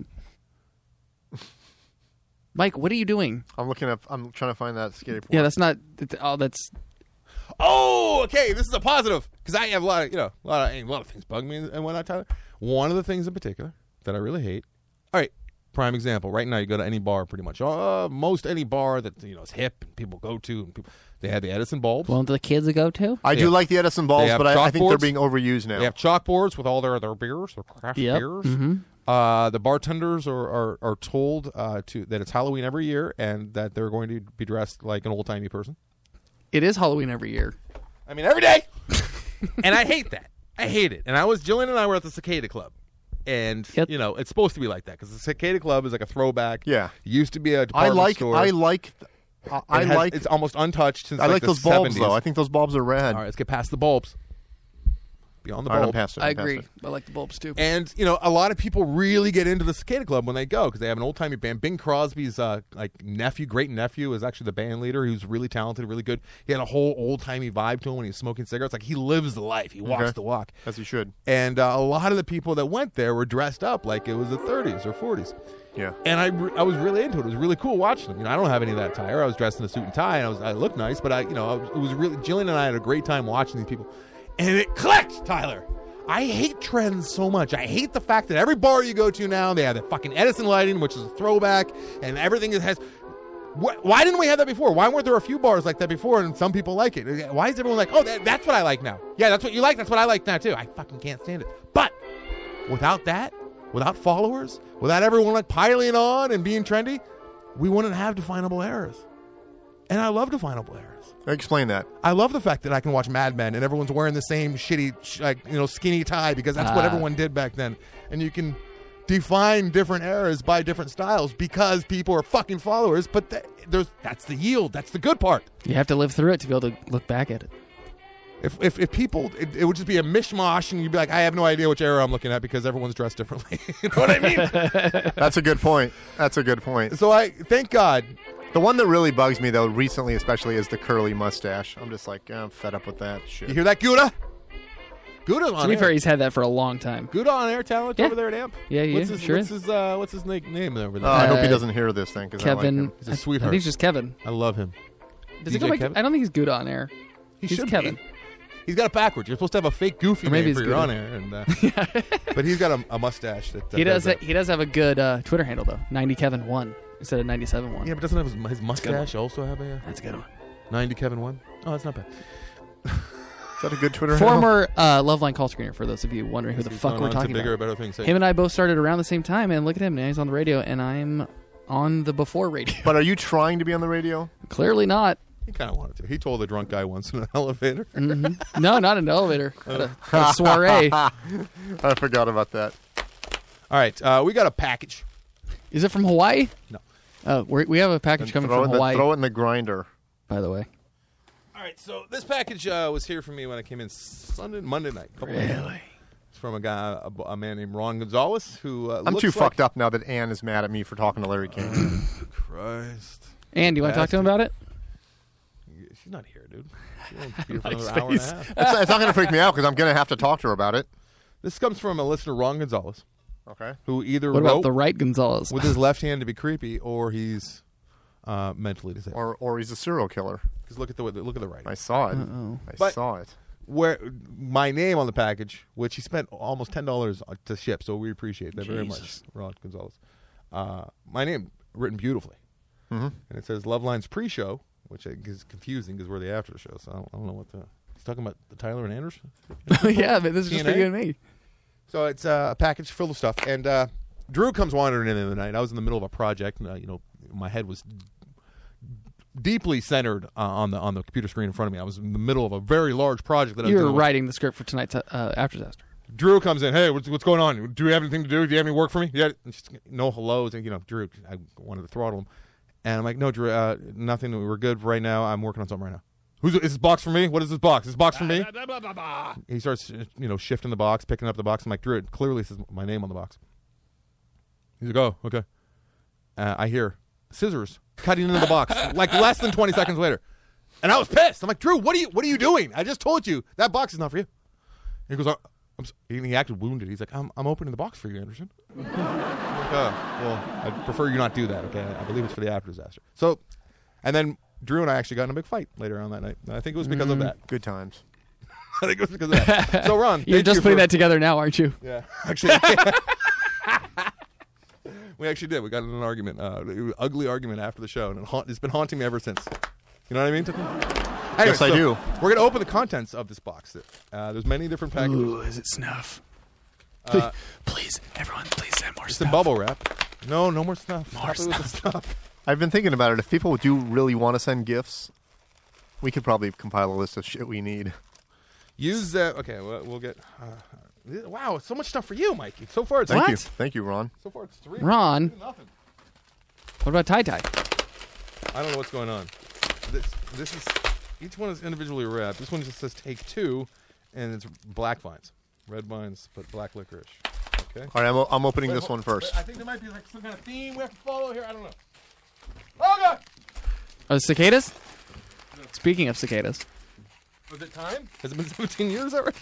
Speaker 1: Mike, what are you doing?
Speaker 2: I'm trying to find that skateboard.
Speaker 1: Yeah, that's not. That's.
Speaker 4: Oh, okay. This is a positive because I have a lot of things bug me and whatnot, Tyler. One of the things in particular that I really hate. All right, prime example. Right now, you go to any bar, pretty much most any bar that is hip and people go to, and they have the Edison bulbs.
Speaker 1: One of the kids to go to?
Speaker 2: I do like the Edison balls,
Speaker 4: have
Speaker 2: but I think they're
Speaker 4: chalkboards.
Speaker 2: being overused now.
Speaker 4: They have chalkboards with all their beers, their craft
Speaker 1: Yep.
Speaker 4: beers.
Speaker 1: Mm-hmm.
Speaker 4: The bartenders are told that it's Halloween every year and that they're going to be dressed like an old timey person.
Speaker 1: It is Halloween every year.
Speaker 4: I mean, every day. And I hate that. I hate it. And Jillian and I were at the Cicada Club. And,
Speaker 1: Yep.
Speaker 4: it's supposed to be like that because the Cicada Club is like a throwback.
Speaker 2: Yeah.
Speaker 4: It used to be a department store. It's almost untouched since
Speaker 2: I like
Speaker 4: the
Speaker 2: those bulbs
Speaker 4: 70s.
Speaker 2: though. I think those bulbs are rad.
Speaker 4: All right, let's get past the bulbs. Beyond the
Speaker 2: All right, I'm
Speaker 4: bulb.
Speaker 2: past it.
Speaker 1: I
Speaker 2: I'm past
Speaker 1: agree.
Speaker 2: it.
Speaker 1: I like the bulbs too.
Speaker 4: And, a lot of people really get into the Cicada Club when they go because they have an old-timey band. Bing Crosby's great nephew is actually the band leader. He was really talented, really good. He had a whole old-timey vibe to him when he was smoking cigarettes. Like, he lives the life. He walks
Speaker 2: Okay.
Speaker 4: the walk.
Speaker 2: As you should.
Speaker 4: And a lot of the people that went there were dressed up like it was the 30s or 40s.
Speaker 2: Yeah.
Speaker 4: And I was really into it. It was really cool watching them. I don't have any of that attire. I was dressed in a suit and tie, and I looked nice. But it was really Jillian and I had a great time watching these people, and it clicked, Tyler. I hate trends so much. I hate the fact that every bar you go to now, they have the fucking Edison lighting, which is a throwback, and everything has. Why didn't we have that before? Why weren't there a few bars like that before, and some people like it? Why is everyone like, oh, that's what I like now? Yeah, that's what you like. That's what I like now too. I fucking can't stand it. But without that, without followers, without everyone like piling on and being trendy, we wouldn't have definable eras. And I love the vinyl players.
Speaker 2: Explain that.
Speaker 4: I love the fact that I can watch Mad Men and everyone's wearing the same shitty, skinny tie because that's what everyone did back then. And you can define different eras by different styles because people are fucking followers. But that's the yield. That's the good part.
Speaker 1: You have to live through it to be able to look back at it.
Speaker 4: If people, it would just be a mishmash, and you'd be like, I have no idea which era I'm looking at because everyone's dressed differently. You know what I mean?
Speaker 2: That's a good point. That's a good point.
Speaker 4: So thank God.
Speaker 2: The one that really bugs me, though, recently especially, is the curly mustache. I'm just like, I'm fed up with that shit.
Speaker 4: You hear that, Gouda? Gouda's on
Speaker 1: To be
Speaker 4: air.
Speaker 1: fair, he's had that for a long time.
Speaker 4: Gouda on air talent
Speaker 1: Yeah.
Speaker 4: over there at AMP?
Speaker 1: Yeah, sure.
Speaker 4: What's his name over there?
Speaker 2: I hope he doesn't hear this thing. 'Cause I like
Speaker 1: Kevin.
Speaker 2: him.
Speaker 4: He's a sweetheart.
Speaker 1: I think it's just Kevin.
Speaker 4: I love him.
Speaker 1: Does he
Speaker 4: DJ
Speaker 1: go by,
Speaker 4: Kevin?
Speaker 1: I don't think he's Gouda on air.
Speaker 4: He
Speaker 1: He's
Speaker 4: should
Speaker 1: Kevin.
Speaker 4: be. He's got it backwards. You're supposed to have a fake goofy
Speaker 1: Or maybe
Speaker 4: name
Speaker 1: it's
Speaker 4: for your
Speaker 1: Gouda.
Speaker 4: on air, and but he's got a mustache that
Speaker 1: He does.
Speaker 4: that.
Speaker 1: He does have a good Twitter handle though. 90Kevin1 instead of 97.1.
Speaker 4: Yeah, but doesn't have his mustache also have a
Speaker 1: That's a good one.
Speaker 4: 90 Kevin 1? Oh, that's not bad.
Speaker 2: Is that a good Twitter handle?
Speaker 1: Former Loveline call screener. For those of you wondering who the
Speaker 4: He's
Speaker 1: fuck
Speaker 4: gone
Speaker 1: we're
Speaker 4: on to
Speaker 1: talking
Speaker 4: bigger,
Speaker 1: about.
Speaker 4: better things.
Speaker 1: Him and I both started around the same time, and look at him now. He's on the radio, and I'm on the before radio.
Speaker 2: But are you trying to be on the radio?
Speaker 1: Clearly not.
Speaker 4: He kind of wanted to. He told a drunk guy once in an elevator.
Speaker 1: No, not an elevator. At a soiree.
Speaker 2: I forgot about that.
Speaker 4: All right, we got a package.
Speaker 1: Is it from Hawaii?
Speaker 4: No.
Speaker 1: Oh, we have a package coming from Hawaii.
Speaker 2: Throw it in the grinder.
Speaker 1: By the way.
Speaker 4: All right, so this package was here for me when I came in Monday night.
Speaker 1: Really?
Speaker 4: It's from a man named Ron Gonzalez, who
Speaker 2: I'm too fucked up now that Ann is mad at me for talking to Larry King.
Speaker 4: Christ.
Speaker 1: And do you want to talk to him about it?
Speaker 4: She's not here, dude. She won't be here for another hour and a half.
Speaker 2: It's not going to freak me out because I'm going to have to talk to her about it.
Speaker 4: This comes from a listener, Ron Gonzalez,
Speaker 2: Okay.
Speaker 4: who either
Speaker 1: What about
Speaker 4: wrote
Speaker 1: the right Gonzalez?
Speaker 4: with his left hand to be creepy, or he's mentally disabled.
Speaker 2: Or he's a serial killer.
Speaker 4: Because look at the writing.
Speaker 2: I saw it.
Speaker 4: But-
Speaker 2: saw it.
Speaker 4: Where my name on the package, which he spent almost $10 to ship, so we appreciate that very much,
Speaker 1: Jesus.
Speaker 4: Ron Gonzalez. My name written beautifully, and it says Love Lines pre-show, which I think is confusing because we're the after show. So I don't know what he's talking about. The Tyler and Anders.
Speaker 1: Yeah, but this is just for
Speaker 4: TNA?
Speaker 1: you and me.
Speaker 4: So it's a package filled with stuff, and Drew comes wandering in the night. I was in the middle of a project, and my head was deeply centered on the computer screen in front of me. I was in the middle of a very large project that I was
Speaker 1: You were
Speaker 4: dealing with.
Speaker 1: writing the script for tonight's After Disaster.
Speaker 4: Drew comes in. Hey, what's going on? Do you have anything to do? Do you have any work for me? Yeah. No hellos. And, Drew, I wanted to throttle him. And I'm like, no, Drew, nothing. We're good right now. I'm working on something right now. Is this box for me? What is this box? Is this box for me? He starts, shifting the box, picking up the box. I'm like, Drew, it clearly says my name on the box. He's like, oh, okay. I hear scissors cutting into the box like less than 20 seconds later. And I was pissed. I'm like, Drew, what are you doing? I just told you that box is not for you. And he goes, he acted wounded. He's like, I'm opening the box for you, Anderson. I'm like, well, I'd prefer you not do that, okay? I believe it's for the After Disaster. So, and then Drew and I actually got in a big fight later on that night. And I think it was because of that.
Speaker 2: Good times.
Speaker 4: I think it was because of that. So, Ron,
Speaker 1: You're
Speaker 4: thank
Speaker 1: just
Speaker 4: you
Speaker 1: putting
Speaker 4: for-
Speaker 1: that together now, aren't you?
Speaker 4: Yeah, actually. We actually did. We got in an argument, ugly argument after the show, and it's been haunting me ever since. You know what I mean? Anyway,
Speaker 2: Yes, I do.
Speaker 4: We're going to open the contents of this box. There's many different packages.
Speaker 1: Ooh, is it snuff? Please, everyone, please send more
Speaker 4: It's in
Speaker 1: stuff.
Speaker 4: bubble wrap. No more stuff.
Speaker 1: More
Speaker 4: Stop it with the stuff.
Speaker 2: I've been thinking about it. If people do really want to send gifts, we could probably compile a list of shit we need.
Speaker 4: Use that. Okay, we'll get. Wow, so much stuff for you, Mikey. So far, it's
Speaker 2: Thank
Speaker 1: What?
Speaker 2: you. Thank you, Ron.
Speaker 4: So far, it's 3.
Speaker 1: Ron.
Speaker 4: Nothing.
Speaker 1: What about Tie Tie?
Speaker 4: I don't know what's going on. This is each one is individually wrapped. This one just says take 2, and it's black vines, red vines, but black licorice. Okay.
Speaker 2: All right, I'm opening this
Speaker 4: Wait,
Speaker 2: one first.
Speaker 4: I think there might be like some kind of theme we have to follow here. I don't know. Oh God!
Speaker 1: Oh, cicadas? Speaking of cicadas.
Speaker 4: Was it time? Has it been 17 years already?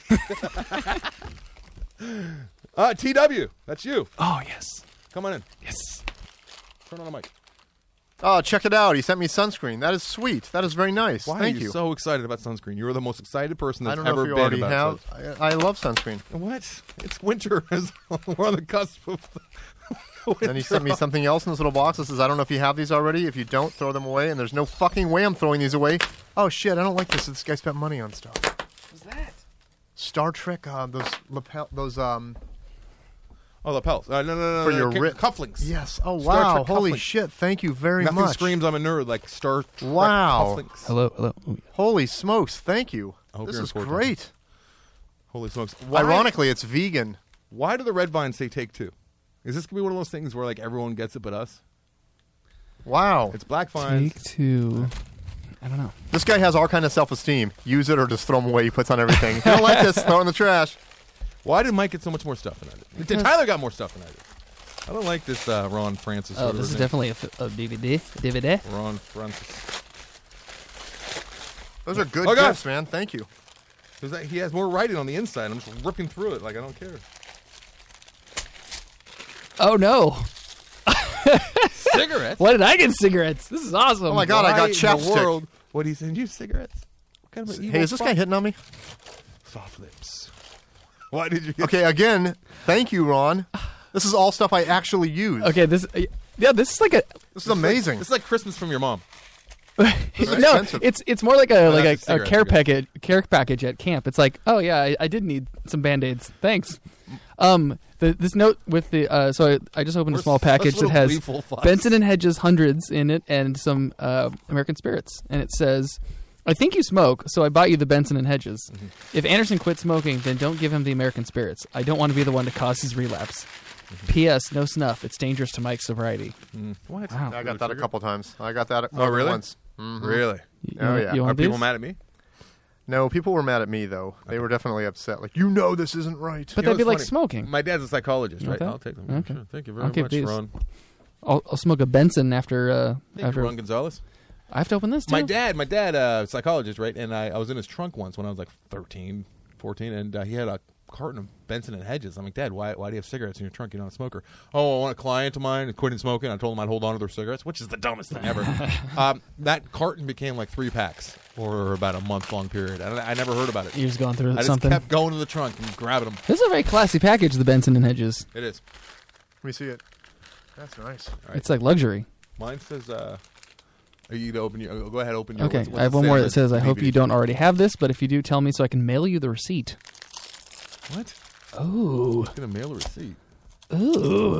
Speaker 4: TW, that's you.
Speaker 1: Oh, yes.
Speaker 4: Come on in.
Speaker 1: Yes.
Speaker 4: Turn on the mic.
Speaker 2: Oh, check it out. He sent me sunscreen. That is sweet. That is very nice.
Speaker 4: Why
Speaker 2: Thank
Speaker 4: are you
Speaker 2: you.
Speaker 4: so excited about sunscreen? You are the most excited person
Speaker 2: I
Speaker 4: that's
Speaker 2: don't know
Speaker 4: ever
Speaker 2: if you
Speaker 4: been
Speaker 2: already
Speaker 4: about
Speaker 2: have. I love sunscreen.
Speaker 4: sunscreen. What? It's winter. We're on the cusp of winter.
Speaker 2: Then he sent me something else in this little box that says, I don't know if you have these already. If you don't, throw them away. And there's no fucking way I'm throwing these away. Oh, shit. I don't like this. This guy spent money on stuff.
Speaker 1: What's that?
Speaker 2: Star Trek, those lapel, those,
Speaker 4: Oh, lapels. No.
Speaker 2: For your
Speaker 4: cufflinks.
Speaker 2: Yes. Oh,
Speaker 4: Star
Speaker 2: wow.
Speaker 4: Trek
Speaker 2: Holy
Speaker 4: cufflinks.
Speaker 2: shit. Thank you very
Speaker 4: Nothing
Speaker 2: much.
Speaker 4: screams I'm a nerd like Star Trek
Speaker 2: Wow.
Speaker 4: cufflinks.
Speaker 1: Hello. Ooh.
Speaker 2: Holy smokes. Thank you.
Speaker 4: I hope
Speaker 2: This
Speaker 4: you're in
Speaker 2: is
Speaker 4: Fort
Speaker 2: great.
Speaker 4: Holy smokes.
Speaker 2: Ironically, it's vegan.
Speaker 4: Why do the red vines say take two? Is this going to be one of those things where like everyone gets it but us?
Speaker 2: Wow.
Speaker 4: It's black vines.
Speaker 1: Take two. I don't know.
Speaker 2: This guy has all kind of self-esteem. Use it or just throw them away. He puts on everything. If you don't like this, throw it in the trash.
Speaker 4: Why did Mike get so much more stuff than I did? Tyler got more stuff than I did. I don't like this Ron Francis.
Speaker 1: Oh, this is definitely a DVD. DVD.
Speaker 4: Ron Francis.
Speaker 2: Those are good
Speaker 4: Oh, God.
Speaker 2: gifts, man. Thank you.
Speaker 4: He has more writing on the inside. I'm just ripping through it like I don't care.
Speaker 1: Oh no!
Speaker 4: Cigarettes?
Speaker 1: Why did I get cigarettes? This is awesome.
Speaker 2: Oh my God, I got
Speaker 4: Why in the
Speaker 2: chapstick.
Speaker 4: world would he send you cigarettes? What kind of an evil
Speaker 2: Hey, is this guy
Speaker 4: fuck?
Speaker 2: hitting on me?
Speaker 4: Soft lips. Why did you get
Speaker 2: Okay, again, thank you, Ron. This is all stuff I actually use.
Speaker 1: Okay, this is like a
Speaker 2: This is amazing.
Speaker 4: This is like Christmas from your mom.
Speaker 1: no.
Speaker 2: expensive.
Speaker 1: It's more like a
Speaker 4: that's a
Speaker 1: a
Speaker 4: cigarette,
Speaker 1: care package at camp. It's like, oh yeah, I did need some Band-Aids. Thanks. This note with the so I just opened a
Speaker 4: We're
Speaker 1: small
Speaker 4: such
Speaker 1: package that
Speaker 4: little
Speaker 1: has
Speaker 4: gleeful fucks.
Speaker 1: Benson and Hedges hundreds in it and some American Spirits, and it says, "I think you smoke, so I bought you the Benson and Hedges.
Speaker 4: Mm-hmm.
Speaker 1: If Anderson quits smoking, then don't give him the American Spirits. I don't want to be the one to cause his relapse. P.S. No snuff. It's dangerous to Mike's sobriety."
Speaker 4: What?
Speaker 1: Wow.
Speaker 2: I got that a couple times. I got that
Speaker 4: Oh, really?
Speaker 2: once. Mhm.
Speaker 4: Really?
Speaker 2: Oh, yeah.
Speaker 1: You
Speaker 4: Are
Speaker 1: want
Speaker 4: people
Speaker 1: these?
Speaker 4: mad at me?
Speaker 2: No, people were mad at me, though. They were definitely upset. Like, you know this isn't right.
Speaker 1: But
Speaker 4: You know
Speaker 1: that'd be
Speaker 4: what's
Speaker 1: like
Speaker 4: funny?
Speaker 1: smoking.
Speaker 4: My dad's a psychologist, right?
Speaker 1: Okay.
Speaker 4: I'll take them.
Speaker 1: Okay.
Speaker 4: Sure. Thank you very
Speaker 1: I'll keep
Speaker 4: much,
Speaker 1: these.
Speaker 4: Ron.
Speaker 1: I'll smoke a Benson after
Speaker 4: Thank you, Ron Gonzalez.
Speaker 1: I have to open this too.
Speaker 4: My dad, psychologist, right? And I was in his trunk once when I was like 13, 14, and he had a carton of Benson and Hedges. I'm like, Dad, why do you have cigarettes in your trunk? You're not a smoker. Oh, I want a client of mine quitting smoking. I told him I'd hold on to their cigarettes, which is the dumbest thing ever. That carton became like 3 packs over about a month-long period. I never heard about it.
Speaker 1: You're just going through
Speaker 4: I just
Speaker 1: something.
Speaker 4: kept going to the trunk and grabbing them.
Speaker 1: This is a very classy package, the Benson and Hedges.
Speaker 4: It is.
Speaker 2: Let me see it. That's nice.
Speaker 4: Right.
Speaker 1: It's like luxury.
Speaker 4: Mine says, are you to open your, go ahead, open your.
Speaker 1: Okay,
Speaker 4: what's
Speaker 1: I have
Speaker 4: it
Speaker 1: one
Speaker 4: say
Speaker 1: more
Speaker 4: on
Speaker 1: that
Speaker 4: the
Speaker 1: says, "I hope
Speaker 4: DVD?
Speaker 1: you don't already have this, but if you do, tell me so I can mail you the receipt."
Speaker 4: What?
Speaker 1: Ooh,
Speaker 4: I'm going to mail a receipt.
Speaker 1: ooh.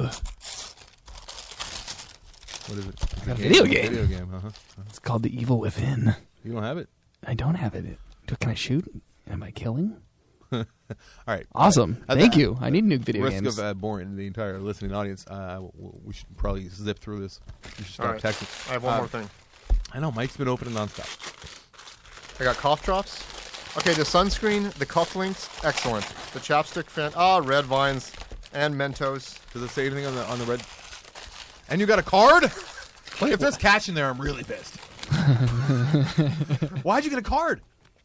Speaker 4: What is it?
Speaker 1: got a video game.
Speaker 4: Video game, uh-huh.
Speaker 1: It's called The Evil Within.
Speaker 4: You don't have it?
Speaker 1: I don't have it. Can I shoot? Am I killing?
Speaker 4: All right.
Speaker 1: Awesome.
Speaker 4: At
Speaker 1: Thank
Speaker 4: the
Speaker 1: you. I need new video
Speaker 4: risk
Speaker 1: games.
Speaker 4: of boring the entire listening audience, we should probably zip through this. You should start
Speaker 2: All right.
Speaker 4: texting.
Speaker 2: I have one more thing.
Speaker 4: I know Mike's been opening nonstop.
Speaker 2: I got cough drops. Okay, the sunscreen, the cufflinks, excellent. The chapstick fan, red vines, and Mentos.
Speaker 4: Does it say anything on the red? And you got a card? If there's cash in there, I'm really pissed. Why'd you get a card?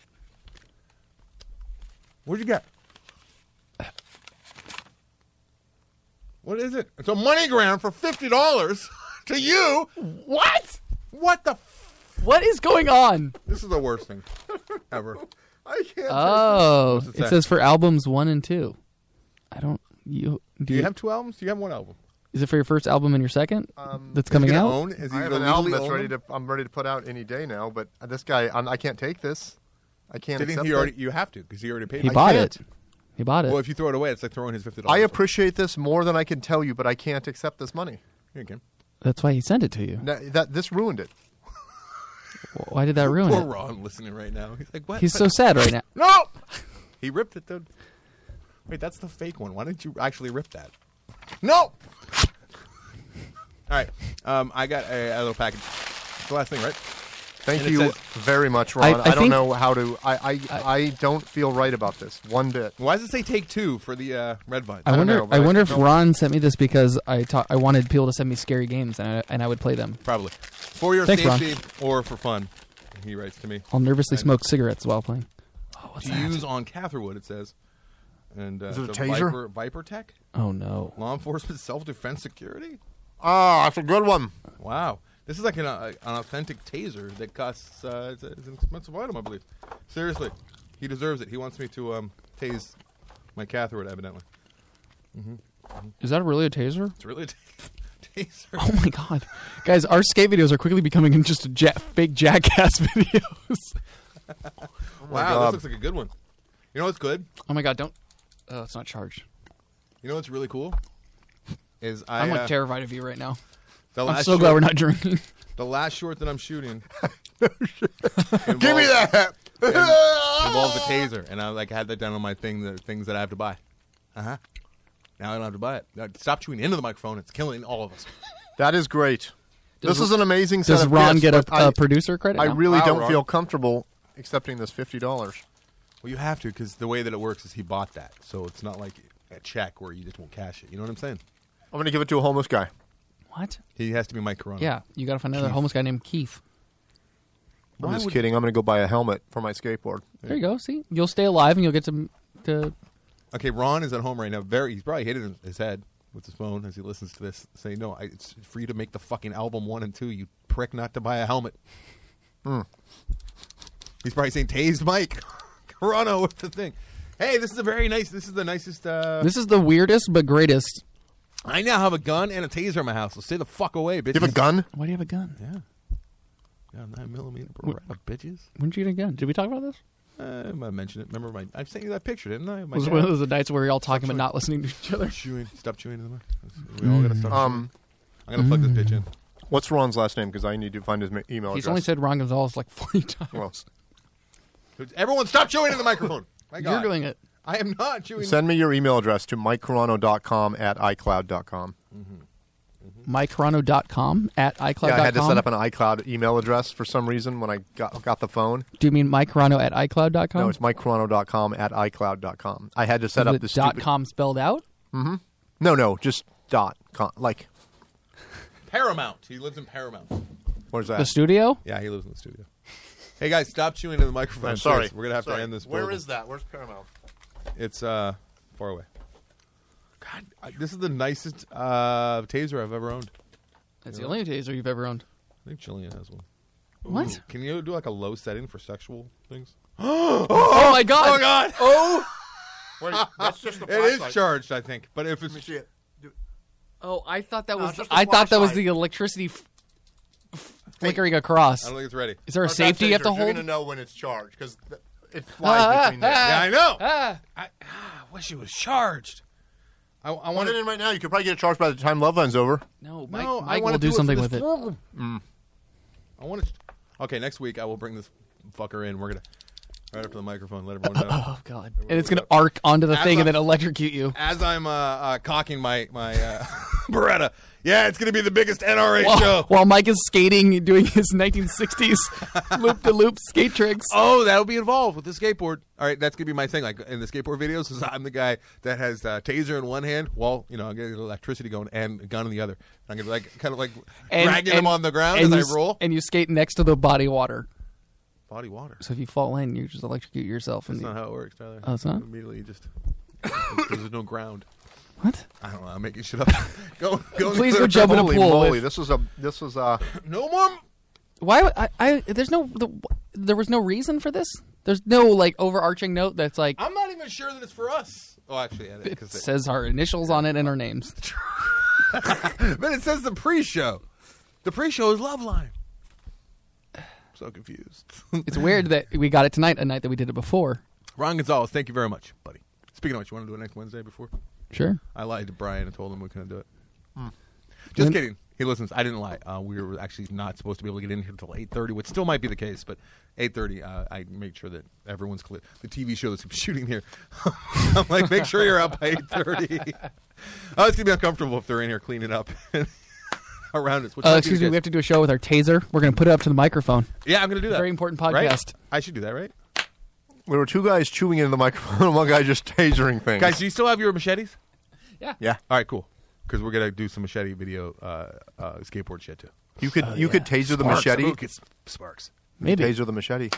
Speaker 4: What'd you get? What is it? It's a MoneyGram for $50 to you.
Speaker 1: What?
Speaker 4: What the?
Speaker 1: What is going on?
Speaker 4: This is the worst thing ever.
Speaker 2: I can't.
Speaker 1: Oh,
Speaker 4: What's it
Speaker 1: it
Speaker 4: say?
Speaker 1: says for albums 1 and 2. I don't. Do
Speaker 4: You have 2 albums? Do you have 1 album?
Speaker 1: Is it for your first album and your second? That's
Speaker 4: Is
Speaker 1: coming
Speaker 4: he gonna
Speaker 1: out.
Speaker 4: Own? Is he
Speaker 2: I have
Speaker 4: gonna
Speaker 2: an album
Speaker 4: legally
Speaker 2: that's
Speaker 4: own
Speaker 2: ready
Speaker 4: them?
Speaker 2: to. I'm ready to put out any day now. But this guy, I can't take this. I can't.
Speaker 4: Didn't
Speaker 2: accept
Speaker 4: he
Speaker 2: that.
Speaker 4: already? You have to because he already paid.
Speaker 1: He
Speaker 4: it.
Speaker 1: bought
Speaker 2: can't.
Speaker 1: it. He bought it.
Speaker 4: Well, if you throw it away, it's like throwing his $50.
Speaker 2: I appreciate this more than I can tell you, but I can't accept this money.
Speaker 4: Here you go.
Speaker 1: That's why he sent it to you.
Speaker 2: This ruined it.
Speaker 1: Why did that ruin
Speaker 4: Poor
Speaker 1: it?
Speaker 4: Ron listening right now. He's like, what?
Speaker 1: He's so sad right now.
Speaker 4: No! He ripped it, dude. Wait, that's the fake one. Why didn't you actually rip that? No! All right. I got a little package. It's the last thing, right?
Speaker 2: Thank
Speaker 4: And it
Speaker 2: you
Speaker 4: says-
Speaker 2: very much, Ron.
Speaker 1: I
Speaker 2: I don't
Speaker 1: think-
Speaker 2: know how to. I don't feel right about this one bit.
Speaker 4: Why does it say take 2 for the red vine?
Speaker 1: I
Speaker 2: don't
Speaker 1: wonder.
Speaker 2: know, but
Speaker 1: I
Speaker 2: I
Speaker 1: wonder if
Speaker 2: don't-
Speaker 1: Ron sent me this because I wanted people to send me scary games and I would play them.
Speaker 4: Probably. For your
Speaker 1: Thanks, Ron.
Speaker 4: safety or for fun, he writes to me.
Speaker 1: I'll nervously smoke cigarettes while playing. Oh, what's
Speaker 4: To
Speaker 1: that?
Speaker 4: use on Catherwood, it says. And
Speaker 2: Is it a
Speaker 4: the
Speaker 2: taser?
Speaker 4: Viper Tech?
Speaker 1: Oh no.
Speaker 4: Law enforcement self-defense security?
Speaker 2: That's a good one.
Speaker 4: Wow. This is like an authentic taser that costs, it's an expensive item, I believe. Seriously. He deserves it. He wants me to tase my Catherwood, evidently.
Speaker 1: Is that really a taser?
Speaker 4: It's really a taser.
Speaker 1: Oh my god, guys! Our skate videos are quickly becoming just fake jackass videos.
Speaker 4: Wow,
Speaker 2: God.
Speaker 4: this looks like a good one. You know what's good?
Speaker 1: Oh my god! Don't. Oh, it's not charged.
Speaker 4: You know what's really cool? is
Speaker 1: I'm like terrified of you right now.
Speaker 4: the
Speaker 1: I'm
Speaker 4: last
Speaker 1: so glad we're not drinking.
Speaker 4: The last short that I'm shooting.
Speaker 2: Give me that.
Speaker 4: Involves a taser, and I had that down on my thing. The things that I have to buy. Now I don't have to buy it. Now, stop chewing into the microphone. It's killing all of us.
Speaker 2: That is great. This is an amazing set
Speaker 1: Does
Speaker 2: of
Speaker 1: Ron
Speaker 2: gifts,
Speaker 1: get
Speaker 2: but
Speaker 1: a producer credit?
Speaker 2: I
Speaker 1: now?
Speaker 2: really
Speaker 4: Wow,
Speaker 2: don't
Speaker 4: Ron.
Speaker 2: feel comfortable accepting this $50.
Speaker 4: Well, you have to, because the way that it works is he bought that, so it's not like a check where you just won't cash it. You know what I'm saying?
Speaker 2: I'm going to give it to a homeless guy.
Speaker 1: What?
Speaker 4: He has to be Mike Corona.
Speaker 1: Yeah, you got to find another homeless guy named Keith.
Speaker 2: I'm just kidding. I'm going to go buy a helmet for my skateboard.
Speaker 1: There you go. See, you'll stay alive and you'll get to.
Speaker 4: Okay, Ron is at home right now. He's probably hitting his head with his phone as he listens to this, saying, "No, it's for you to make the fucking album 1 and 2. You prick, not to buy a helmet." He's probably saying, "Tased Mike Corona with the thing." Hey, this is a very nice. This is the nicest.
Speaker 1: This is the weirdest but greatest.
Speaker 4: I now have a gun and a taser in my house. So stay the fuck away, bitches.
Speaker 2: You have a gun?
Speaker 1: Why do you have a gun?
Speaker 4: Yeah. Got a 9mm Beretta, bitches.
Speaker 1: When did you get a gun? Did we talk about this?
Speaker 4: I might mention it. Remember I sent you that picture, didn't I?
Speaker 1: Was it one of those nights where we were all talking but not listening to each other?
Speaker 4: Stop chewing in the mic. We all gotta stop chewing. I'm gonna plug this bitch in.
Speaker 2: What's Ron's last name? Because I need to find his email
Speaker 1: He's
Speaker 2: address.
Speaker 1: only said Ron Gonzalez like 40 times.
Speaker 2: Well,
Speaker 4: Everyone stop chewing in the microphone. My God.
Speaker 1: You're doing it.
Speaker 4: I am not chewing.
Speaker 2: send me your email address to mikecarano.com@icloud.com.
Speaker 1: MikeCarano.com @iCloud.com.
Speaker 2: Yeah, I had to set up an iCloud email address for some reason when I got the phone.
Speaker 1: Do you mean MikeCarano @iCloud.com?
Speaker 2: No, it's mikecarano.com@icloud.com. I had to set up
Speaker 1: the
Speaker 2: the stupid...
Speaker 1: .com spelled out?
Speaker 2: No, just .com. Like,
Speaker 4: Paramount. He lives in Paramount.
Speaker 2: where's that?
Speaker 1: The studio?
Speaker 4: Yeah, he lives in the studio. Hey guys, stop chewing in the microphone.
Speaker 2: I'm sorry.
Speaker 4: We're gonna have to end this.
Speaker 2: Where
Speaker 4: program.
Speaker 2: is that? Where's Paramount?
Speaker 4: It's far away. God, this is the nicest taser I've ever owned.
Speaker 1: That's the only taser you've ever owned.
Speaker 4: I think Jillian has one.
Speaker 1: What?
Speaker 4: Ooh, can you do like a low setting for sexual things?
Speaker 1: Oh my God!
Speaker 4: Oh God! Oh,
Speaker 2: Wait, that's just the
Speaker 4: it is charged, I think. But if
Speaker 2: Let me
Speaker 4: it's
Speaker 2: see it.
Speaker 1: Oh, I thought that
Speaker 2: No,
Speaker 1: was.
Speaker 2: it's just a
Speaker 1: I thought that was
Speaker 2: flashlight.
Speaker 1: the electricity flickering across.
Speaker 4: I don't think it's ready.
Speaker 1: Is there a safety you have to
Speaker 2: You're
Speaker 1: hold?
Speaker 2: going to know when it's charged because it flies between there.
Speaker 4: Yeah, I know.
Speaker 1: Ah.
Speaker 4: I wish it was charged. I
Speaker 2: Want
Speaker 4: want
Speaker 2: it in right now. You could probably get it charged by the time Love Line's over.
Speaker 1: No, Mike,
Speaker 4: No, I
Speaker 1: Mike
Speaker 4: want
Speaker 1: will
Speaker 4: to
Speaker 1: do something with it.
Speaker 4: I want to. Okay, next week I will bring this fucker in. We're gonna right up to the microphone. Let everyone know.
Speaker 1: Oh God! And it's gonna arc onto the
Speaker 4: As
Speaker 1: thing and
Speaker 4: I'm-
Speaker 1: then electrocute you.
Speaker 4: As I'm cocking my Beretta. Yeah, it's gonna be the biggest NRA show.
Speaker 1: While Mike is skating, doing his 1960s loop-de-loop skate tricks.
Speaker 4: Oh, that'll be involved with the skateboard. All right, that's gonna be my thing. Like in the skateboard videos, is I'm the guy that has taser in one hand, while I'm getting electricity going, and a gun in the other. I'm gonna kind of dragging him on the ground as I roll.
Speaker 1: And you skate next to the body water.
Speaker 4: Body water.
Speaker 1: So if you fall in, you just electrocute yourself.
Speaker 4: That's not how it works, Tyler.
Speaker 1: Oh, it's not?
Speaker 4: Immediately, you just there's no ground.
Speaker 1: What?
Speaker 4: I don't know. I'm making shit up. Go.
Speaker 1: Please go jump in a
Speaker 2: Holy
Speaker 1: pool.
Speaker 2: moly!
Speaker 1: with-
Speaker 2: This was
Speaker 4: No more.
Speaker 1: Why? There's no. There was no reason for this. There's no like overarching note that's like
Speaker 4: I'm not even sure that it's for us. Oh, actually, yeah,
Speaker 1: it
Speaker 4: 'cause
Speaker 1: says our initials on it and our names.
Speaker 4: but it says the pre-show. The pre-show is Love Line. So confused.
Speaker 1: It's weird that we got it tonight, a night that we did it before.
Speaker 4: Ron Gonzalez, thank you very much, buddy. Speaking of which, you want to do it next Wednesday before?
Speaker 1: Sure.
Speaker 4: I lied to Brian and told him we couldn't do it. Just kidding. He listens. I didn't lie. We were actually not supposed to be able to get in here until 8:30, which still might be the case, but 8:30, I made sure that everyone's clear. The TV show that's shooting here, I'm like, make sure you're out by 8:30. Oh, it's going to be uncomfortable if they're in here cleaning up around us. Which might be
Speaker 1: Excuse
Speaker 4: the
Speaker 1: me, we
Speaker 4: case.
Speaker 1: have to do a show with our taser. We're going to put it up to the microphone.
Speaker 4: Yeah, I'm going to do that.
Speaker 1: Very important
Speaker 4: Right?
Speaker 1: podcast.
Speaker 4: I should do that, right?
Speaker 2: there were two guys chewing into the microphone and one guy just tasering things.
Speaker 4: Guys, do you still have your machetes?
Speaker 2: yeah,
Speaker 4: All right, cool. Because we're going to do some machete video skateboard shit, too.
Speaker 2: you could taser the
Speaker 4: Sparks.
Speaker 2: machete.
Speaker 4: Ooh, get sparks.
Speaker 1: Maybe.
Speaker 2: Taser the machete.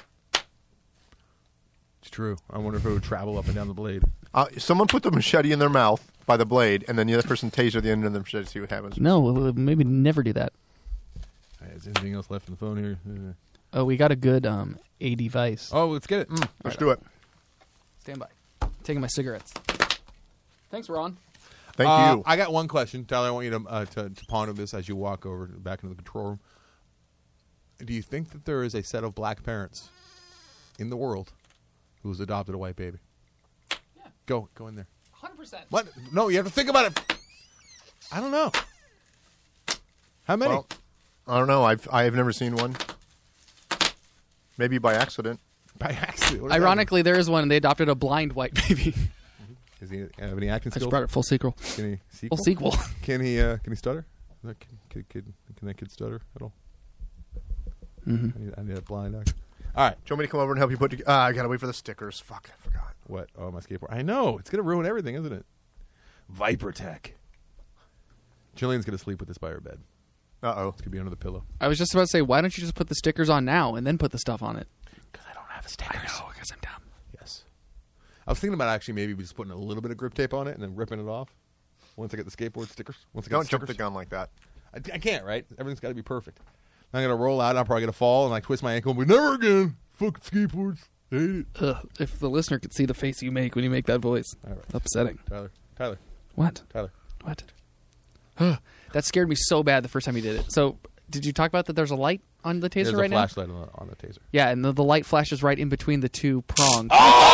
Speaker 4: It's true. I wonder if it would travel up and down the blade.
Speaker 2: Someone put the machete in their mouth by the blade, and then the other person taser the end of the machete to see what happens.
Speaker 1: No, we'll maybe never do that.
Speaker 4: Is anything else left in the phone here?
Speaker 1: Oh, we got a good A device.
Speaker 4: Oh, let's get it.
Speaker 2: Let's do it.
Speaker 1: Stand by. Taking my cigarettes. Thanks, Ron.
Speaker 2: Thank you.
Speaker 4: I got one question, Tyler. I want you to ponder this as you walk over back into the control room. Do you think that there is a set of black parents in the world who has adopted a white baby?
Speaker 1: Yeah.
Speaker 4: Go in there.
Speaker 1: 100%.
Speaker 4: What? No, you have to think about it. I don't know. How many?
Speaker 2: Well, I don't know. I've never seen one. Maybe by accident.
Speaker 4: By accident. What does that
Speaker 1: Ironically, there is one, and they adopted a blind white baby.
Speaker 4: mean? Does he have any acting
Speaker 1: I just
Speaker 4: skills?
Speaker 1: brought it full sequel.
Speaker 4: Can he sequel?
Speaker 1: Full sequel.
Speaker 4: Can he stutter? Can that kid stutter at all?
Speaker 1: Mm-hmm.
Speaker 4: I need a blind actor. All right.
Speaker 2: Do you want me to come over and help you put? I gotta wait for the stickers. Fuck, I forgot.
Speaker 4: What? Oh, my skateboard. I know. It's going to ruin everything, isn't it? Viper Tech. Jillian's going to sleep with this by her bed.
Speaker 2: Uh-oh.
Speaker 4: It's going to be under the pillow.
Speaker 1: I was just about to say, why don't you just put the stickers on now and then put the stuff on it?
Speaker 4: Because I don't have the stickers.
Speaker 1: I know, because I'm dumb.
Speaker 4: Yes. I was thinking about actually maybe just putting a little bit of grip tape on it and then ripping it off once I get the skateboard stickers. Once I get
Speaker 2: Don't
Speaker 4: the
Speaker 2: jump the
Speaker 4: stickers.
Speaker 2: gun like that.
Speaker 4: I can't, right? Everything's got to be perfect. I'm going to roll out and I'm probably going to fall and like twist my ankle and be never again. Fucking skateboards. Hate it.
Speaker 1: Ugh, if the listener could see the face you make when you make that voice.
Speaker 4: All right.
Speaker 1: Upsetting.
Speaker 4: Tyler.
Speaker 1: What? What? That scared me so bad the first time you did it. So, did you talk about that there's a light on the taser
Speaker 4: There's
Speaker 1: right
Speaker 4: a
Speaker 1: now?
Speaker 4: flashlight on the taser.
Speaker 1: Yeah, and the light flashes right in between the two prongs.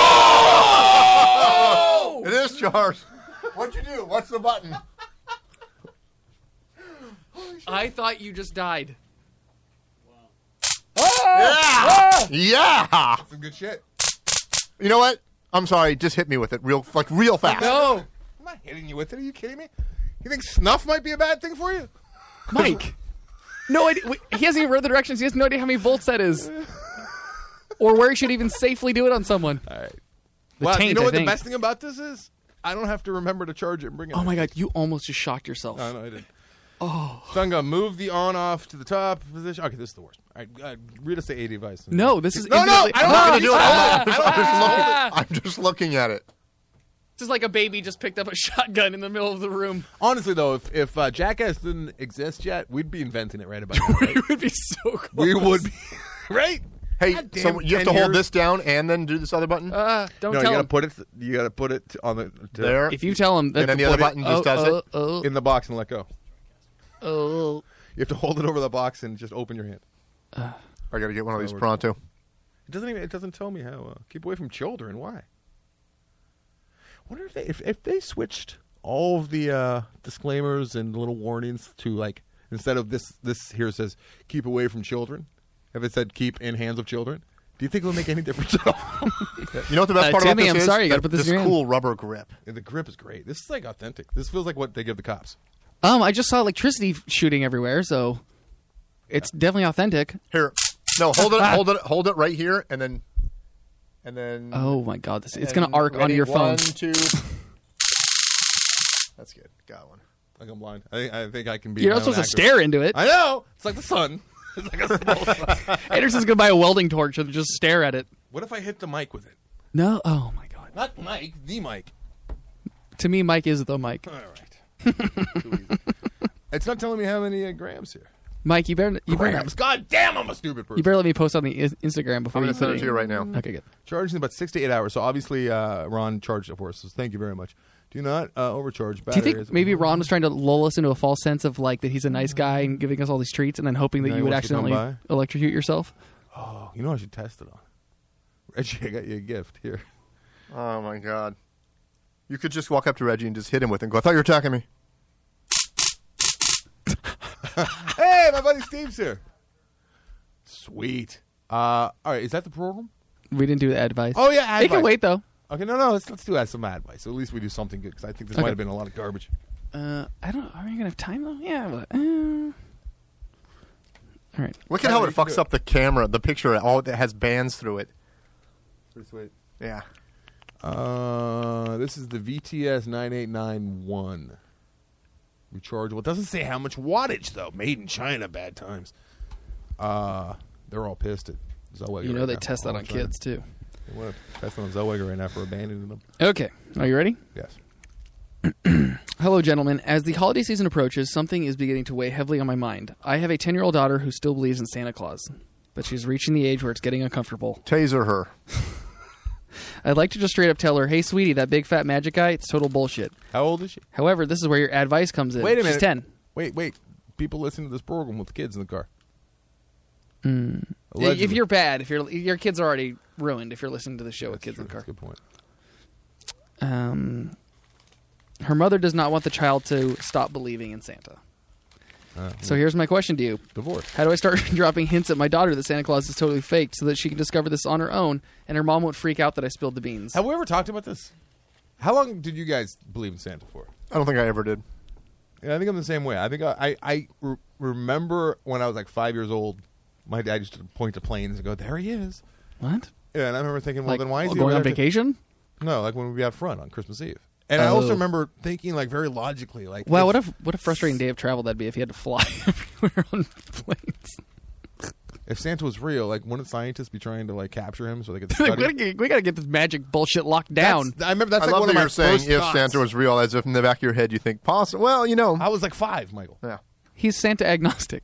Speaker 2: Oh! It is Charles. What'd you do? What's the button?
Speaker 1: I thought you just died.
Speaker 2: Yeah! Yeah!
Speaker 4: Some good shit.
Speaker 2: You know what? I'm sorry. Just hit me with it real fast.
Speaker 1: No!
Speaker 4: I'm not hitting you with it. Are you kidding me? You think snuff might be a bad thing for you?
Speaker 1: Mike! No idea. He hasn't even read the directions. He has no idea how many volts that is. Or where he should even safely do it on someone.
Speaker 4: All right.
Speaker 1: The
Speaker 4: Well,
Speaker 1: taint,
Speaker 4: you know
Speaker 1: I
Speaker 4: what the
Speaker 1: think.
Speaker 4: best thing about this is? I don't have to remember to charge it and bring it.
Speaker 1: Oh my god, you almost just shocked yourself.
Speaker 4: No, I didn't. Oh. So I'm going to move the on-off to the top position. Okay, this is the worst. All right, read us the A device.
Speaker 1: No, this is
Speaker 4: No,
Speaker 1: infinitely-
Speaker 4: I don't
Speaker 2: I'm not
Speaker 4: want
Speaker 2: gonna do it.
Speaker 1: Ah!
Speaker 2: I'm just looking at it.
Speaker 1: This is like a baby just picked up a shotgun in the middle of the room.
Speaker 4: Honestly, though, if Jackass didn't exist yet, we'd be inventing it right about now. Right?
Speaker 1: It would be so close.
Speaker 4: We would be. Right?
Speaker 2: Hey,
Speaker 4: God
Speaker 2: so
Speaker 4: damn,
Speaker 2: you have
Speaker 4: 10
Speaker 2: to hold
Speaker 4: years.
Speaker 2: this down and then do this other button?
Speaker 1: Don't
Speaker 4: No,
Speaker 1: tell
Speaker 4: you got to
Speaker 1: him.
Speaker 4: put it. You got to put it on the
Speaker 2: There.
Speaker 1: If you tell him that
Speaker 2: And then the other button just does it?
Speaker 4: in the box and let go.
Speaker 1: Oh.
Speaker 4: You have to hold it over the box and just open your hand.
Speaker 2: I gotta get one of these
Speaker 4: we're-
Speaker 2: pronto.
Speaker 4: It doesn't even. It doesn't tell me how. Keep away from children. Why? Wonder if they switched all of the disclaimers and little warnings to like instead of this here says keep away from children. If it said keep in hands of children, do you think it would make any difference at all?
Speaker 2: You know what the best part
Speaker 1: Timmy,
Speaker 2: about this
Speaker 1: I'm
Speaker 2: is?
Speaker 1: sorry, you gotta put this in your hand.
Speaker 2: cool rubber grip.
Speaker 4: And the grip is great. This is like authentic. This feels like what they give the cops.
Speaker 1: I just saw electricity shooting everywhere, so it's definitely authentic.
Speaker 2: Here, no, hold it right here, and then.
Speaker 1: Oh my god, it's
Speaker 2: and
Speaker 1: gonna arc onto
Speaker 2: ready,
Speaker 1: your phone.
Speaker 2: 1, 2. That's good. Got one.
Speaker 4: Like I'm blind. I think I can be.
Speaker 1: You're
Speaker 4: my
Speaker 1: not
Speaker 4: own
Speaker 1: supposed to
Speaker 4: actor.
Speaker 1: stare into it.
Speaker 4: I know. It's like the sun. It's like a small sun.
Speaker 1: Anderson's gonna buy a welding torch and just stare at it.
Speaker 4: What if I hit the mic with it?
Speaker 1: No, oh my god.
Speaker 4: Not Mike, the mic.
Speaker 1: To me, Mike is the Mike.
Speaker 4: All right. Too easy. It's not telling me how many grams here.
Speaker 1: Mike, you better
Speaker 4: Grams. God damn, I'm a stupid person.
Speaker 1: you better let me post on the Instagram before
Speaker 2: I'm
Speaker 1: you
Speaker 2: gonna send
Speaker 1: put
Speaker 2: it to you right now.
Speaker 1: Okay, good.
Speaker 4: Charging about 6 to 8 hours. So obviously, Ron charged it for us. So thank you very much. Do not overcharge
Speaker 1: Do
Speaker 4: batteries.
Speaker 1: you think maybe Ron was trying to lull us into a false sense of like that he's a nice guy and giving us all these treats, and then hoping that
Speaker 4: Now
Speaker 1: you
Speaker 4: he
Speaker 1: would
Speaker 4: wants to come
Speaker 1: accidentally
Speaker 4: by?
Speaker 1: electrocute yourself?
Speaker 4: Oh, you know what I should test it on? Reggie, I got you a gift here.
Speaker 2: Oh my god. You could just walk up to Reggie and just hit him with it and go, I thought you were attacking me.
Speaker 4: Hey, my buddy Steve's here. Sweet. All right, is that the program?
Speaker 1: We didn't do the advice.
Speaker 4: Oh yeah,
Speaker 1: It can wait though.
Speaker 4: Okay, no, let's do some advice. So at least we do something good because I think this
Speaker 1: Okay.
Speaker 4: might have been a lot of garbage.
Speaker 1: I don't. Are we gonna have time though? Yeah. But, all right.
Speaker 2: Look at how it fucks up the camera, the picture. All that has bands through it.
Speaker 4: Pretty sweet.
Speaker 2: Yeah.
Speaker 4: This is the VTS 9891. Rechargeable. It doesn't say how much wattage though. Made in China. Bad times. They're all pissed at Zellweger.
Speaker 1: You know
Speaker 4: right
Speaker 1: they
Speaker 4: now.
Speaker 1: test that
Speaker 4: All
Speaker 1: on
Speaker 4: China.
Speaker 1: kids too.
Speaker 4: They want to test on Zellweger right now for abandoning them.
Speaker 1: Okay. Are you ready?
Speaker 4: Yes.
Speaker 1: Hello, gentlemen. As the holiday season approaches, something is beginning to weigh heavily on my mind. I have a 10-year-old daughter who still believes in Santa Claus, but she's reaching the age where it's getting uncomfortable.
Speaker 2: Taser her.
Speaker 1: I'd like to just straight up tell her, hey, sweetie, that big fat magic guy, it's total bullshit.
Speaker 4: How old is she?
Speaker 1: However, this is where your advice comes in.
Speaker 4: Wait a minute.
Speaker 1: She's 10.
Speaker 4: Wait. People listen to this program with kids in the car.
Speaker 1: If
Speaker 4: Allegedly.
Speaker 1: you're bad, if your kids are already ruined if you're listening to the show with kids in the car.
Speaker 4: That's a good point.
Speaker 1: Her mother does not want the child to stop believing in Santa. So here's my question to you.
Speaker 4: Divorce.
Speaker 1: How do I start dropping hints at my daughter that Santa Claus is totally faked so that she can discover this on her own and her mom won't freak out that I spilled the beans?
Speaker 4: Have we ever talked about this? How long did you guys believe in Santa for?
Speaker 2: I don't think I ever did.
Speaker 4: Yeah, I think I'm the same way. I think I remember when I was like 5 years old, my dad used to point to planes and go, "There he is."
Speaker 1: What?
Speaker 4: Yeah, and I remember thinking, well,
Speaker 1: Like
Speaker 4: then why is he
Speaker 1: going
Speaker 4: over
Speaker 1: on
Speaker 4: there?
Speaker 1: vacation?
Speaker 4: No, like when we'd be out front on Christmas Eve. And I also remember thinking, like, very logically, like,
Speaker 1: Wow, what a frustrating day of travel that'd be if you had to fly everywhere on planes.
Speaker 4: if Santa was real, like, wouldn't scientists be trying to like capture him so they could
Speaker 1: Like,
Speaker 4: study?
Speaker 1: we gotta get this magic bullshit locked down.
Speaker 4: I remember that's
Speaker 2: I
Speaker 4: like
Speaker 2: love
Speaker 4: one
Speaker 2: that
Speaker 4: of my
Speaker 2: you're saying
Speaker 4: first
Speaker 2: if
Speaker 4: thoughts.
Speaker 2: Santa was real, as if in the back of your head you think, possible. Well, you know.
Speaker 4: I was like 5, Michael.
Speaker 2: Yeah.
Speaker 1: He's Santa agnostic.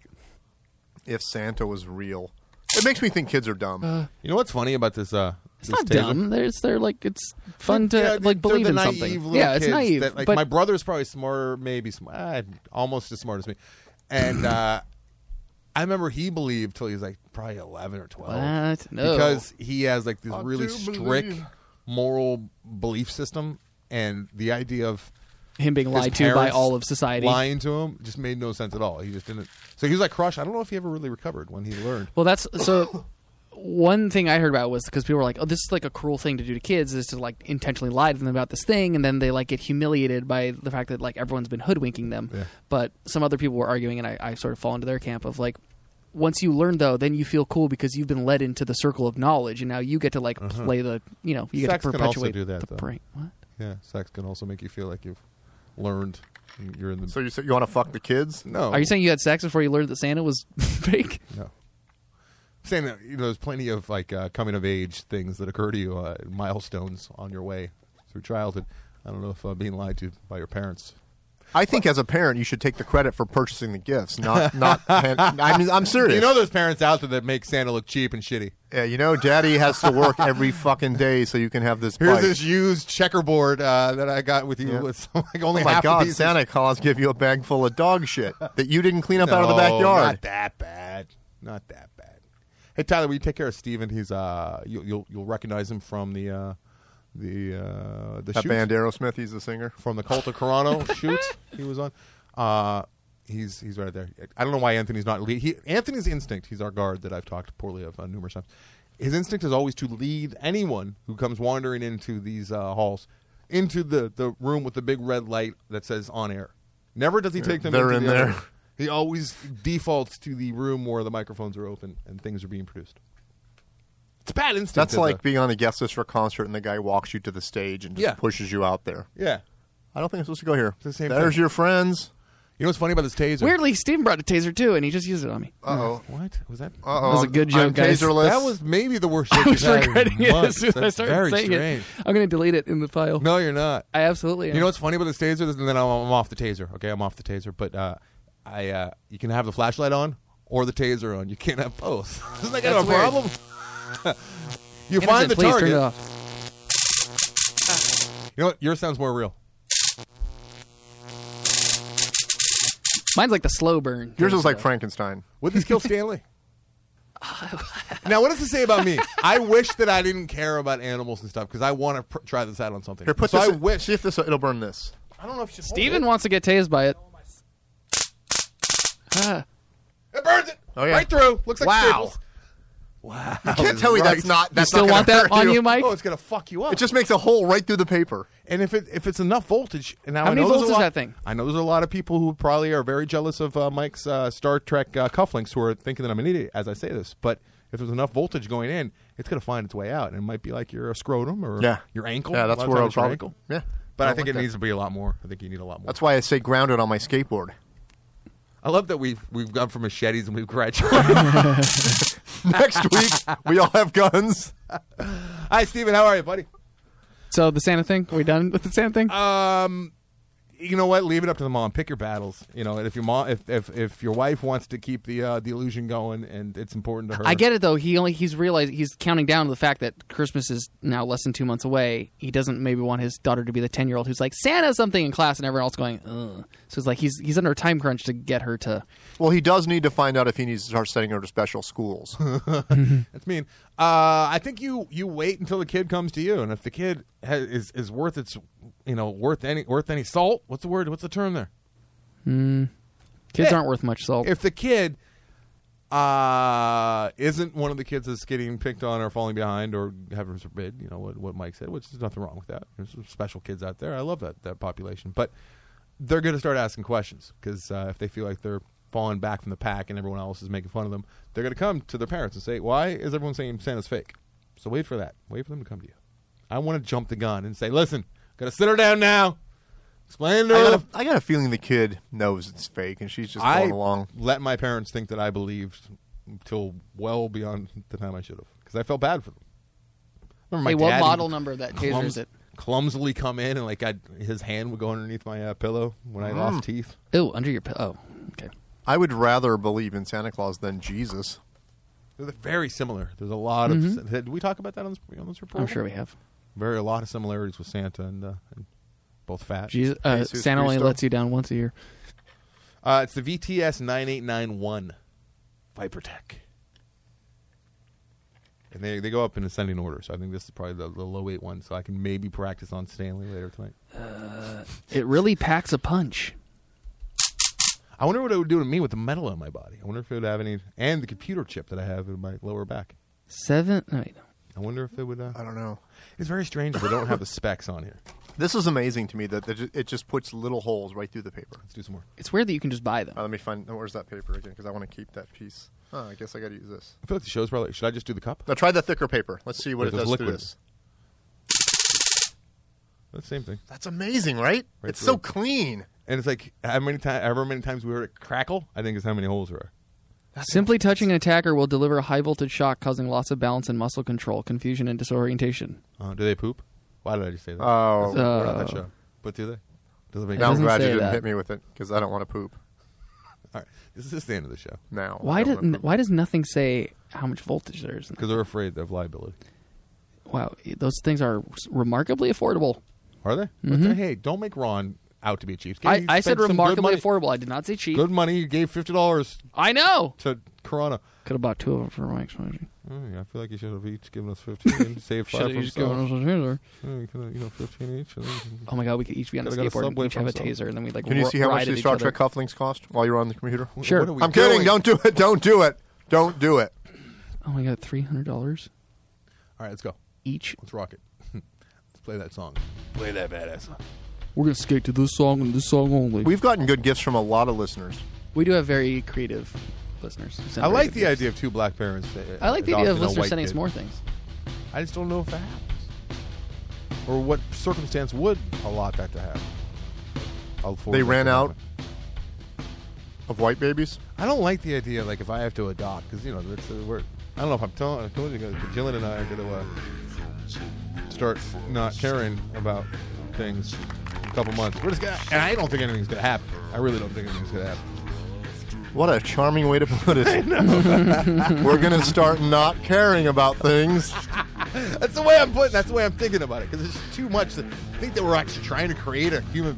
Speaker 2: If Santa was real. It makes me think kids are dumb.
Speaker 4: You know what's funny about this?
Speaker 1: It's not dumb. They're like it's fun to
Speaker 4: Yeah,
Speaker 1: like believe
Speaker 4: they're
Speaker 1: in
Speaker 4: the
Speaker 1: something.
Speaker 4: naive little
Speaker 1: Yeah, it's
Speaker 4: kids
Speaker 1: naive.
Speaker 4: That, like,
Speaker 1: but
Speaker 4: my brother's probably smarter, maybe almost as smart as me. And I remember he believed till he was like probably 11 or 12.
Speaker 1: what? No.
Speaker 4: Because he has like this
Speaker 2: I
Speaker 4: really
Speaker 2: do
Speaker 4: strict
Speaker 2: believe.
Speaker 4: moral belief system, and the idea of
Speaker 1: him being
Speaker 4: his
Speaker 1: lied to by
Speaker 4: parents
Speaker 1: all of society.
Speaker 4: lying to him just made no sense at all. He just didn't. So he was like crushed. I don't know if he ever really recovered when he learned.
Speaker 1: Well, that's so. One thing I heard about was because people were like, "Oh, this is like a cruel thing to do to kids is to like intentionally lie to them about this thing," and then they like get humiliated by the fact that like everyone's been hoodwinking them.
Speaker 4: Yeah.
Speaker 1: But some other people were arguing, and I sort of fall into their camp of like, once you learn though, then you feel cool because you've been led into the circle of knowledge, and now you get to like play the you get
Speaker 4: Sex
Speaker 1: to
Speaker 4: can also
Speaker 1: perpetuate
Speaker 4: do that,
Speaker 1: the
Speaker 4: though.
Speaker 1: prank. What?
Speaker 4: Yeah, sex can also make you feel like you've learned. You're in the
Speaker 2: So you say you want to fuck the kids?
Speaker 4: no.
Speaker 1: Are you saying you had sex before you learned that Santa was fake?
Speaker 4: No. I'm saying that there's plenty of like coming of age things that occur to you, milestones on your way through childhood. I don't know if being lied to by your parents.
Speaker 2: I think as a parent, you should take the credit for purchasing the gifts, not. I mean, I'm serious.
Speaker 4: You know, there's parents out there that make Santa look cheap and shitty.
Speaker 2: Yeah, you know, Daddy has to work every fucking day so you can have this.
Speaker 4: Here's
Speaker 2: bike.
Speaker 4: this used checkerboard that I got with you.
Speaker 2: Yeah.
Speaker 4: With like only
Speaker 2: Oh my
Speaker 4: half
Speaker 2: God,
Speaker 4: a piece.
Speaker 2: Santa Claus give you a bag full of dog shit that you didn't clean up out of the
Speaker 4: No,
Speaker 2: backyard.
Speaker 4: Not that bad. Not that bad. Hey Tyler, will you take care of Steven? He's you'll recognize him from the
Speaker 2: That
Speaker 4: shoot
Speaker 2: band Aerosmith, he's the singer.
Speaker 4: from the Cult of Corano shoot he was on. He's right there. I don't know why Anthony's not lead. Anthony's instinct. He's our guard that I've talked poorly of numerous times. His instinct is always to lead anyone who comes wandering into these halls into the room with the big red light that says on air. Never does he take them.
Speaker 2: They're
Speaker 4: into
Speaker 2: in
Speaker 4: the other
Speaker 2: there.
Speaker 4: room. He always defaults to the room where the microphones are open and things are being produced. It's a bad instinct.
Speaker 2: That's
Speaker 4: as
Speaker 2: like
Speaker 4: a-
Speaker 2: being on a guest list for a concert and the guy walks you to the stage and just
Speaker 4: Yeah.
Speaker 2: pushes you out there.
Speaker 4: yeah.
Speaker 2: I don't think I'm supposed to go here.
Speaker 4: the same
Speaker 2: There's
Speaker 4: thing.
Speaker 2: your friends.
Speaker 4: You know what's funny about this taser?
Speaker 1: Weirdly, Steven brought a taser too, and he just used it on me.
Speaker 2: Uh-oh.
Speaker 4: What was that?
Speaker 2: Uh-oh.
Speaker 1: That was a good joke,
Speaker 2: I'm
Speaker 1: guys.
Speaker 2: taserless.
Speaker 4: That was maybe the worst shit
Speaker 1: I
Speaker 4: you've
Speaker 1: was
Speaker 4: had in
Speaker 1: regretting it as
Speaker 4: months.
Speaker 1: soon as I
Speaker 4: That's
Speaker 1: started
Speaker 4: very
Speaker 1: saying
Speaker 4: strange.
Speaker 1: it. I'm going to delete it in the file.
Speaker 4: No, you're not.
Speaker 1: I absolutely am.
Speaker 4: You know what's funny about this taser? And then I'm off the taser. Okay, I'm off the taser. But you can have the flashlight on or the taser on. You can't have both. Isn't that kind of a
Speaker 1: weird.
Speaker 4: problem? You
Speaker 1: Innocent,
Speaker 4: find the
Speaker 1: please turn it
Speaker 4: target.
Speaker 1: off.
Speaker 4: You know what? Yours sounds more real.
Speaker 1: Mine's like the slow burn.
Speaker 2: Yours is like Frankenstein.
Speaker 4: Would this kill Stanley? Now, what does this say about me? I wish that I didn't care about animals and stuff because I want to try this out on something.
Speaker 2: Here, put
Speaker 4: so
Speaker 2: this.
Speaker 4: I wish.
Speaker 2: See if this it'll burn this.
Speaker 4: I don't know if you should hold
Speaker 1: Steven
Speaker 4: it.
Speaker 1: wants to get tased by it. Ah.
Speaker 4: It burns it.
Speaker 2: Oh, yeah.
Speaker 4: Right through. Looks like
Speaker 2: Wow.
Speaker 4: staples. Wow.
Speaker 2: You can't tell me that's not.
Speaker 1: You
Speaker 2: That's
Speaker 1: still
Speaker 2: not
Speaker 1: want
Speaker 2: gonna
Speaker 1: that
Speaker 2: hurt
Speaker 1: on you, Mike?
Speaker 4: Oh, it's gonna fuck you up.
Speaker 2: It just makes a hole right through the paper.
Speaker 4: And if it's enough voltage, and now
Speaker 1: How
Speaker 4: I
Speaker 1: many
Speaker 4: know there's
Speaker 1: volts
Speaker 4: a
Speaker 1: is
Speaker 4: lot-
Speaker 1: that thing?
Speaker 4: I know there's a lot of people who probably are very jealous of Mike's Star Trek cufflinks who are thinking that I'm an idiot as I say this. But if there's enough voltage going in, it's gonna find its way out, and it might be like your scrotum or
Speaker 2: Yeah.
Speaker 4: your ankle.
Speaker 2: Yeah,
Speaker 4: A
Speaker 2: that's
Speaker 4: lot of
Speaker 2: where I'll
Speaker 4: times it's your
Speaker 2: probably.
Speaker 4: ankle.
Speaker 2: Yeah.
Speaker 4: But I
Speaker 2: don't
Speaker 4: think
Speaker 2: like
Speaker 4: it
Speaker 2: that.
Speaker 4: needs to be a lot more. I think you need a lot more.
Speaker 2: That's why I say grounded on my skateboard.
Speaker 4: I love that we've gone from machetes and we've graduated.
Speaker 2: Next week we all have guns.
Speaker 4: Hi, Steven. How are you, buddy?
Speaker 1: So the Santa thing? Are we done with the Santa thing?
Speaker 4: You know what? Leave it up to the mom. Pick your battles. You know, and if your mom, if your wife wants to keep the illusion going, and it's important to her,
Speaker 1: I get it though. He's realized he's counting down to the fact that Christmas is now less than 2 months away. He doesn't maybe want his daughter to be the 10-year-old who's like Santa something in class and everyone else going, ugh. So it's like he's under a time crunch to get her to.
Speaker 2: Well, he does need to find out if he needs to start sending her to special schools.
Speaker 4: That's mean. I think you wait until the kid comes to you, and if the kid is worth its worth any salt. What's the word? What's the term there?
Speaker 1: Kids aren't worth much salt.
Speaker 4: If the kid isn't one of the kids that's getting picked on or falling behind or heaven forbid, what Mike said, which there's nothing wrong with that. There's some special kids out there. I love that population, but they're going to start asking questions because if they feel like they're falling back from the pack and everyone else is making fun of them, they're going to come to their parents and say, "Why is everyone saying Santa's fake?" So wait for that. Wait for them to come to you. I want to jump the gun and say, "Listen, got to sit her down now. Explain to her."
Speaker 2: I got a feeling the kid knows it's fake, and she's just going along.
Speaker 4: Let my parents think that I believed until well beyond the time I should have, because I felt bad for them. Remember
Speaker 1: Hey,
Speaker 4: my
Speaker 1: what
Speaker 4: dad
Speaker 1: model number of that taser is it?
Speaker 4: Clumsily come in and his hand would go underneath my pillow when I lost teeth.
Speaker 1: Oh, under your pillow. Oh, okay.
Speaker 2: I would rather believe in Santa Claus than Jesus.
Speaker 4: They're very similar. There's a lot of. Did we talk about that on this report?
Speaker 1: I'm sure we have.
Speaker 4: A lot of similarities with Santa and both fat.
Speaker 1: Jesus,
Speaker 2: Jesus
Speaker 1: Santa only
Speaker 2: Christo.
Speaker 1: lets you down once a year.
Speaker 4: It's the VTS 9891 Viper Tech. And they go up in ascending order, so I think this is probably the low weight one, so I can maybe practice on Stanley later tonight.
Speaker 1: It really packs a punch.
Speaker 4: I wonder what it would do to me with the metal on my body. I wonder if it would have any, and the computer chip that I have in my lower back.
Speaker 1: 7. No, wait.
Speaker 4: I wonder if it would.
Speaker 2: I don't know.
Speaker 4: It's very strange they don't have the specs on here.
Speaker 2: This is amazing to me that it just puts little holes right through the paper.
Speaker 4: Let's do some more.
Speaker 1: It's weird that you can just buy them.
Speaker 2: Let me find. Where's that paper again? Because I want to keep that piece. Oh, I guess I got to use this.
Speaker 4: I feel like the show's probably. Should I just do the cup?
Speaker 2: Now try the thicker paper. Let's see what
Speaker 4: Wait,
Speaker 2: it does
Speaker 4: there's
Speaker 2: to
Speaker 4: liquid.
Speaker 2: this.
Speaker 4: That's the same thing.
Speaker 2: That's amazing, right?
Speaker 4: Right
Speaker 2: It's
Speaker 4: through.
Speaker 2: so clean.
Speaker 4: And it's like however many times we heard it crackle, I think is how many holes there are.
Speaker 1: Simply touching an attacker will deliver a high voltage shock, causing loss of balance and muscle control, confusion, and disorientation.
Speaker 4: Do they poop? Why did I just say that?
Speaker 2: Oh,
Speaker 4: We're on that show. But do they? Does it make
Speaker 2: now I'm
Speaker 1: doesn't
Speaker 2: glad you
Speaker 1: say
Speaker 2: didn't
Speaker 1: that.
Speaker 2: hit me with it because I don't want to poop
Speaker 4: All right. This is the end of the show.
Speaker 2: now.
Speaker 1: Why does nothing say how much voltage there is?
Speaker 4: Because they're afraid of liability.
Speaker 1: Wow, those things are remarkably affordable.
Speaker 4: Are they?
Speaker 1: Mm-hmm.
Speaker 4: But hey, don't make Ron out to be a cheap.
Speaker 1: I said remarkably affordable. I did not say cheap.
Speaker 4: Good money. You gave $50
Speaker 1: I know.
Speaker 4: to Corona.
Speaker 1: Could have bought 2 of them for Mike's money.
Speaker 4: Oh, yeah, I feel like you should have each given us 15 and saved 5
Speaker 1: Should
Speaker 4: for
Speaker 1: have just given
Speaker 4: himself.
Speaker 1: us a taser.
Speaker 4: Yeah, you could have, 15 each. And then
Speaker 1: Oh my god, we could each be on a
Speaker 4: Could've got a
Speaker 1: skateboard and
Speaker 4: Subway
Speaker 1: each have a
Speaker 4: from
Speaker 1: taser, and then we
Speaker 2: Can you see how much
Speaker 1: ride at
Speaker 2: these
Speaker 1: each
Speaker 2: Star
Speaker 1: other.
Speaker 2: Trek cufflinks cost while you're on the computer?
Speaker 1: Sure.
Speaker 4: What are we
Speaker 2: I'm kidding.
Speaker 4: doing?
Speaker 2: Don't do it. Don't do it. Don't do it.
Speaker 1: Oh my god, $300
Speaker 4: All right, let's go.
Speaker 1: each.
Speaker 4: Let's rock it. Let's play that song. Play that badass song.
Speaker 1: We're gonna skate to this song and this song only.
Speaker 2: We've gotten good gifts from a lot of listeners.
Speaker 1: We do have very creative listeners. who send
Speaker 4: I
Speaker 1: very
Speaker 4: like
Speaker 1: good
Speaker 4: the
Speaker 1: gifts.
Speaker 4: idea of 2 black parents.
Speaker 1: I like the idea of
Speaker 4: adopting a
Speaker 1: listeners
Speaker 4: white
Speaker 1: sending us
Speaker 4: kid.
Speaker 1: more things.
Speaker 4: I just don't know if that happens. Or what circumstance would allow that to happen.
Speaker 2: They ran out of white babies.
Speaker 4: I don't like the idea, like, if I have to adopt, because, that's a word. I don't know if I told you guys, but Jillian and I are going to start not caring about things in a couple months. We're just gonna, and I don't think anything's going to happen. I really don't think anything's going to happen.
Speaker 2: What a charming way to put it. We're going to start not caring about things.
Speaker 4: That's the way I'm putting. That's the way I'm thinking about it, because it's too much to think that we're actually trying to create a human.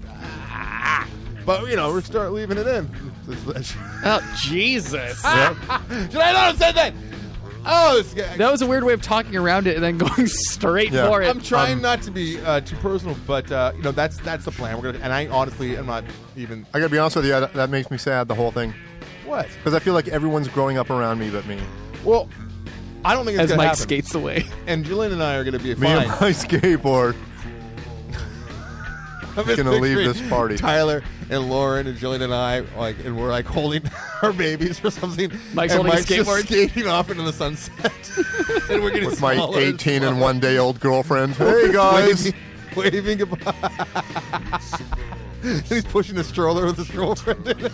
Speaker 4: But we're start leaving it in.
Speaker 1: Oh Jesus!
Speaker 4: Should I not have said that? Oh, this guy.
Speaker 1: That was a weird way of talking around it and then going straight
Speaker 2: Yeah.
Speaker 1: for it.
Speaker 4: I'm trying not to be too personal, but that's the plan. We're gonna, and I honestly am not even.
Speaker 2: I got to be honest with you, that makes me sad, the whole thing.
Speaker 4: What?
Speaker 2: Because I feel like everyone's growing up around me but me.
Speaker 4: Well, I don't think it's
Speaker 1: As
Speaker 4: gonna
Speaker 1: Mike
Speaker 4: happen.
Speaker 1: skates away.
Speaker 4: And Jillian and I are gonna be
Speaker 2: Me and
Speaker 4: fine.
Speaker 2: my skateboard.
Speaker 4: I'm
Speaker 2: just gonna leave
Speaker 4: picturing
Speaker 2: this party.
Speaker 4: Tyler and Lauren and Jillian and I, and we're holding our babies or something.
Speaker 1: Mike's
Speaker 4: and
Speaker 1: holding a
Speaker 4: Mike's just
Speaker 1: skateboard.
Speaker 4: skating off into the sunset, and we're getting
Speaker 2: With my
Speaker 4: smaller and
Speaker 2: 18 and
Speaker 4: smaller.
Speaker 2: 1 day old girlfriend. Hey guys.
Speaker 4: waving goodbye. And he's pushing a stroller with his girlfriend in it.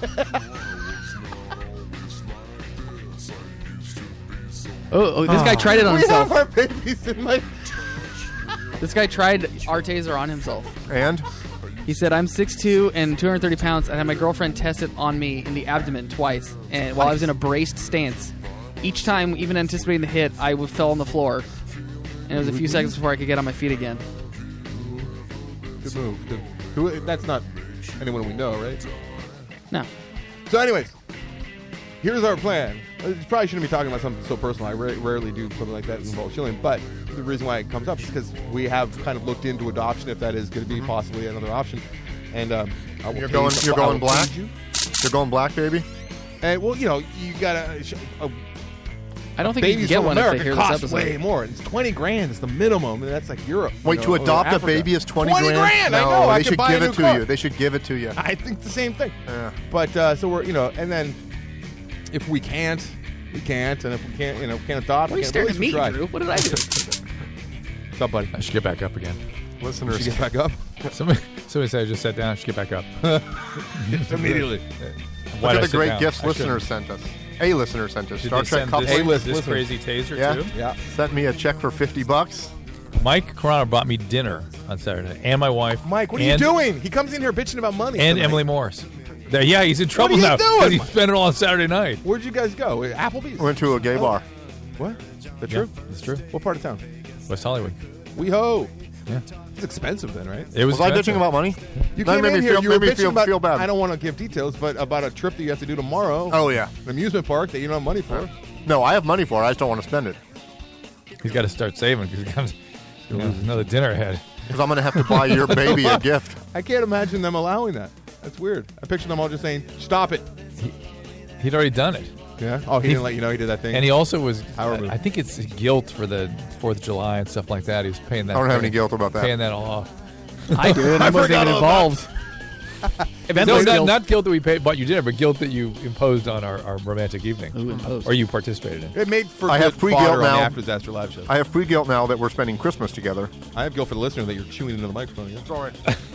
Speaker 1: Oh, this guy tried it on
Speaker 4: We
Speaker 1: himself.
Speaker 4: have our babies in my.
Speaker 1: This guy tried our taser on himself.
Speaker 2: And
Speaker 1: He said, I'm 6'2" and 230 pounds, and had my girlfriend test it on me in the abdomen twice, and while I was in a braced stance. Each time, even anticipating the hit, I fell on the floor. And it was a few seconds before I could get on my feet again.
Speaker 4: Good move. Who? That's not anyone we know, right?
Speaker 1: No.
Speaker 4: So, anyways, here's our plan. You probably shouldn't be talking about something so personal. I rarely do something like that involve Jillian, but the reason why it comes up is because we have kind of looked into adoption, if that is going to be possibly another option. And I will
Speaker 2: You're
Speaker 4: pay
Speaker 2: going.
Speaker 4: you-
Speaker 2: You're
Speaker 4: I will
Speaker 2: going black.
Speaker 4: feed you.
Speaker 2: You're going black, baby.
Speaker 4: And well, you know, you gotta.
Speaker 1: I don't think you can
Speaker 4: Babies
Speaker 1: get
Speaker 4: from
Speaker 1: one if
Speaker 4: America
Speaker 1: they hear
Speaker 4: cost
Speaker 1: this
Speaker 4: way
Speaker 1: episode.
Speaker 4: more. It's $20,000 is the minimum, and that's like Europe.
Speaker 2: Wait,
Speaker 4: you
Speaker 2: to
Speaker 4: know, or
Speaker 2: adopt a
Speaker 4: Africa.
Speaker 2: baby is 20
Speaker 4: $20 grand. I
Speaker 2: No,
Speaker 4: know. I
Speaker 2: they
Speaker 4: could
Speaker 2: should
Speaker 4: buy a
Speaker 2: give
Speaker 4: new
Speaker 2: it to
Speaker 4: car.
Speaker 2: you. They should give it to you.
Speaker 4: I think the same thing.
Speaker 2: Yeah.
Speaker 4: But so we're, you know, and then if we can't, we can't, and if we can't, you know, can't adopt.
Speaker 1: Why are you
Speaker 4: we
Speaker 1: staring
Speaker 4: can't,
Speaker 1: at me,
Speaker 4: try.
Speaker 1: Drew? What did I do?
Speaker 4: What's up, buddy?
Speaker 5: I should get back up again.
Speaker 2: Listeners,
Speaker 4: Should you get back up
Speaker 5: Somebody said I just sat down. I should get back up.
Speaker 4: immediately.
Speaker 5: Why
Speaker 2: look
Speaker 5: did I
Speaker 2: at the
Speaker 5: sit
Speaker 2: great
Speaker 5: down?
Speaker 2: gifts
Speaker 5: I
Speaker 2: listeners sent us. A listener sent us.
Speaker 5: Did
Speaker 2: Star
Speaker 5: they
Speaker 2: Trek
Speaker 5: send
Speaker 2: couple.
Speaker 5: this crazy taser
Speaker 2: Yeah.
Speaker 5: too?
Speaker 4: Yeah.
Speaker 2: Sent me a check for $50.
Speaker 5: Mike Carano bought me dinner on Saturday, and my wife.
Speaker 4: Mike, what are you doing? He comes in here bitching about money.
Speaker 5: And
Speaker 4: tonight.
Speaker 5: Emily Morris. There, yeah, he's in trouble
Speaker 4: are you
Speaker 5: now
Speaker 4: doing,
Speaker 5: he
Speaker 4: Mike?
Speaker 5: spent it all on Saturday night.
Speaker 4: Where'd you guys go? Applebee's.
Speaker 2: Went to a gay bar.
Speaker 4: What? That's
Speaker 5: Yeah,
Speaker 4: true.
Speaker 5: that's true.
Speaker 4: What part of town?
Speaker 5: West Hollywood.
Speaker 4: WeHo.
Speaker 5: Yeah,
Speaker 4: It's expensive then, right?
Speaker 5: it was.
Speaker 2: Was I
Speaker 5: expensive.
Speaker 2: bitching about money?
Speaker 4: You
Speaker 2: That
Speaker 4: came
Speaker 2: made
Speaker 4: in
Speaker 2: me
Speaker 4: here.
Speaker 2: feel-
Speaker 4: You were
Speaker 2: made me
Speaker 4: bitching about.
Speaker 2: feel bad.
Speaker 4: I don't want to give details, but about a trip that you have to do tomorrow.
Speaker 2: Oh yeah.
Speaker 4: An amusement park that you don't have money for.
Speaker 2: No, I have money for it. I just don't want to spend it
Speaker 5: He's got to start saving because he comes. He'll lose another dinner ahead.
Speaker 2: because I'm going to have to buy your baby a gift.
Speaker 4: I can't imagine them allowing that. That's weird. I picture them all just saying, "Stop it."
Speaker 5: He'd already done it,
Speaker 4: Yeah. Oh, he didn't let you know he did that thing.
Speaker 5: and he also was.
Speaker 4: Power move.
Speaker 5: I think it's guilt for the 4th of July and stuff like that. He was paying that.
Speaker 2: I don't have any guilt about
Speaker 5: Paying
Speaker 2: that.
Speaker 5: that all off.
Speaker 1: I did. I wasn't
Speaker 4: forgot
Speaker 1: even
Speaker 4: all about
Speaker 1: involved.
Speaker 5: No,
Speaker 1: Eventually,
Speaker 5: not guilt that we paid, bought you dinner, but guilt that you imposed on our romantic evening,
Speaker 1: Ooh, imposed.
Speaker 5: or you participated in.
Speaker 4: it made for
Speaker 2: I have
Speaker 4: good
Speaker 2: free guilt
Speaker 4: fodder on
Speaker 2: now.
Speaker 4: the After Disaster live show.
Speaker 2: I have free guilt now that we're spending Christmas together.
Speaker 4: I have guilt for the listener that you're chewing into the microphone. Yeah?
Speaker 2: Sorry.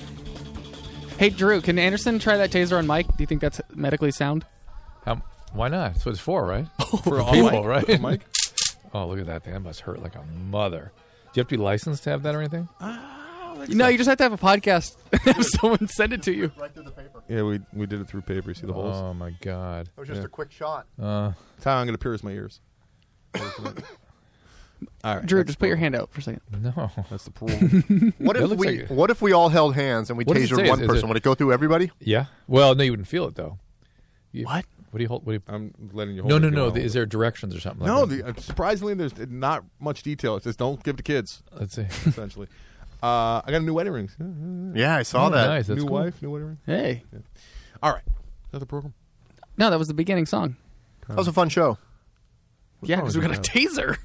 Speaker 1: Hey, Drew, can Anderson try that taser on Mike? Do you think that's medically sound?
Speaker 5: Why not? That's what it's for, right? For
Speaker 4: On
Speaker 5: people,
Speaker 4: Mike?
Speaker 5: right?
Speaker 4: On Mike?
Speaker 5: Oh, look at that thing. That must hurt like a mother. Do you have to be licensed to have that or anything?
Speaker 1: No, you just have to have a podcast and have someone send it to you.
Speaker 2: Right through the paper.
Speaker 4: Yeah, we did it through paper. You see the holes?
Speaker 5: Oh my God.
Speaker 2: It was just
Speaker 4: Yeah.
Speaker 2: a quick shot.
Speaker 4: That's how I'm going to pierce my ears. All right,
Speaker 1: Drew,
Speaker 4: that's
Speaker 1: just put your
Speaker 4: the
Speaker 1: hand out for a second.
Speaker 5: No.
Speaker 4: That's the pool.
Speaker 2: What
Speaker 5: It
Speaker 2: if
Speaker 5: looks
Speaker 2: we?
Speaker 5: like-
Speaker 2: What if we all held hands and we
Speaker 5: What does it
Speaker 2: tasered
Speaker 5: say?
Speaker 2: one
Speaker 5: Is
Speaker 2: person?
Speaker 5: it-
Speaker 2: Would it go through everybody?
Speaker 5: Yeah. Well, no, you wouldn't feel it though.
Speaker 1: What?
Speaker 5: What do you hold? What do you?
Speaker 4: I'm letting you hold
Speaker 5: No,
Speaker 4: it
Speaker 5: no,
Speaker 4: if you
Speaker 5: no.
Speaker 4: wanna
Speaker 5: Is
Speaker 4: hold
Speaker 5: there directions or something?
Speaker 4: it.
Speaker 5: Like
Speaker 4: No,
Speaker 5: that?
Speaker 4: surprisingly, there's not much detail. It says don't give to kids,
Speaker 5: Let's see.
Speaker 4: essentially. I got a new wedding ring.
Speaker 2: Yeah, I saw
Speaker 5: Oh,
Speaker 2: that.
Speaker 5: nice. That's
Speaker 4: new
Speaker 5: cool.
Speaker 4: wife, new wedding ring.
Speaker 1: Hey.
Speaker 4: All right. Is that the program?
Speaker 1: No, that was the beginning song.
Speaker 2: That was a fun show.
Speaker 1: Yeah, because we got a taser.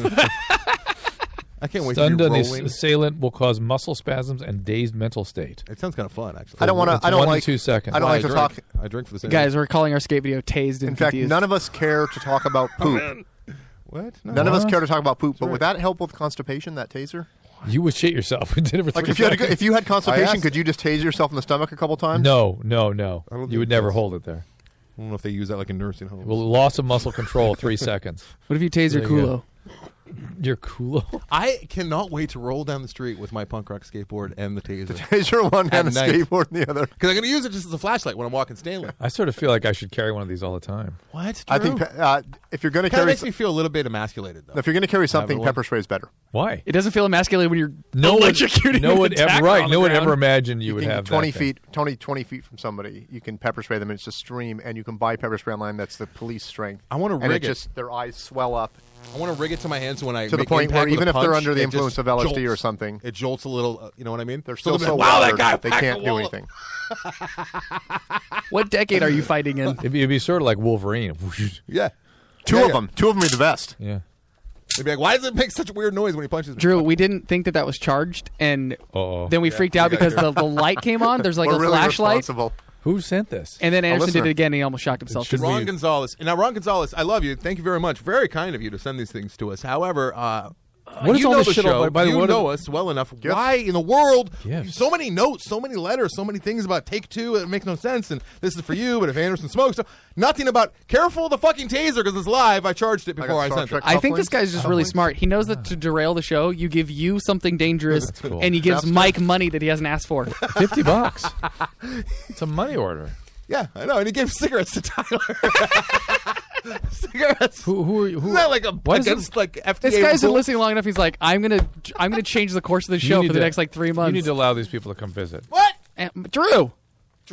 Speaker 4: I can't wait
Speaker 5: Stunned
Speaker 4: to
Speaker 5: on
Speaker 4: be
Speaker 5: the
Speaker 4: rolling.
Speaker 5: assailant will cause muscle spasms and dazed mental state.
Speaker 4: It sounds kind of fun, actually.
Speaker 2: I don't want to. I don't
Speaker 5: 1
Speaker 2: like.
Speaker 5: to 2 seconds.
Speaker 2: I don't like to
Speaker 4: drink.
Speaker 2: talk.
Speaker 4: I drink for the same.
Speaker 1: Guys, we're calling our skate video tased and
Speaker 2: In fact,
Speaker 1: confused.
Speaker 2: none of us care to talk about poop.
Speaker 4: What? No.
Speaker 2: None of us
Speaker 5: What?
Speaker 2: care to talk about poop. But
Speaker 4: right.
Speaker 2: would that help with constipation? That taser?
Speaker 5: You would shit yourself. We did it for
Speaker 2: Like
Speaker 5: 3
Speaker 2: if you had
Speaker 5: seconds.
Speaker 2: if you had constipation,
Speaker 4: asked-
Speaker 2: could you just tase yourself in the stomach a couple times?
Speaker 5: No.
Speaker 4: I don't
Speaker 5: You
Speaker 4: think
Speaker 5: would never
Speaker 4: that's-
Speaker 5: hold it there.
Speaker 4: I don't know if they use that like in nursing homes.
Speaker 5: Well, loss of muscle control, 3 seconds.
Speaker 1: What if you tase your
Speaker 5: There you go.
Speaker 1: culo?
Speaker 5: You're cool.
Speaker 4: I cannot wait to roll down the street with my punk rock skateboard and the taser.
Speaker 2: Taser one hand, a
Speaker 4: At night.
Speaker 2: skateboard in the other.
Speaker 4: Because I'm going to use it just as a flashlight when I'm walking Stanley.
Speaker 5: I sort of feel like I should carry one of these all the time.
Speaker 4: What?
Speaker 2: I think if you're going to
Speaker 4: kind of
Speaker 2: carry
Speaker 4: makes me feel a little bit emasculated, though.
Speaker 2: if you're going to carry something,
Speaker 4: one.
Speaker 2: pepper spray is better.
Speaker 5: Why?
Speaker 1: It doesn't feel emasculated when you're
Speaker 5: No one,
Speaker 1: electrocuting
Speaker 5: no
Speaker 1: with
Speaker 5: one
Speaker 1: a
Speaker 5: ever,
Speaker 1: tacker
Speaker 5: right?
Speaker 1: on
Speaker 5: No
Speaker 1: the
Speaker 5: one
Speaker 1: ground.
Speaker 5: ever imagined you
Speaker 2: You
Speaker 5: would
Speaker 2: can
Speaker 5: have
Speaker 2: 20
Speaker 5: that thing.
Speaker 2: feet, 20 feet from somebody. You can pepper spray them, and it's just stream, and you can buy pepper spray online. That's the police strength.
Speaker 4: I wanna
Speaker 2: and
Speaker 4: rig it.
Speaker 2: Just their eyes swell up
Speaker 4: I want to rig it to my hands so when I
Speaker 2: to the
Speaker 4: make
Speaker 2: point where
Speaker 4: impact with
Speaker 2: even
Speaker 4: a
Speaker 2: if they're
Speaker 4: punch,
Speaker 2: under the
Speaker 4: it
Speaker 2: influence
Speaker 4: just
Speaker 2: of LSD or
Speaker 4: jolts.
Speaker 2: something,
Speaker 4: It jolts a little, you know what I mean?
Speaker 2: they're
Speaker 4: Just a
Speaker 2: still
Speaker 4: little
Speaker 2: so
Speaker 4: bit, wow,
Speaker 2: wired
Speaker 4: that guy
Speaker 2: they
Speaker 4: packed
Speaker 2: can't
Speaker 4: a
Speaker 2: do
Speaker 4: wallop.
Speaker 2: anything.
Speaker 1: What decade are you fighting in?
Speaker 5: It'd be sort of like Wolverine.
Speaker 4: Yeah.
Speaker 2: Two
Speaker 4: Yeah,
Speaker 2: of
Speaker 4: yeah.
Speaker 2: them. Two of them are the best.
Speaker 5: Yeah.
Speaker 4: They'd be like, why does it make such a weird noise when he punches me?
Speaker 1: Drew, we didn't think that was charged, and
Speaker 5: Uh-oh.
Speaker 1: then we freaked out because the light came on. There's like
Speaker 2: We're
Speaker 1: a
Speaker 2: really
Speaker 1: flashlight,
Speaker 2: responsible.
Speaker 5: Who sent this?
Speaker 1: and then Anderson did
Speaker 2: listener.
Speaker 1: it again, and he almost shocked himself.
Speaker 5: should
Speaker 4: Ron
Speaker 5: be-
Speaker 4: Gonzalez. Now, Ron Gonzalez, I love you. Thank you very much. Very kind of you to send these things to us. However,
Speaker 5: What is
Speaker 4: you
Speaker 5: all
Speaker 4: know
Speaker 5: this
Speaker 4: the
Speaker 5: shit
Speaker 4: show.
Speaker 5: all- by the
Speaker 4: you
Speaker 5: way,
Speaker 4: know us well enough. Why in the world?
Speaker 5: Gifts.
Speaker 4: So many notes, so many letters, so many things about Take Two that make no sense. And this is for you, but if Anderson smokes, nothing about careful the fucking taser because it's live. I charged it before I
Speaker 2: Star
Speaker 4: sent
Speaker 2: Trek
Speaker 4: it.
Speaker 1: I think this
Speaker 2: couplings.
Speaker 1: guy's just really smart. He knows that to derail the show, you give you something dangerous,
Speaker 5: cool.
Speaker 1: and he gives
Speaker 2: That's
Speaker 1: Mike money that he hasn't asked for.
Speaker 5: $50. It's a money order.
Speaker 4: Yeah, I know. And he gave cigarettes to Tyler. Cigarettes.
Speaker 5: Who
Speaker 4: Isn't that like
Speaker 5: What is
Speaker 4: against like FDA?
Speaker 1: This guy's been
Speaker 4: rules?
Speaker 1: listening long enough. He's like, I'm gonna change the course of the show
Speaker 5: need
Speaker 1: for the
Speaker 5: to-
Speaker 1: next like 3 months.
Speaker 5: You need to allow these people to come visit.
Speaker 4: What?
Speaker 1: Drew.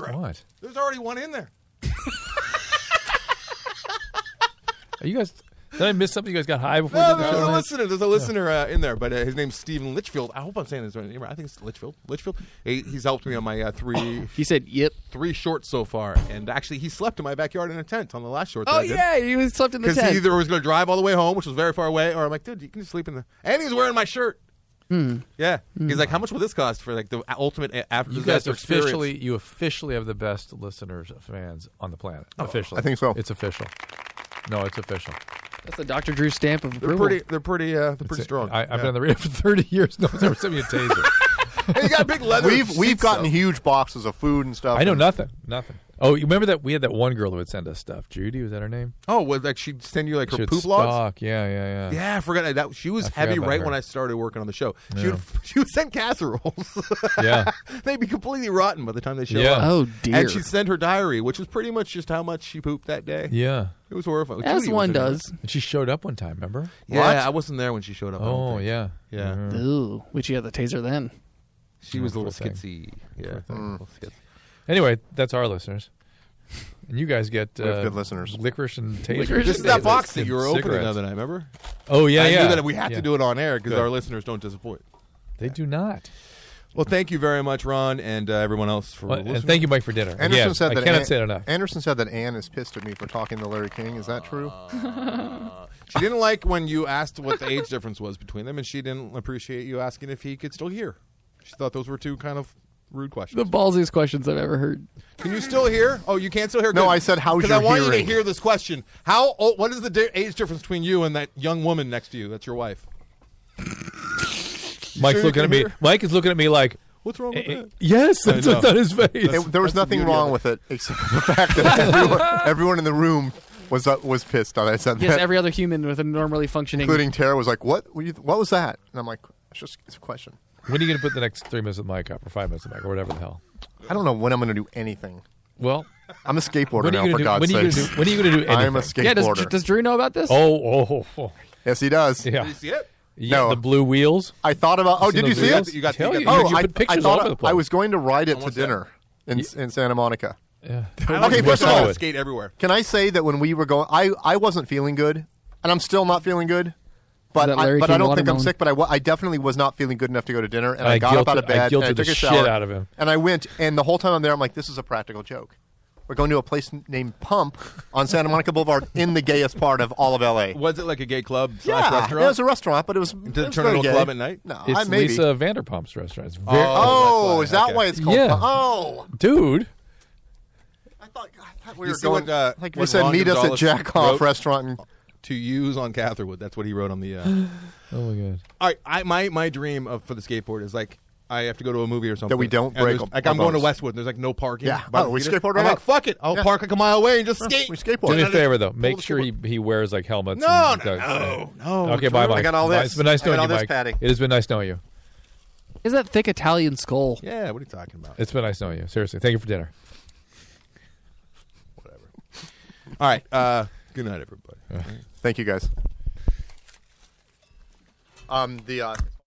Speaker 5: What?
Speaker 4: There's already one in there.
Speaker 5: Are you guys? Did I miss something? You guys got high before
Speaker 4: No,
Speaker 5: we did the show?
Speaker 4: there's a listener in there, but his name's Stephen Litchfield. I hope I'm saying his name right. I think it's Litchfield. He's helped me on my
Speaker 1: He said, "Yep."
Speaker 4: 3 shorts so far, and actually he slept in my backyard in a tent on the last short. That
Speaker 1: Oh
Speaker 4: I did.
Speaker 1: yeah, he was slept in the
Speaker 4: Because he
Speaker 1: tent.
Speaker 4: either was going to drive all the way home, which was very far away, or I'm like, dude, you can just sleep in the. And he's wearing my shirt. Yeah, he's like, how much will this cost for like the ultimate after
Speaker 5: You guys
Speaker 4: disaster experience?
Speaker 5: officially have the best listeners, fans on the planet. Officially,
Speaker 2: I think so.
Speaker 5: It's official. No, it's official.
Speaker 1: That's the Dr. Drew stamp of
Speaker 4: They're
Speaker 1: approval.
Speaker 4: pretty strong.
Speaker 5: I've been on the radio for 30 years. No one's ever sent me a taser.
Speaker 4: Hey, you got a big leather.
Speaker 2: We've
Speaker 4: seats,
Speaker 2: gotten
Speaker 4: though.
Speaker 2: huge boxes of food and stuff.
Speaker 5: I know
Speaker 2: and
Speaker 5: nothing. Oh, you remember that we had that one girl who would send us stuff? Judy, was that her name?
Speaker 4: Oh, well, like she'd send you like
Speaker 5: She
Speaker 4: her
Speaker 5: would
Speaker 4: poop logs.
Speaker 5: stalk. Yeah.
Speaker 4: Yeah, I forgot that. She was
Speaker 5: I forgot
Speaker 4: heavy
Speaker 5: about
Speaker 4: right
Speaker 5: her.
Speaker 4: when I started working on the show.
Speaker 5: Yeah.
Speaker 4: She would send casseroles.
Speaker 5: Yeah.
Speaker 4: They'd be completely rotten by the time they show
Speaker 5: Yeah.
Speaker 4: up.
Speaker 1: Oh dear.
Speaker 4: And she'd send her diary, which was pretty much just how much she pooped that day.
Speaker 5: Yeah.
Speaker 4: It was horrifying.
Speaker 1: As
Speaker 4: Judy
Speaker 1: one
Speaker 4: was in there.
Speaker 1: does.
Speaker 5: And she showed up one time, remember?
Speaker 4: Yeah,
Speaker 2: What?
Speaker 4: I wasn't there when she showed up. I don't
Speaker 5: Oh,
Speaker 4: think.
Speaker 5: yeah.
Speaker 4: Yeah.
Speaker 5: Mhm.
Speaker 1: Ooh, which you had the taser then.
Speaker 4: She was a
Speaker 5: Poor
Speaker 4: little
Speaker 5: thing.
Speaker 4: skitsy. Yeah.
Speaker 5: Poor thing.
Speaker 4: Little skitsy.
Speaker 5: Anyway, that's our listeners. And you guys get
Speaker 2: We have good listeners.
Speaker 5: licorice and tasers.
Speaker 1: Licorice
Speaker 4: This is
Speaker 1: and
Speaker 4: that
Speaker 1: tasers.
Speaker 4: box that you were opening the
Speaker 5: Cigarettes.
Speaker 4: other night, remember?
Speaker 5: Oh, yeah,
Speaker 4: I
Speaker 5: yeah.
Speaker 4: knew that we had
Speaker 5: Yeah.
Speaker 4: to do it on air because
Speaker 5: Good.
Speaker 4: our listeners don't disappoint.
Speaker 5: They do not.
Speaker 4: Well, thank you very much, Ron, and everyone else for
Speaker 5: Well,
Speaker 4: listening.
Speaker 5: and thank you, Mike, for dinner.
Speaker 2: Anderson
Speaker 5: Again,
Speaker 2: said
Speaker 5: I
Speaker 2: that
Speaker 5: cannot say it enough.
Speaker 2: Anderson said that Ann is pissed at me for talking to Larry King. Is that true?
Speaker 4: She didn't like when you asked what the age difference was between them, and she didn't appreciate you asking if he could still hear. She thought those were 2 kind of rude questions.
Speaker 1: The ballsiest questions I've ever heard.
Speaker 4: Can you still hear? Oh, you can't still hear?
Speaker 2: No,
Speaker 4: Good.
Speaker 2: I said, how's
Speaker 4: Because
Speaker 2: your
Speaker 4: I want you to
Speaker 2: hearing?
Speaker 4: hear this question. How old, what is the age difference between you and that young woman next to you? That's your wife.
Speaker 5: Mike's
Speaker 4: you
Speaker 5: looking
Speaker 4: can
Speaker 5: at me.
Speaker 4: hear?
Speaker 5: Mike is looking at me like,
Speaker 4: What's wrong with that?
Speaker 5: yes, that's
Speaker 4: know.
Speaker 5: what's on his face.
Speaker 2: There was
Speaker 4: That's the
Speaker 2: nothing
Speaker 4: beauty of
Speaker 2: wrong
Speaker 4: it.
Speaker 2: with it except for the fact that everyone in the room was pissed that I said
Speaker 1: Yes,
Speaker 2: that.
Speaker 1: every other human with a normally functioning.
Speaker 2: Including Tara was like, "What was that?" And I'm like, "It's a question.
Speaker 5: When are you going to put the next 3 minutes with Mike up, or 5 minutes with Mike, or whatever the hell?
Speaker 2: I don't know when I'm going to do anything.
Speaker 5: Well,
Speaker 2: I'm a skateboarder
Speaker 5: when are
Speaker 2: now,
Speaker 5: you
Speaker 2: for
Speaker 5: going
Speaker 2: God's
Speaker 5: to do?
Speaker 2: sake.
Speaker 5: When are you going to do anything?
Speaker 2: I'm a skateboarder.
Speaker 1: Yeah, does Drew know about this?
Speaker 5: Oh,
Speaker 2: Yes, he does.
Speaker 5: yeah.
Speaker 4: Did you see it?
Speaker 5: Yeah,
Speaker 2: No.
Speaker 5: the blue wheels.
Speaker 2: I thought about. Oh,
Speaker 5: Seen
Speaker 2: did you
Speaker 5: those
Speaker 2: see
Speaker 5: videos?
Speaker 2: it?
Speaker 4: You got
Speaker 5: Tell
Speaker 4: you
Speaker 5: you.
Speaker 4: got-
Speaker 2: Oh,
Speaker 5: You
Speaker 2: I
Speaker 5: put pictures
Speaker 2: thought
Speaker 5: all over the place.
Speaker 2: I was going to ride it to
Speaker 4: Almost
Speaker 2: dinner in Santa Monica.
Speaker 5: Yeah.
Speaker 2: Okay,
Speaker 4: you
Speaker 2: first of
Speaker 4: saw
Speaker 2: all,
Speaker 4: it. Skate everywhere.
Speaker 2: Can I say that when we were going, I wasn't feeling good, and I'm still not feeling good. But
Speaker 1: that
Speaker 2: I
Speaker 1: Larry King
Speaker 2: don't think I'm
Speaker 1: watermelon?
Speaker 2: sick. But I definitely was not feeling good enough to go to dinner, and I
Speaker 5: I
Speaker 2: got up out of
Speaker 5: guilted- I
Speaker 2: bed and I
Speaker 5: guilted
Speaker 2: took
Speaker 5: the
Speaker 2: a
Speaker 5: shit
Speaker 2: shower
Speaker 5: out of him.
Speaker 2: And I went, and the whole time I'm there, I'm like, this is a practical joke. We're going to a place named Pump on Santa Monica Boulevard in the gayest part of all of LA.
Speaker 4: Was it like a gay club /
Speaker 2: Yeah,
Speaker 4: restaurant?
Speaker 2: it was a restaurant, but it was.
Speaker 4: Did it
Speaker 2: was
Speaker 4: turn
Speaker 2: very
Speaker 4: into a
Speaker 2: gay.
Speaker 4: club at night?
Speaker 2: No,
Speaker 5: It's
Speaker 2: maybe.
Speaker 5: Lisa Vanderpump's restaurant. It's very,
Speaker 2: Oh,
Speaker 4: that's
Speaker 2: is that
Speaker 4: okay.
Speaker 2: why it's called?
Speaker 5: Yeah.
Speaker 2: Pump? Oh,
Speaker 5: dude.
Speaker 2: I thought we
Speaker 4: You
Speaker 2: were
Speaker 4: see
Speaker 2: going.
Speaker 4: what,
Speaker 2: like we
Speaker 4: what
Speaker 2: said,
Speaker 4: Ron
Speaker 2: meet us at
Speaker 4: Gonzalez
Speaker 2: Jack Off
Speaker 4: wrote?
Speaker 2: Restaurant. And,
Speaker 4: To use on Catherwood. That's what he wrote on the.
Speaker 5: Oh my god.
Speaker 4: All right, my dream for the skateboard is like I have to go to a movie or something
Speaker 2: That we don't
Speaker 4: and
Speaker 2: break
Speaker 4: there's-
Speaker 2: our
Speaker 4: Like I'm going to
Speaker 2: bones.
Speaker 4: Westwood. And there's like no parking.
Speaker 2: Yeah.
Speaker 4: by
Speaker 2: Oh,
Speaker 4: the
Speaker 2: we
Speaker 4: theater.
Speaker 2: skateboard right
Speaker 4: I'm like,
Speaker 2: up.
Speaker 4: fuck it. I'll
Speaker 2: Yeah.
Speaker 4: park like a mile away and just skate.
Speaker 2: we
Speaker 5: Do
Speaker 2: skateboard.
Speaker 5: me a favor though.
Speaker 2: Pull
Speaker 5: Make
Speaker 2: the
Speaker 5: sure he wears like helmets.
Speaker 4: No,
Speaker 5: and,
Speaker 4: no.
Speaker 5: Okay, bye, Mike.
Speaker 2: I got all this.
Speaker 5: It's been nice
Speaker 2: I got
Speaker 5: knowing
Speaker 2: all
Speaker 5: you,
Speaker 2: this,
Speaker 5: Mike.
Speaker 2: Patty.
Speaker 5: It has been nice knowing you.
Speaker 1: Is that thick Italian skull?
Speaker 4: Yeah, what are you talking about?
Speaker 5: It's been nice knowing you. Seriously, thank you for dinner.
Speaker 4: All right. Good night, everybody.
Speaker 2: Thank you, guys.